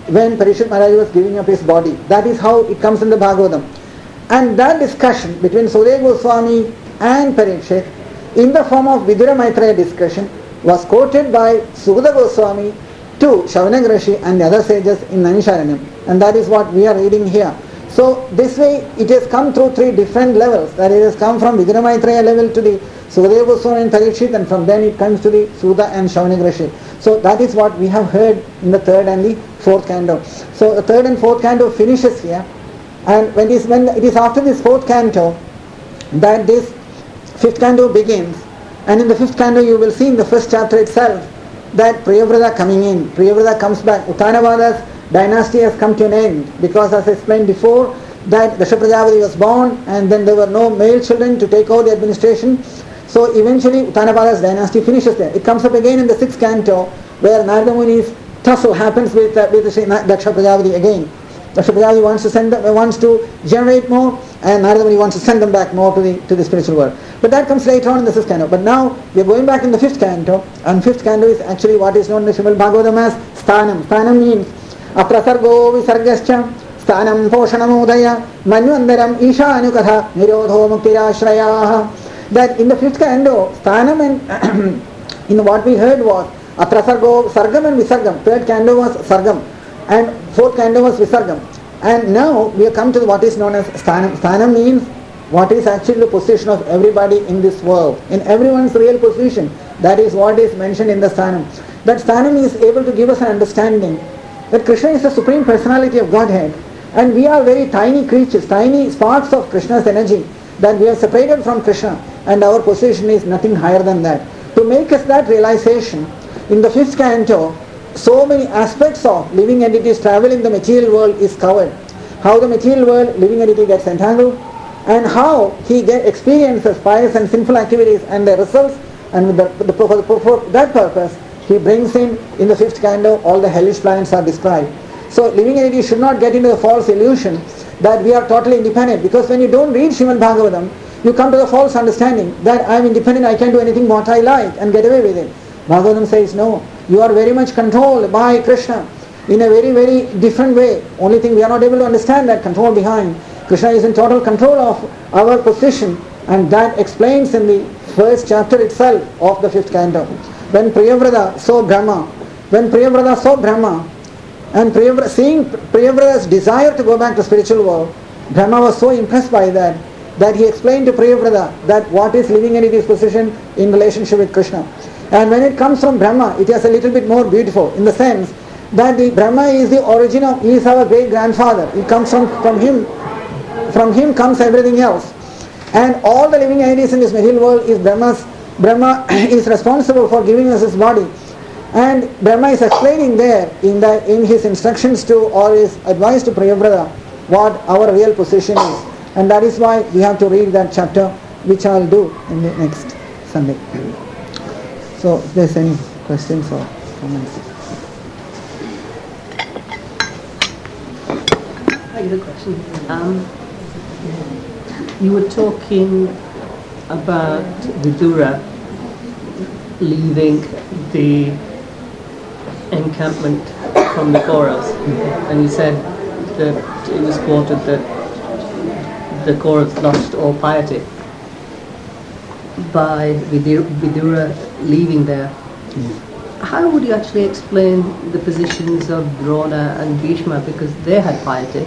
when Parikshit Maharaj was giving up his body. That is how it comes in the Bhagavatam. And that discussion between Sukadeva Goswami and Parikshit in the form of Vidura Maitreya discussion was quoted by Sukadeva Goswami to Shavanag Rishi and the other sages in Naimisharanyam. And that is what we are reading here. So this way it has come through three different levels. That it has come from Vidura Maitreya level to the Sukadeva Goswami and Parikshit, and from then it comes to the Suda and Shavanag Rishi. So that is what we have heard in the third and the fourth canto. So the third and fourth canto finishes here, and when it is, when it is after this fourth canto that this fifth canto begins. And in the fifth canto you will see in the first chapter itself that Priyavrata coming in. Priyavrata comes back. Uttanavada's dynasty has come to an end, because as I explained before that Dasha Prajapati was born and then there were no male children to take over the administration. So eventually Uttanavada's dynasty finishes there. It comes up again in the sixth canto where Narada Muni's tussle happens with, uh, with Daksha Prajapati again. Daksha Prajapati wants to send them, wants to generate more, and Narada Muni wants to send them back more to the to the spiritual world. But that comes later on in the sixth canto. But now we are going back in the fifth canto, and fifth canto is actually what is known in the Srimad Bhagavatam as Sthanam. Sthanam means Aprasargo Visargascha Sthanam Poshanamudaya Manvandaram Isha Anukatha Nirodho Muktirashrayah. That in the fifth canto, Sthanam and in what we heard was Aprasargo, Sargam and Visargam. Third canto was Sargam, and fourth canto was Visargam. And now we have come to what is known as Sthanam. Sthanam means what is actually the position of everybody in this world, in everyone's real position. That is what is mentioned in the Sthanam. That Sthanam is able to give us an understanding that Krishna is the Supreme Personality of Godhead, and we are very tiny creatures, tiny sparks of Krishna's energy, that we are separated from Krishna, and our position is nothing higher than that. To make us that realization, in the fifth canto, so many aspects of living entities traveling the material world is covered. How the material world, living entity gets entangled, and how he get, experiences pious and sinful activities and their results, and with the, the, for, the, for that purpose, he brings in, in the fifth canto, all the hellish planets are described. So living entities should not get into the false illusion that we are totally independent, because when you don't read Srimad Bhagavatam, you come to the false understanding that I am independent, I can do anything what I like and get away with it. Bhagavatam says no, you are very much controlled by Krishna in a very very different way. Only thing we are not able to understand that control behind. Krishna is in total control of our position, and that explains in the first chapter itself of the fifth canto. When Priyavrata saw Brahma, when Priyavrata saw Brahma, and Priyavrata, seeing Priyavrata's desire to go back to spiritual world, Brahma was so impressed by that, that he explained to Priyavrata that what is living entity's position in relationship with Krishna. And when it comes from Brahma, it is a little bit more beautiful, in the sense that the Brahma is the origin of, he is our great grandfather. It comes from, from him, from him comes everything else. And all the living entities in this material world is Brahma's, Brahma is responsible for giving us his body. And Brahma is explaining there in the in his instructions to, or his advice to Priyavrata, what our real position is. And that is why we have to read that chapter, which I will do in the next Sunday. So if there's any questions or comments. I have a question. Um, you were talking about Vidura leaving the encampment from the Kauravas, and you said that it was quoted that the Kauravas lost all piety by Vidura, Vidura leaving there. Mm. How would you actually explain the positions of Drona and Bhishma, because they had piety?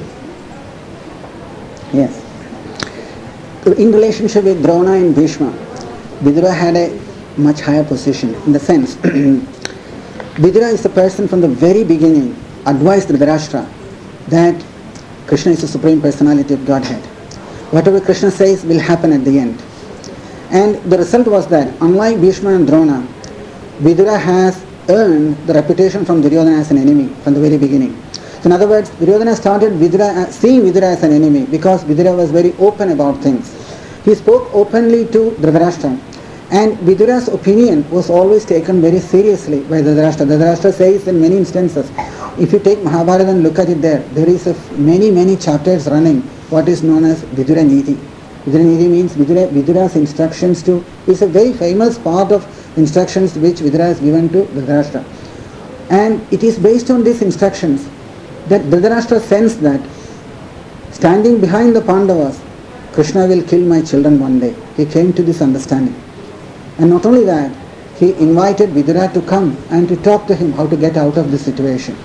Yes. In relationship with Drona and Bhishma, Vidura had a much higher position, in the sense Vidura is the person from the very beginning advised Dhritarashtra that Krishna is the Supreme Personality of Godhead. Whatever Krishna says will happen at the end. And the result was that, unlike Bhishma and Drona, Vidura has earned the reputation from Duryodhana as an enemy from the very beginning. So in other words, Duryodhana started Vidura, seeing Vidura as an enemy because Vidura was very open about things. He spoke openly to Dhritarashtra, and Vidura's opinion was always taken very seriously by Dhritarashtra. Dhritarashtra says in many instances, if you take Mahabharata and look at it there, there is a many many chapters running what is known as Vidura Niti. Vidura Niti means Vidura, Vidura's instructions to, is a very famous part of instructions which Vidura has given to Dhritarashtra. And it is based on these instructions that Dhritarashtra sensed that standing behind the Pandavas, Krishna will kill my children one day. He came to this understanding. And not only that, he invited Vidura to come and to talk to him how to get out of this situation.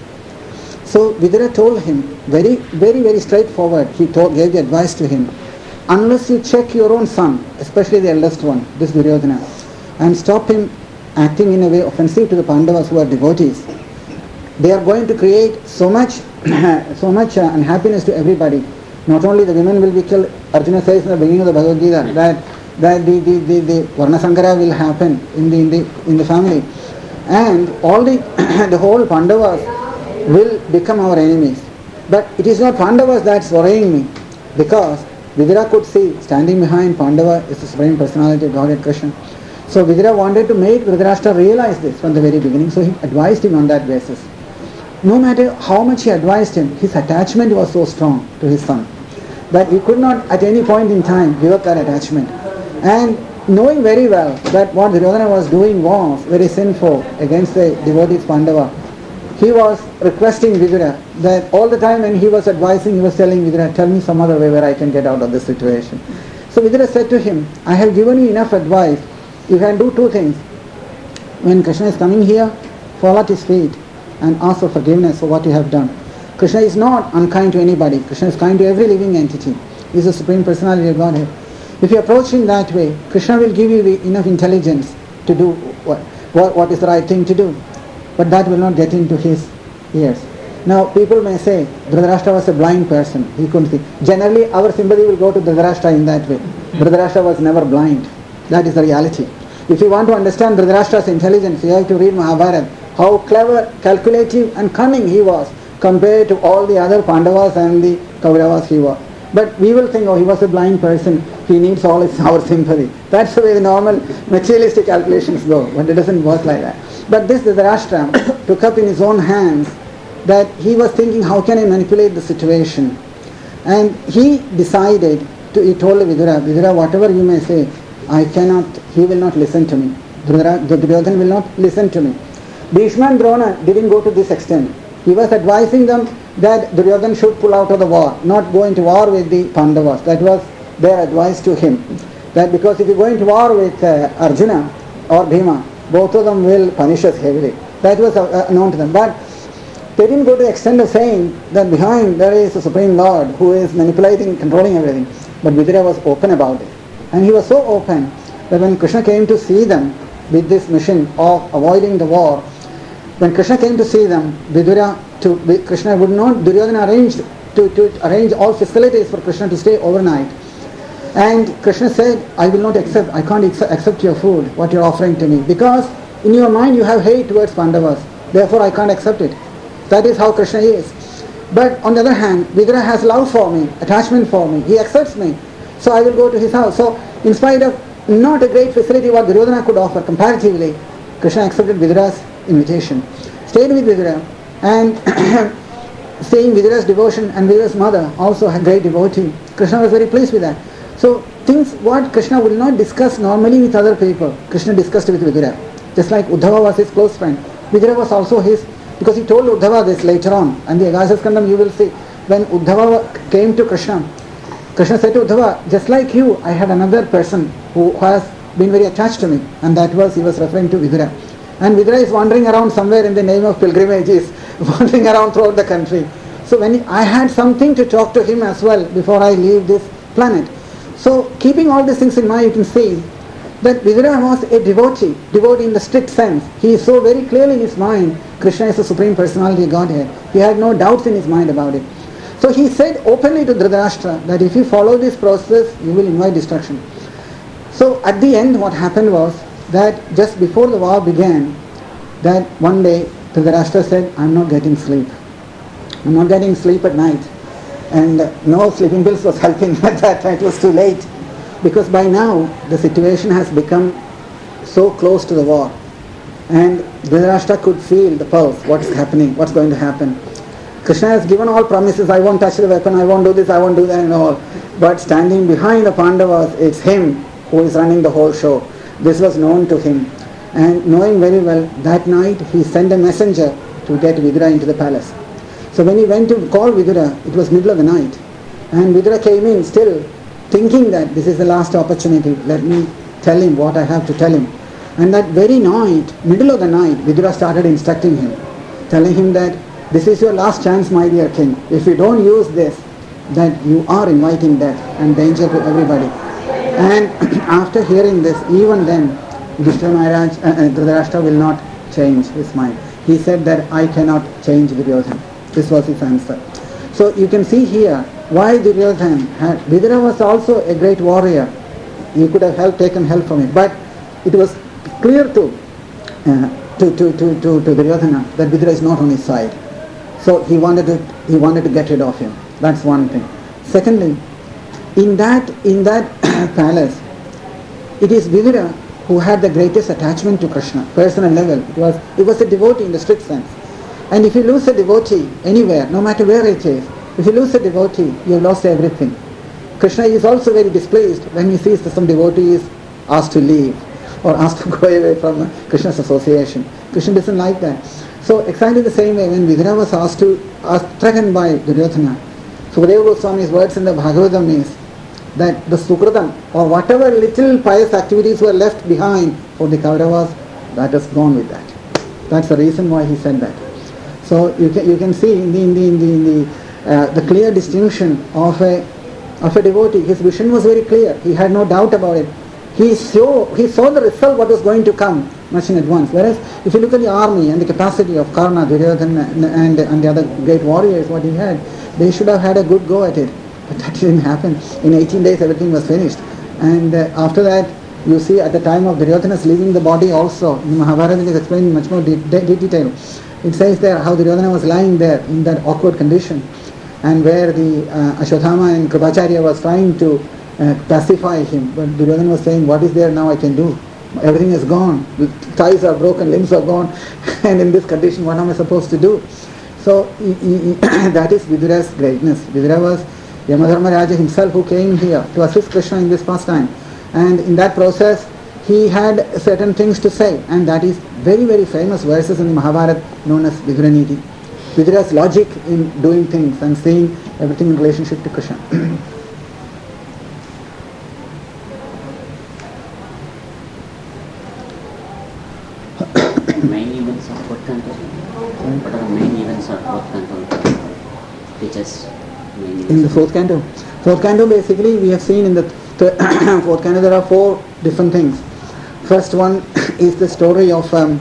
So Vidura told him, very, very, very straightforward, he told, gave the advice to him, unless you check your own son, especially the eldest one, this Duryodhana, and stop him acting in a way offensive to the Pandavas who are devotees, they are going to create so much, so much uh, unhappiness to everybody. Not only the women will be killed, Arjuna says in the beginning of the Bhagavad Gita that that the, the, the, the Varna Sankara will happen in the, in the in the family, and all the the whole Pandavas will become our enemies. But it is not Pandavas that's worrying me, because Vidura could see standing behind Pandava is the Supreme Personality of Godhead Krishna. So Vidura wanted to make Dhritarashtra realize this from the very beginning, so he advised him on that basis. No matter how much he advised him, his attachment was so strong to his son that he could not at any point in time give up that attachment. And knowing very well that what Duryodhana was doing was very sinful against the devotees Pandava, he was requesting Vidura that all the time when he was advising, he was telling Vidura, tell me some other way where I can get out of this situation. So Vidura said to him, I have given you enough advice. You can do two things. When Krishna is coming here, fall at his feet and ask for forgiveness for what you have done. Krishna is not unkind to anybody. Krishna is kind to every living entity. He is the Supreme Personality of Godhead. If you approach him that way, Krishna will give you enough intelligence to do what, what, what is the right thing to do. But that will not get into his ears. Now, people may say, Dhritarashtra was a blind person. He couldn't see. Generally, our sympathy will go to Dhritarashtra in that way. Dhritarashtra was never blind. That is the reality. If you want to understand Dhritarashtra's intelligence, you have to read Mahabharata. How clever, calculative and cunning he was compared to all the other Pandavas and the Kauravas he was. But we will think, oh, he was a blind person, he needs all his, our sympathy. That's the way the normal materialistic calculations go, but it doesn't work like that. But this Dhritarashtra took up in his own hands that he was thinking, how can I manipulate the situation? And he decided, to, he told Vidura, Vidura, whatever you may say, I cannot, he will not listen to me. Duryodhana will not listen to me. Bhishma and Drona didn't go to this extent. He was advising them that Duryodhana should pull out of the war, not go into war with the Pandavas. That was their advice to him. That because if you go into war with uh, Arjuna or Bhima, both of them will punish us heavily. That was uh, known to them. But they didn't go to the extent of saying that behind there is a Supreme Lord who is manipulating, controlling everything. But Vidura was open about it. And he was so open that when Krishna came to see them with this mission of avoiding the war, when Krishna came to see them, Vidura, to, Krishna would not, Duryodhana arranged to, to arrange all facilities for Krishna to stay overnight. And Krishna said, I will not accept, I can't accept your food, what you're offering to me, because in your mind you have hate towards Pandavas, therefore I can't accept it. That is how Krishna is. But on the other hand, Vidura has love for me, attachment for me, he accepts me, so I will go to his house. So in spite of not a great facility what Duryodhana could offer comparatively, Krishna accepted Vidura's invitation, stayed with Vidura, and seeing Vidura's devotion, and Vidura's mother also a great devotee, Krishna was very pleased with that. So things what Krishna will not discuss normally with other people, Krishna discussed with Vidura. Just like Uddhava was his close friend, Vidura was also his, because he told Uddhava this later on, and the Agastya Skandam you will see, when Uddhava came to Krishna, Krishna said to Uddhava, just like you, I had another person who has been very attached to me, and that was, he was referring to Vidura. And Vidura is wandering around somewhere in the name of pilgrimages, wandering around throughout the country. So when he, I had something to talk to him as well before I leave this planet. So keeping all these things in mind, you can see that Vidura was a devotee, devotee in the strict sense. He is so very clearly in his mind, Krishna is the Supreme Personality of Godhead. He had no doubts in his mind about it. So he said openly to Dhritarashtra that if you follow this process, you will invite destruction. So at the end what happened was that just before the war began, that one day Dhritarashtra said, I'm not getting sleep. I'm not getting sleep at night. And no sleeping pills was helping at that time. It was too late. Because by now the situation has become so close to the war. And Dhritarashtra could feel the pulse, what's happening, what's going to happen. Krishna has given all promises, I won't touch the weapon, I won't do this, I won't do that and all. But standing behind the Pandavas, it's him who is running the whole show. This was known to him. And knowing very well, that night he sent a messenger to get Vidura into the palace. So when he went to call Vidura, it was middle of the night. And Vidura came in still thinking that this is the last opportunity. Let me tell him what I have to tell him. And that very night, middle of the night, Vidura started instructing him, telling him that this is your last chance, my dear king. If you don't use this, that you are inviting death and danger to everybody. And after hearing this, even then, Yudhishthira Maharaj, uh, uh, Dhritarashtra will not change his mind. He said that I cannot change Duryodhana. This was his answer. So you can see here why Duryodhana had, Vidura was also a great warrior. He could have helped, taken help from him. But it was clear to, uh, to, to, to, to, to Duryodhana that Vidura is not on his side. So he wanted to, he wanted to get rid of him. That's one thing. Secondly, in that, in that palace, it is Vidura who had the greatest attachment to Krishna, personal level. It was, it was a devotee in the strict sense. And if you lose a devotee anywhere, no matter where it is, if you lose a devotee, you have lost everything. Krishna is also very displeased when he sees that some devotee is asked to leave or asked to go away from Krishna's association. Krishna doesn't like that. So exactly the same way when Vidura was asked to, asked, threatened by Duryodhana, Sukadeva Goswami's words in the Bhagavatam is that the Sukritam or whatever little pious activities were left behind for the Kauravas, that is gone with that. That's the reason why he said that. So you can you can see in the in the in the, in the, uh, the clear distinction of a of a devotee. His vision was very clear. He had no doubt about it. He saw he saw the result what was going to come much in advance. Whereas if you look at the army and the capacity of Karna, Duryodhana and, and, and the other great warriors, what he had, they should have had a good go at it. But that didn't happen. In eighteen days everything was finished. And uh, after that, you see at the time of Duryodhana's leaving the body also, in Mahabharata it is explained in much more de- de- detail. It says there how Duryodhana was lying there in that awkward condition, and where the uh, Ashwatthama and Kripacharya was trying to uh, pacify him. But Duryodhana was saying, what is there now I can do? Everything is gone. The thighs are broken, limbs are gone. And in this condition, what am I supposed to do? So he, he, he that is Vidura's greatness. Vidura was Yamadharma Raja himself who came here to assist Krishna in this pastime. And in that process, he had certain things to say. And that is very, very famous verses in the Mahabharata known as Viduraniti. Vidura's logic in doing things and seeing everything in relationship to Krishna. Main events of fourth canto. What are the main events of fourth canto? Teachers. Main events. In the fourth canto. Fourth canto basically we have seen in the th- fourth canto there are four different things. First one is the story of um,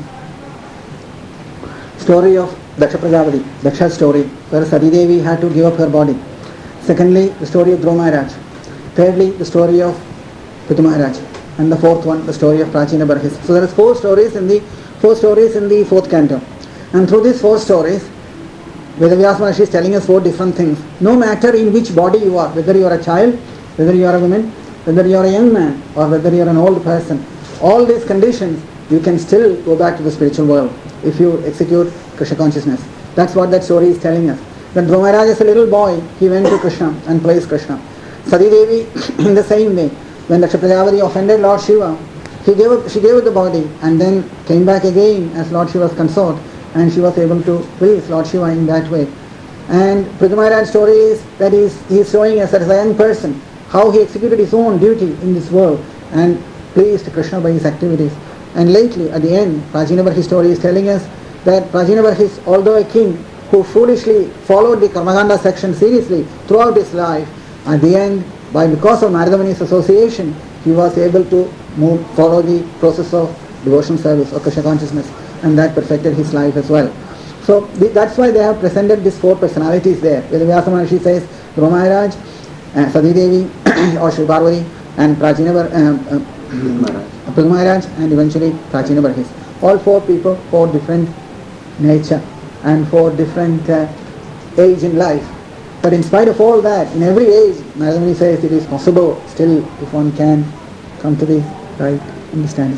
story of Daksha Prajapati, Daksha's story, where Sati Devi had to give up her body. Secondly, the story of Dhruva Maharaj. Thirdly, the story of Prithu Maharaj. And the fourth one, the story of Prachina Barhis. So there are four stories in the four stories in the fourth canto. And through these four stories, Vedavyas Maharshi is telling us four different things. No matter in which body you are, whether you are a child, whether you are a woman, whether you are a young man, or whether you are an old person, all these conditions, you can still go back to the spiritual world if you execute Krishna consciousness. That's what that story is telling us. That Dhruva Maharaj as a little boy, he went to Krishna and praised Krishna. Sati Devi, in the same way, when Daksha Prajapati offended Lord Shiva, he gave up, she gave up the body and then came back again as Lord Shiva's consort, and she was able to please Lord Shiva in that way. And Prithu Maharaj's story is that he is, he is showing us that as a young person, how he executed his own duty in this world and pleased Krishna by his activities. And lately, at the end, Prachina Barhis story is telling us that Prachina Barhis, although a king who foolishly followed the Karmakanda section seriously throughout his life, at the end, by because of Narada Muni's association, he was able to move, follow the process of devotional service or Krishna consciousness, and that perfected his life as well. So that's why they have presented these four personalities there. Vedavyasa Maharshi says Dhruva Maharaj, uh, Sati Devi or Shri Parvati, and Prachina Bar, uh, uh, Prithu Maharaj, and eventually Prachina Barhis. All four people, four different nature and four different uh, age in life. But in spite of all that, in every age, Narada Muni says it is possible still if one can come to the right understanding.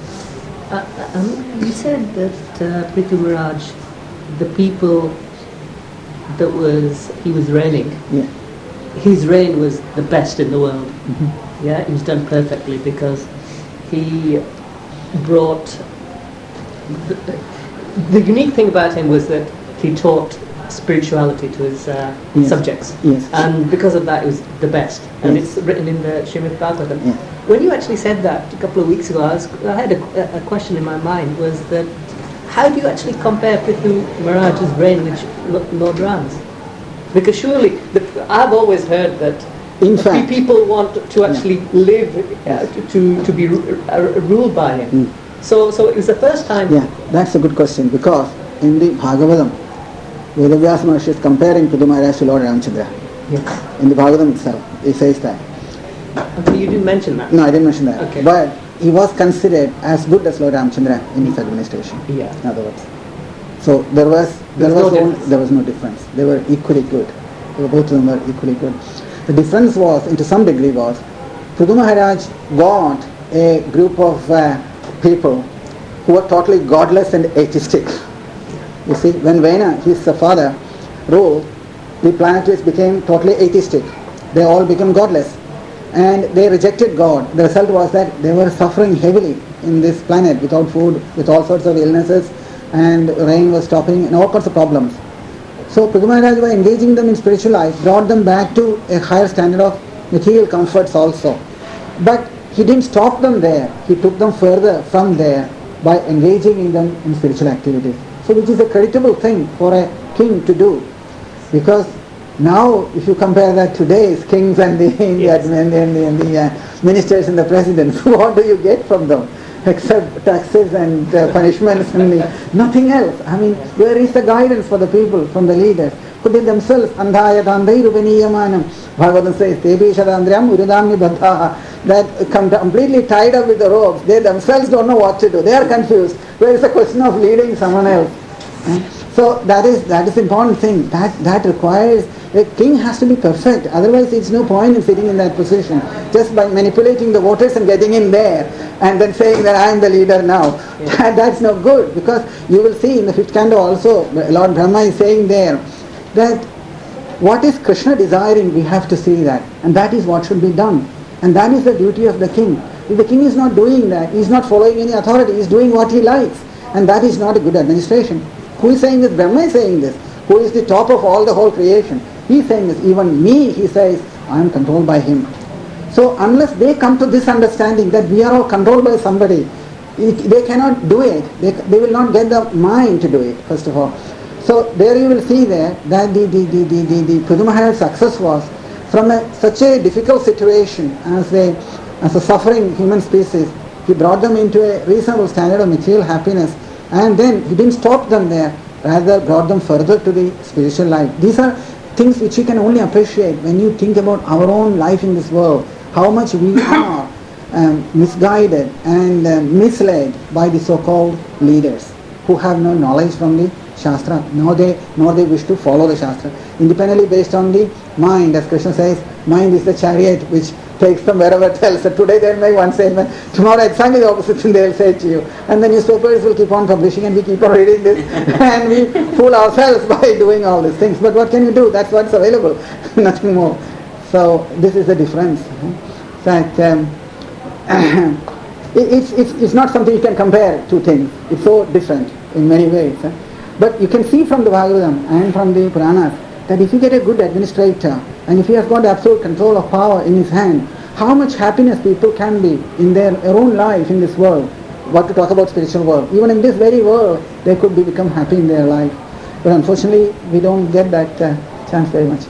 Uh, um, you said that uh, Prithu Maharaj, the people that was he was reigning, Yeah. his reign was the best in the world. Mm-hmm. Yeah, it was done perfectly because he brought. The, the unique thing about him was that he taught spirituality to his uh, Yes. subjects. Yes. And because of that, it was the best. And Yes. it's written in the Srimad Bhagavatam. Yeah. When you actually said that a couple of weeks ago, I, was, I had a, a question in my mind, was that how do you actually compare Prithu Maharaj's reign with Lo- Lord Ram's? Because surely, the, I've always heard that In pe- fact- people want to actually live, uh, to, to, to be ru- uh, ruled by him. Mm. So, so it was the first time. Yeah, that's a good question, because in the Bhagavatam, Vedavyasa Maharshi is comparing Prithu Maharaj to Lord Ramchandra. Yes. In the Bhagavatam itself, he says that. Okay, you didn't mention that. No, I didn't mention that. Okay. But he was considered as good as Lord Ramchandra in his administration. Yeah. In other words. So there was there There's was no only, difference. there was no difference. They were equally good. They were, both of them were equally good. The difference was, and to some degree was, Prithu Maharaj got a group of uh, people who were totally godless and atheistic. You see, when Vena, his uh, father, ruled, the planetaries became totally atheistic. They all became godless. And they rejected God. The result was that they were suffering heavily in this planet without food, with all sorts of illnesses, and rain was stopping, and all sorts of problems. So Prithu Maharaj, by engaging them in spiritual life, brought them back to a higher standard of material comforts also. But he didn't stop them there. He took them further from there by engaging in them in spiritual activities. So which is a creditable thing for a king to do. Because now, if you compare that today's kings and the, Yes. and the, and the, and the uh, ministers and the presidents, what do you get from them? Except taxes and uh, punishments and the, nothing else. I mean, where is the guidance for the people from the leaders? Who they themselves, andhaya dandai rupaniyamanam. Bhagavatam says, tebi shadandriyam urudamni baddhaha. That come completely tied up with the ropes. They themselves don't know what to do. They are confused. Where is the question of leading someone else? Eh? So that is that is the important thing. That that requires, a king has to be perfect. Otherwise, it's no point in sitting in that position. Just by manipulating the voters and getting in there, and then saying that I am the leader now. Yeah. That, that's no good, because you will see in the fifth canto also, Lord Brahma is saying there that what is Krishna desiring, we have to see that, and that is what should be done, and that is the duty of the king. If the king is not doing that, he is not following any authority, he is doing what he likes, and that is not a good administration. Who is saying this? Brahma is saying this. Who is the top of all the whole creation? He is saying this. Even me, he says, I am controlled by him. So unless they come to this understanding that we are all controlled by somebody, it, they cannot do it. They, they will not get the mind to do it, first of all. So there you will see there that the, the, the, the, the, the Prithu Maharaj's success was from a, such a difficult situation as a, as a suffering human species. He brought them into a reasonable standard of material happiness, and then he didn't stop them there, rather brought them further to the spiritual life. These are things which you can only appreciate when you think about our own life in this world, how much we are um, misguided and uh, misled by the so-called leaders who have no knowledge from the Shastra, nor they, nor they wish to follow the Shastra. Independently based on the mind, as Krishna says, mind is the chariot which takes them wherever it tells. So today they may one say, tomorrow exactly the opposite thing they will say to you. And the newspapers will keep on publishing, and we keep on reading this, and we fool ourselves by doing all these things. But what can you do? That's what's available, nothing more. So this is the difference. That um, it, it's, it's, it's not something you can compare two things. It's so different in many ways. Huh? But you can see from the Bhagavatam and from the Puranas that if you get a good administrator, and if he has got absolute control of power in his hand, how much happiness people can be in their, their own life in this world. What to talk about spiritual world. Even in this very world, they could be, become happy in their life. But unfortunately, we don't get that uh, chance very much.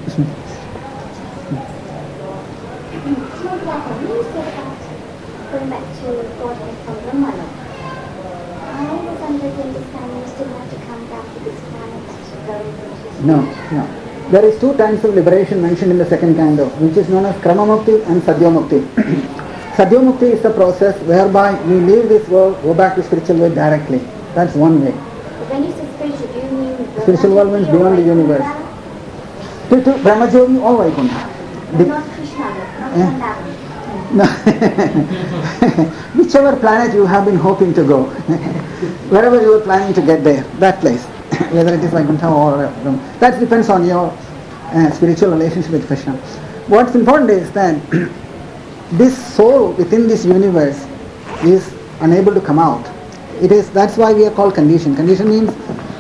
Going back to what I from Ramana, I was under the understanding you still have to come back to this planet to go into. No, no. There is two kinds of liberation mentioned in the second canto, which is known as Kramamukti and Sadyamukti. Sadyamukti is the process whereby we leave this world, go back to spiritual world directly. That's one way. But when you say spiritual, do you mean Spiritual world means beyond the universe. To, to Brahmajogi or Vaikuntha. The- Not Krishna, not Yeah. Vrindavan. No. Whichever planet you have been hoping to go, wherever you are planning to get there, that place, whether it is Vaikuntha or uh, that depends on your uh, spiritual relationship with Krishna. What's important is that this soul within this universe is unable to come out. It is that's why we are called conditioned. Condition means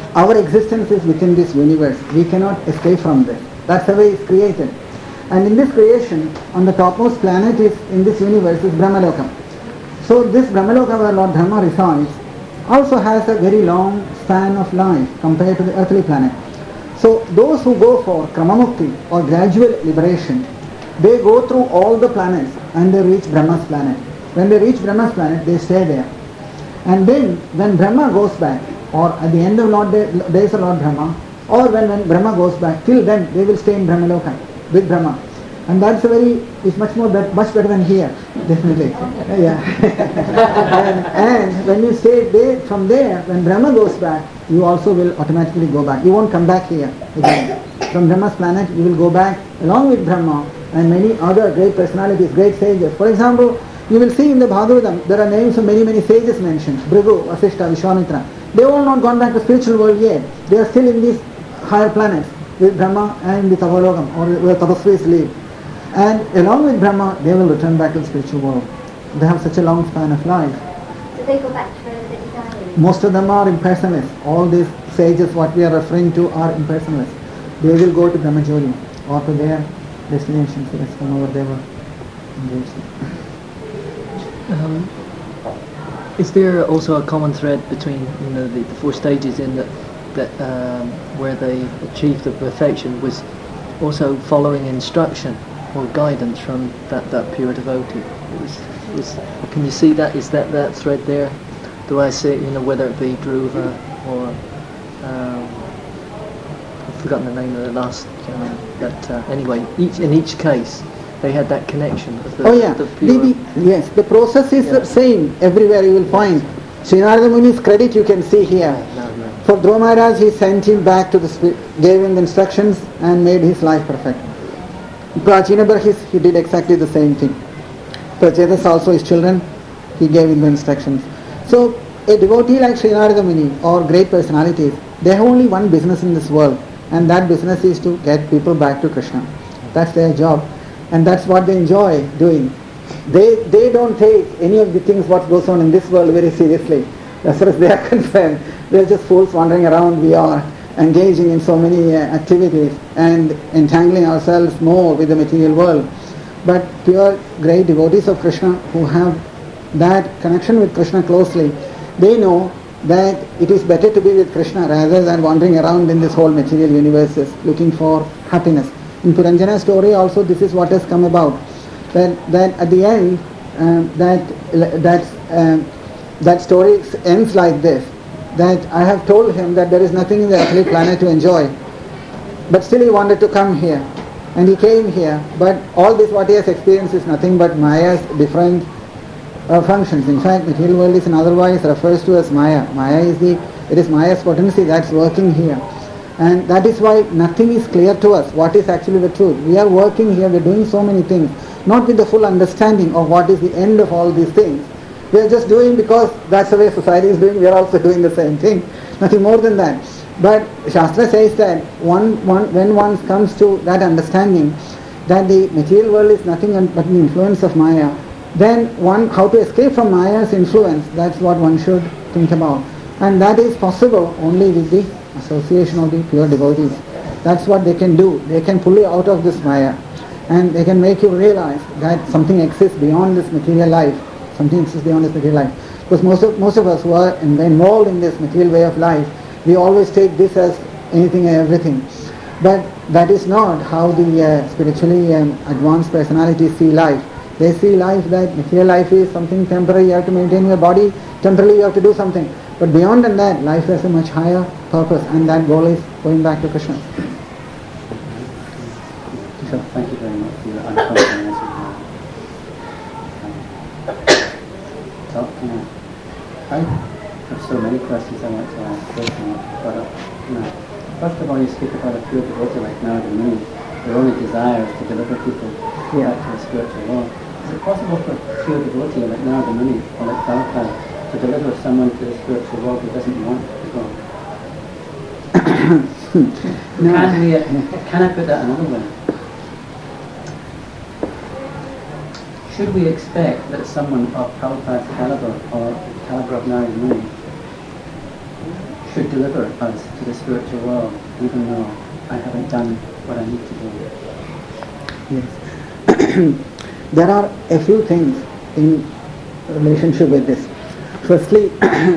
our existence is within this universe. We cannot escape from this. That's the way it's created. And in this creation, on the topmost planet is in this universe is Brahmalokam. So this Brahmaloka where Lord Dharma resides also has a very long span of life compared to the earthly planet. So those who go for Kramamukti or gradual liberation, they go through all the planets and they reach Brahma's planet. When they reach Brahma's planet, they stay there. And then when Brahma goes back, or at the end of Lord Day, days of Lord Brahma, or when, when Brahma goes back, till then they will stay in Brahmaloka with Brahma. And that's a very, it's much more, bet, much better than here, definitely. Yeah. and, and when you stay there, from there, when Brahma goes back, you also will automatically go back. You won't come back here again. From Brahma's planet, you will go back along with Brahma and many other great personalities, great sages. For example, you will see in the Bhagavatam, there are names of many, many sages mentioned. Bhrigu, Vasishtha, Vishwamitra. They have all not gone back to spiritual world yet. They are still in these higher planets with Brahma and with Avalokam, or where Tapasvis live. And along with Brahma, they will return back to the spiritual world. They have such a long span of life. So they go back to where they died? Most of them are impersonalists. All these sages, what we are referring to, are impersonalists. They will go to Brahmajoli or to their destinations, wherever they were engaged. Um, is there also a common thread between you know the, the four stages in that that um, where they achieved the perfection was also following instruction or guidance from that, that pure devotee? It was, it was, can you see that? Is that that thread there? Do I see it, you know, whether it be Dhruva or um, I've forgotten the name of the last gentleman, but uh, anyway, each in each case they had that connection of the, oh yeah, the pure. the, the, yes, the process is Yeah. the same everywhere. You will find Sri Narada Muni's credit you can see here. No, no. For Dhruva Maharaj, he sent him back to the spirit, gave him the instructions and made his life perfect. Prachina Barhis, he did exactly the same thing. Prachetas also, his children, he gave him the instructions. So a devotee like Sri Narada Muni or great personalities, they have only one business in this world, and that business is to get people back to Krishna. That's their job, and that's what they enjoy doing. They they don't take any of the things what goes on in this world very seriously. As far as they are concerned, they're just fools wandering around. We are engaging in so many uh, activities and entangling ourselves more with the material world. But pure great devotees of Krishna who have that connection with Krishna closely, they know that it is better to be with Krishna rather than wandering around in this whole material universes looking for happiness. In Puranjana's story also this is what has come about. That that at the end um, that that um, that story ends like this. That I have told him that there is nothing in the earthly planet to enjoy, but still he wanted to come here, and he came here. But all this what he has experienced is nothing but Maya's different uh, functions. In fact, material world is in otherwise refers to as Maya. Maya is the it is Maya's potency that's working here, and that is why nothing is clear to us. What is actually the truth? We are working here. We are doing so many things, not with the full understanding of what is the end of all these things. We are just doing because that's the way society is doing. We are also doing the same thing. Nothing more than that. But Shastra says that one, one, when one comes to that understanding that the material world is nothing but the influence of Maya, then one, how to escape from Maya's influence, that's what one should think about. And that is possible only with the association of the pure devotees. That's what they can do. They can pull you out of this Maya, and they can make you realize that something exists beyond this material life. Something exists beyond this material life. Because most of most of us who are involved in this material way of life, we always take this as anything and everything. But that is not how the uh, spiritually um, advanced personalities see life. They see life that material life is something temporary. You have to maintain your body. Temporarily you have to do something. But beyond than that, life has a much higher purpose, and that goal is going back to Krishna. So thank you very much for your uncomfortable answer. So, you know, I have so many questions I want to ask, but uh, you know, first of all, you speak about a pure devotee like Narada Muni. Their only desire is to deliver people Yeah. back to the spiritual world. Is it possible for a pure devotee like Narada Muni or like Prabhupada to deliver someone to the spiritual world who doesn't want to go? No. Can we? Uh, can I put that another way? Should we expect that someone of Prabhupada's caliber or the caliber of Narada Muni should deliver us to the spiritual world, even though I haven't done what I need to do. Yes. There are a few things in relationship with this. Firstly,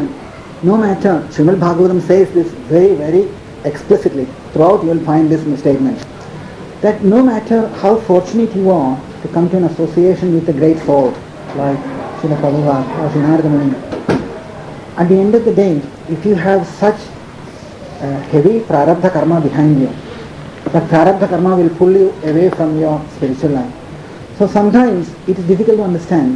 no matter, Srimad Bhagavatam says this very, very explicitly. Throughout you will find this statement. That no matter how fortunate you are to come to an association with a great soul, like Srila Prabhupada or Sri Narada Muni, at the end of the day, if you have such uh, heavy prarabdha karma behind you, that prarabdha karma will pull you away from your spiritual life. So sometimes it is difficult to understand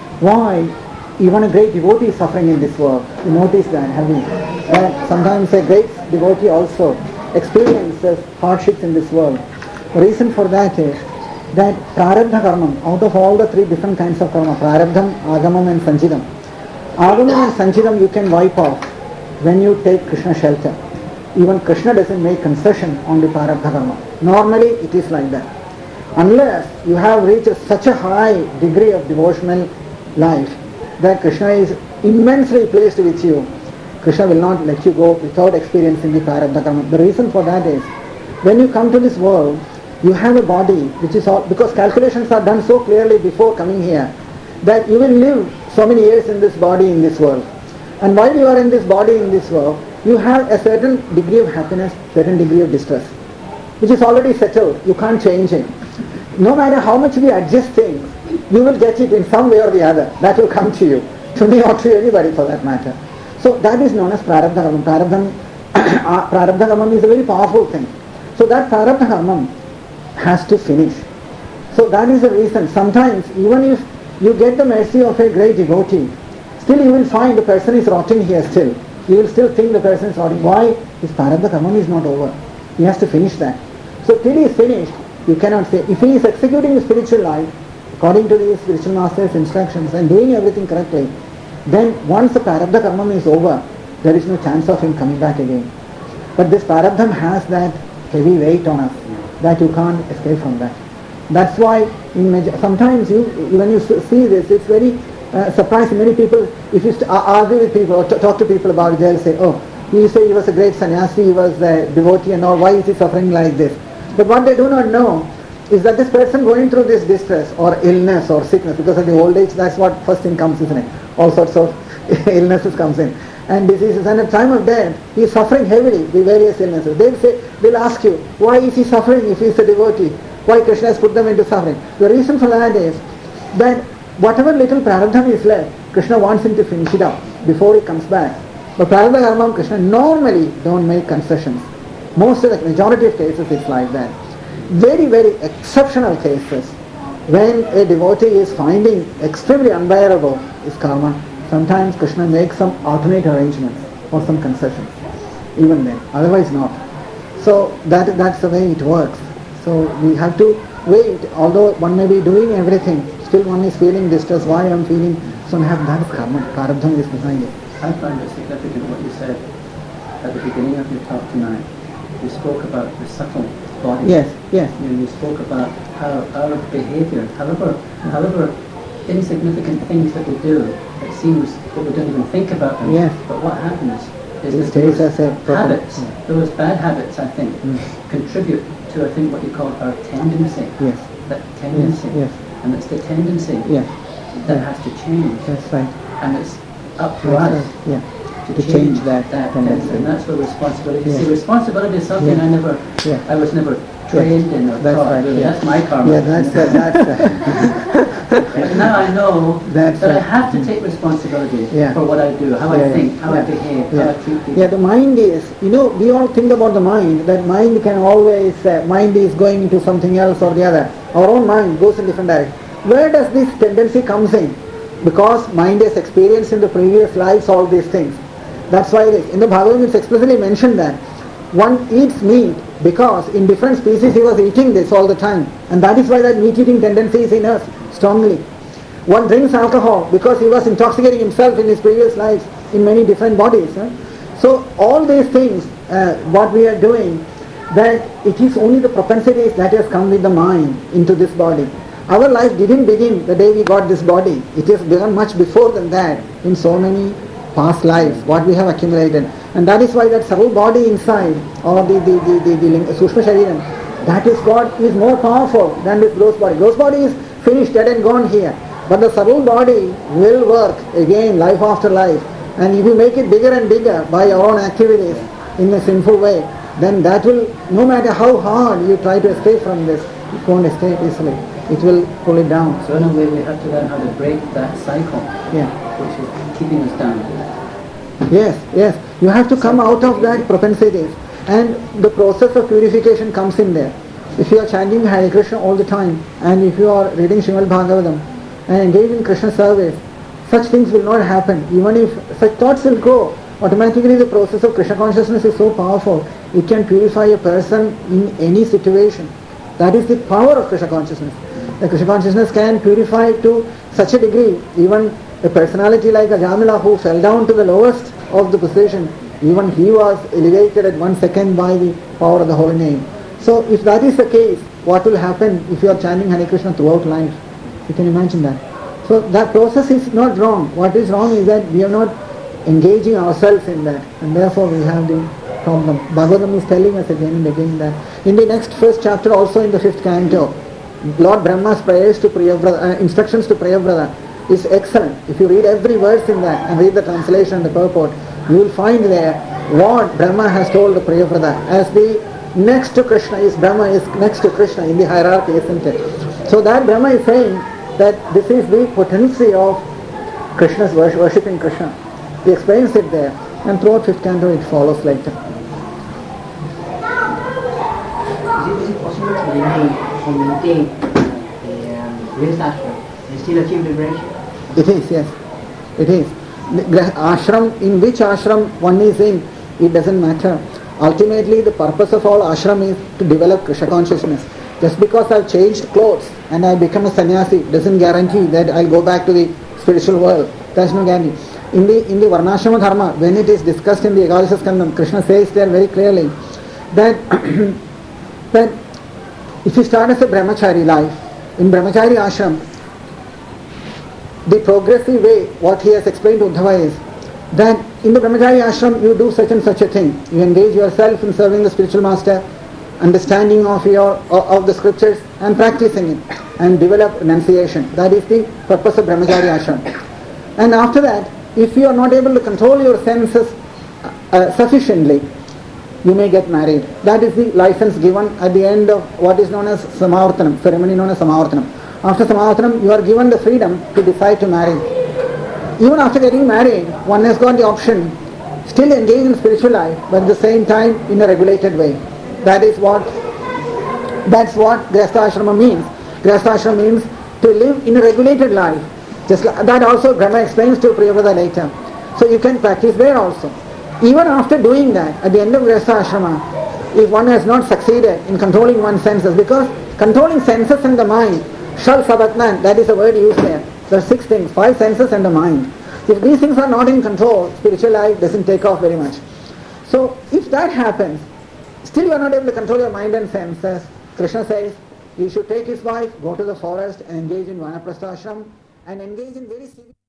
why even a great devotee is suffering in this world. You notice that, have you? Uh, sometimes a great devotee also experiences hardships in this world. The reason for that is that prarabdha karma, out of all the three different kinds of karma, prarabdham, agamam and sanchidam, agamam and sanchidam you can wipe off when you take Krishna shelter. Even Krishna doesn't make concession on the prarabdha karma. Normally it is like that. Unless you have reached such a high degree of devotional life that Krishna is immensely pleased with you, Krishna will not let you go without experiencing the prarabdha karma. The reason for that is, when you come to this world, you have a body which is all, because calculations are done so clearly before coming here, that you will live so many years in this body in this world. And while you are in this body in this world, you have a certain degree of happiness, certain degree of distress, which is already settled. You can't change it. No matter how much we adjust things, you will get it in some way or the other. That will come to you, to me or to anybody for that matter. So that is known as prarabdha karma. Prarabdha, prarabdha karma is a very powerful thing. So that prarabdha karma has to finish. So that is the reason. Sometimes even if you get the mercy of a great devotee, still you will find the person is rotting here still. You will still think the person is rotting. Why? His prarabdha karma is not over. He has to finish that. So till he is finished, you cannot say. If he is executing his spiritual life according to the spiritual master's instructions and doing everything correctly, then once the prarabdha karma is over, there is no chance of him coming back again. But this prarabdha has that heavy weight on us that you can't escape from that. That's why in major, sometimes you, when you see this, it's very uh, surprising. Many people, if you st- argue with people or t- talk to people about it, they'll say, oh, you say he was a great sannyasi, he was a devotee and all, why is he suffering like this? But what they do not know is that this person going through this distress or illness or sickness, because of the old age, that's what first thing comes, isn't it? All sorts of illnesses comes in. And diseases, and at the time of death, he is suffering heavily with various illnesses. They'll say, they'll ask you, why is he suffering if he is a devotee? Why Krishna has put them into suffering? The reason for that is that whatever little prarabdha is left, Krishna wants him to finish it up before he comes back. But prarabdha karma of Krishna normally don't make concessions. Most of the majority of cases it's like that. Very, very exceptional cases, when a devotee is finding extremely unbearable his karma, sometimes Krishna makes some alternate arrangements or some concessions, even then, otherwise not. So that that's the way it works. So we have to wait, although one may be doing everything, still one is feeling distress, why I am feeling, so I have that karma, prarabdha is behind it. I find it significant what you said at the beginning of your talk tonight. You spoke about the subtle body. Yes, yes. You, know, you spoke about how our behaviour, however, however insignificant things that we do, it seems that we don't even think about them. Yes. But what happens is It that stays those as a problem. habits, those bad habits, I think, Mm. contribute to, I think, what you call our tendency. Yes. That tendency. Yes, yes. And it's the tendency Yes. that has to change. That's right. And it's up to That's us right. Yeah. to, To change that that tendency. tendency. And that's where responsibility. Yeah. See, responsibility is something Yeah. I never, Yeah. I was never trained in or That's taught. right, Really. yeah. That's my karma. Yeah, that's the, that's the, And now I know That's that I right. have to take responsibility Yeah. for what I do, how Yeah, I yeah, think, how yeah. I behave, Yeah. how I treat people. yeah, the mind is, you know, we all think about the mind, that mind can always, uh, mind is going into something else or the other. Our own mind goes in different direction. Where does this tendency comes in? Because mind has experienced in the previous lives all these things. That's why it is. In the Bhagavad it's explicitly mentioned that one eats meat because in different species he was eating this all the time. And that is why that meat-eating tendency is in us strongly. One drinks alcohol because he was intoxicating himself in his previous lives in many different bodies. Huh? So all these things, uh, what we are doing, that it is only the propensities that has come with the mind into this body. Our life didn't begin the day we got this body. It has begun much before than that in so many past lives, what we have accumulated. And that is why that subtle body inside, or the, the, the, the, the, the Sushma Shariram, that is God is more powerful than this gross body. Gross body is finished, dead and gone here. But the subtle body will work again, life after life. And if you make it bigger and bigger by your own activities in a sinful way, then that will, no matter how hard you try to escape from this, you won't escape easily. It will pull it down. So in a way we have to learn how to break that cycle, Yeah. which is keeping us down. Yes, yes. You have to come out of that propensities. And the process of purification comes in there. If you are chanting Hare Krishna all the time, and if you are reading Srimad Bhagavatam, and engage in Krishna service, such things will not happen. Even if such thoughts will go, automatically the process of Krishna consciousness is so powerful, it can purify a person in any situation. That is the power of Krishna consciousness. The Krishna consciousness can purify to such a degree, even a personality like Ajamila who fell down to the lowest of the position, even he was elevated at one second by the power of the holy name. So if that is the case, what will happen if you are chanting Hare Krishna throughout life? You can imagine that. So that process is not wrong. What is wrong is that we are not engaging ourselves in that, and therefore we have the problem. Bhagavatam is telling us again and again that. In the next first chapter, also in the fifth canto, Lord Brahma's prayers to Priyavrata, uh, instructions to Priyavrata is excellent. If you read every verse in that and read the translation and the purport, you will find there what Brahma has told the Priyavrata. As the next to Krishna is Brahma is next to Krishna in the hierarchy, isn't it? So that Brahma is saying that this is the potency of Krishna's worship, worshipping Krishna. He explains it there, and throughout fifth canto it follows later. Is it, is it possible to maintain, to maintain uh, the um, Grihastha and still achieve liberation? It is, yes. It is. The grah- ashram, in which ashram one is in, it doesn't matter. Ultimately, the purpose of all ashram is to develop Krishna consciousness. Just because I've changed clothes and I've become a sannyasi doesn't guarantee that I'll go back to the spiritual world. There's no guarantee. In the in the Varnashrama Dharma, when it is discussed in the Ekadasha Skandam, Krishna says there very clearly that that if you start as a brahmachari life, in brahmachari ashram, the progressive way, what he has explained to Uddhava is that in the brahmachari ashram you do such and such a thing. You engage yourself in serving the spiritual master, understanding of your of the scriptures and practicing it, and develop renunciation. That is the purpose of brahmachari ashram. And after that, if you are not able to control your senses uh, sufficiently, you may get married. That is the license given at the end of what is known as Samavartanam, ceremony known as Samavartanam. After Samavartanam, you are given the freedom to decide to marry. Even after getting married, one has got the option still engage in spiritual life, but at the same time in a regulated way. That is what that's what Grihastha Ashrama means. Grihastha Ashrama means to live in a regulated life. Just like that also Brahma explains to Priyavrata later. So you can practice there also. Even after doing that, at the end of Grihastha Ashrama, if one has not succeeded in controlling one's senses, because controlling senses and the mind, Shal Sabatman, that is a word used there. There are six things, five senses and the mind. If these things are not in control, spiritual life doesn't take off very much. So if that happens, still you are not able to control your mind and senses, Krishna says, you should take his wife, go to the forest and engage in Vanaprastha ashram and engage in very serious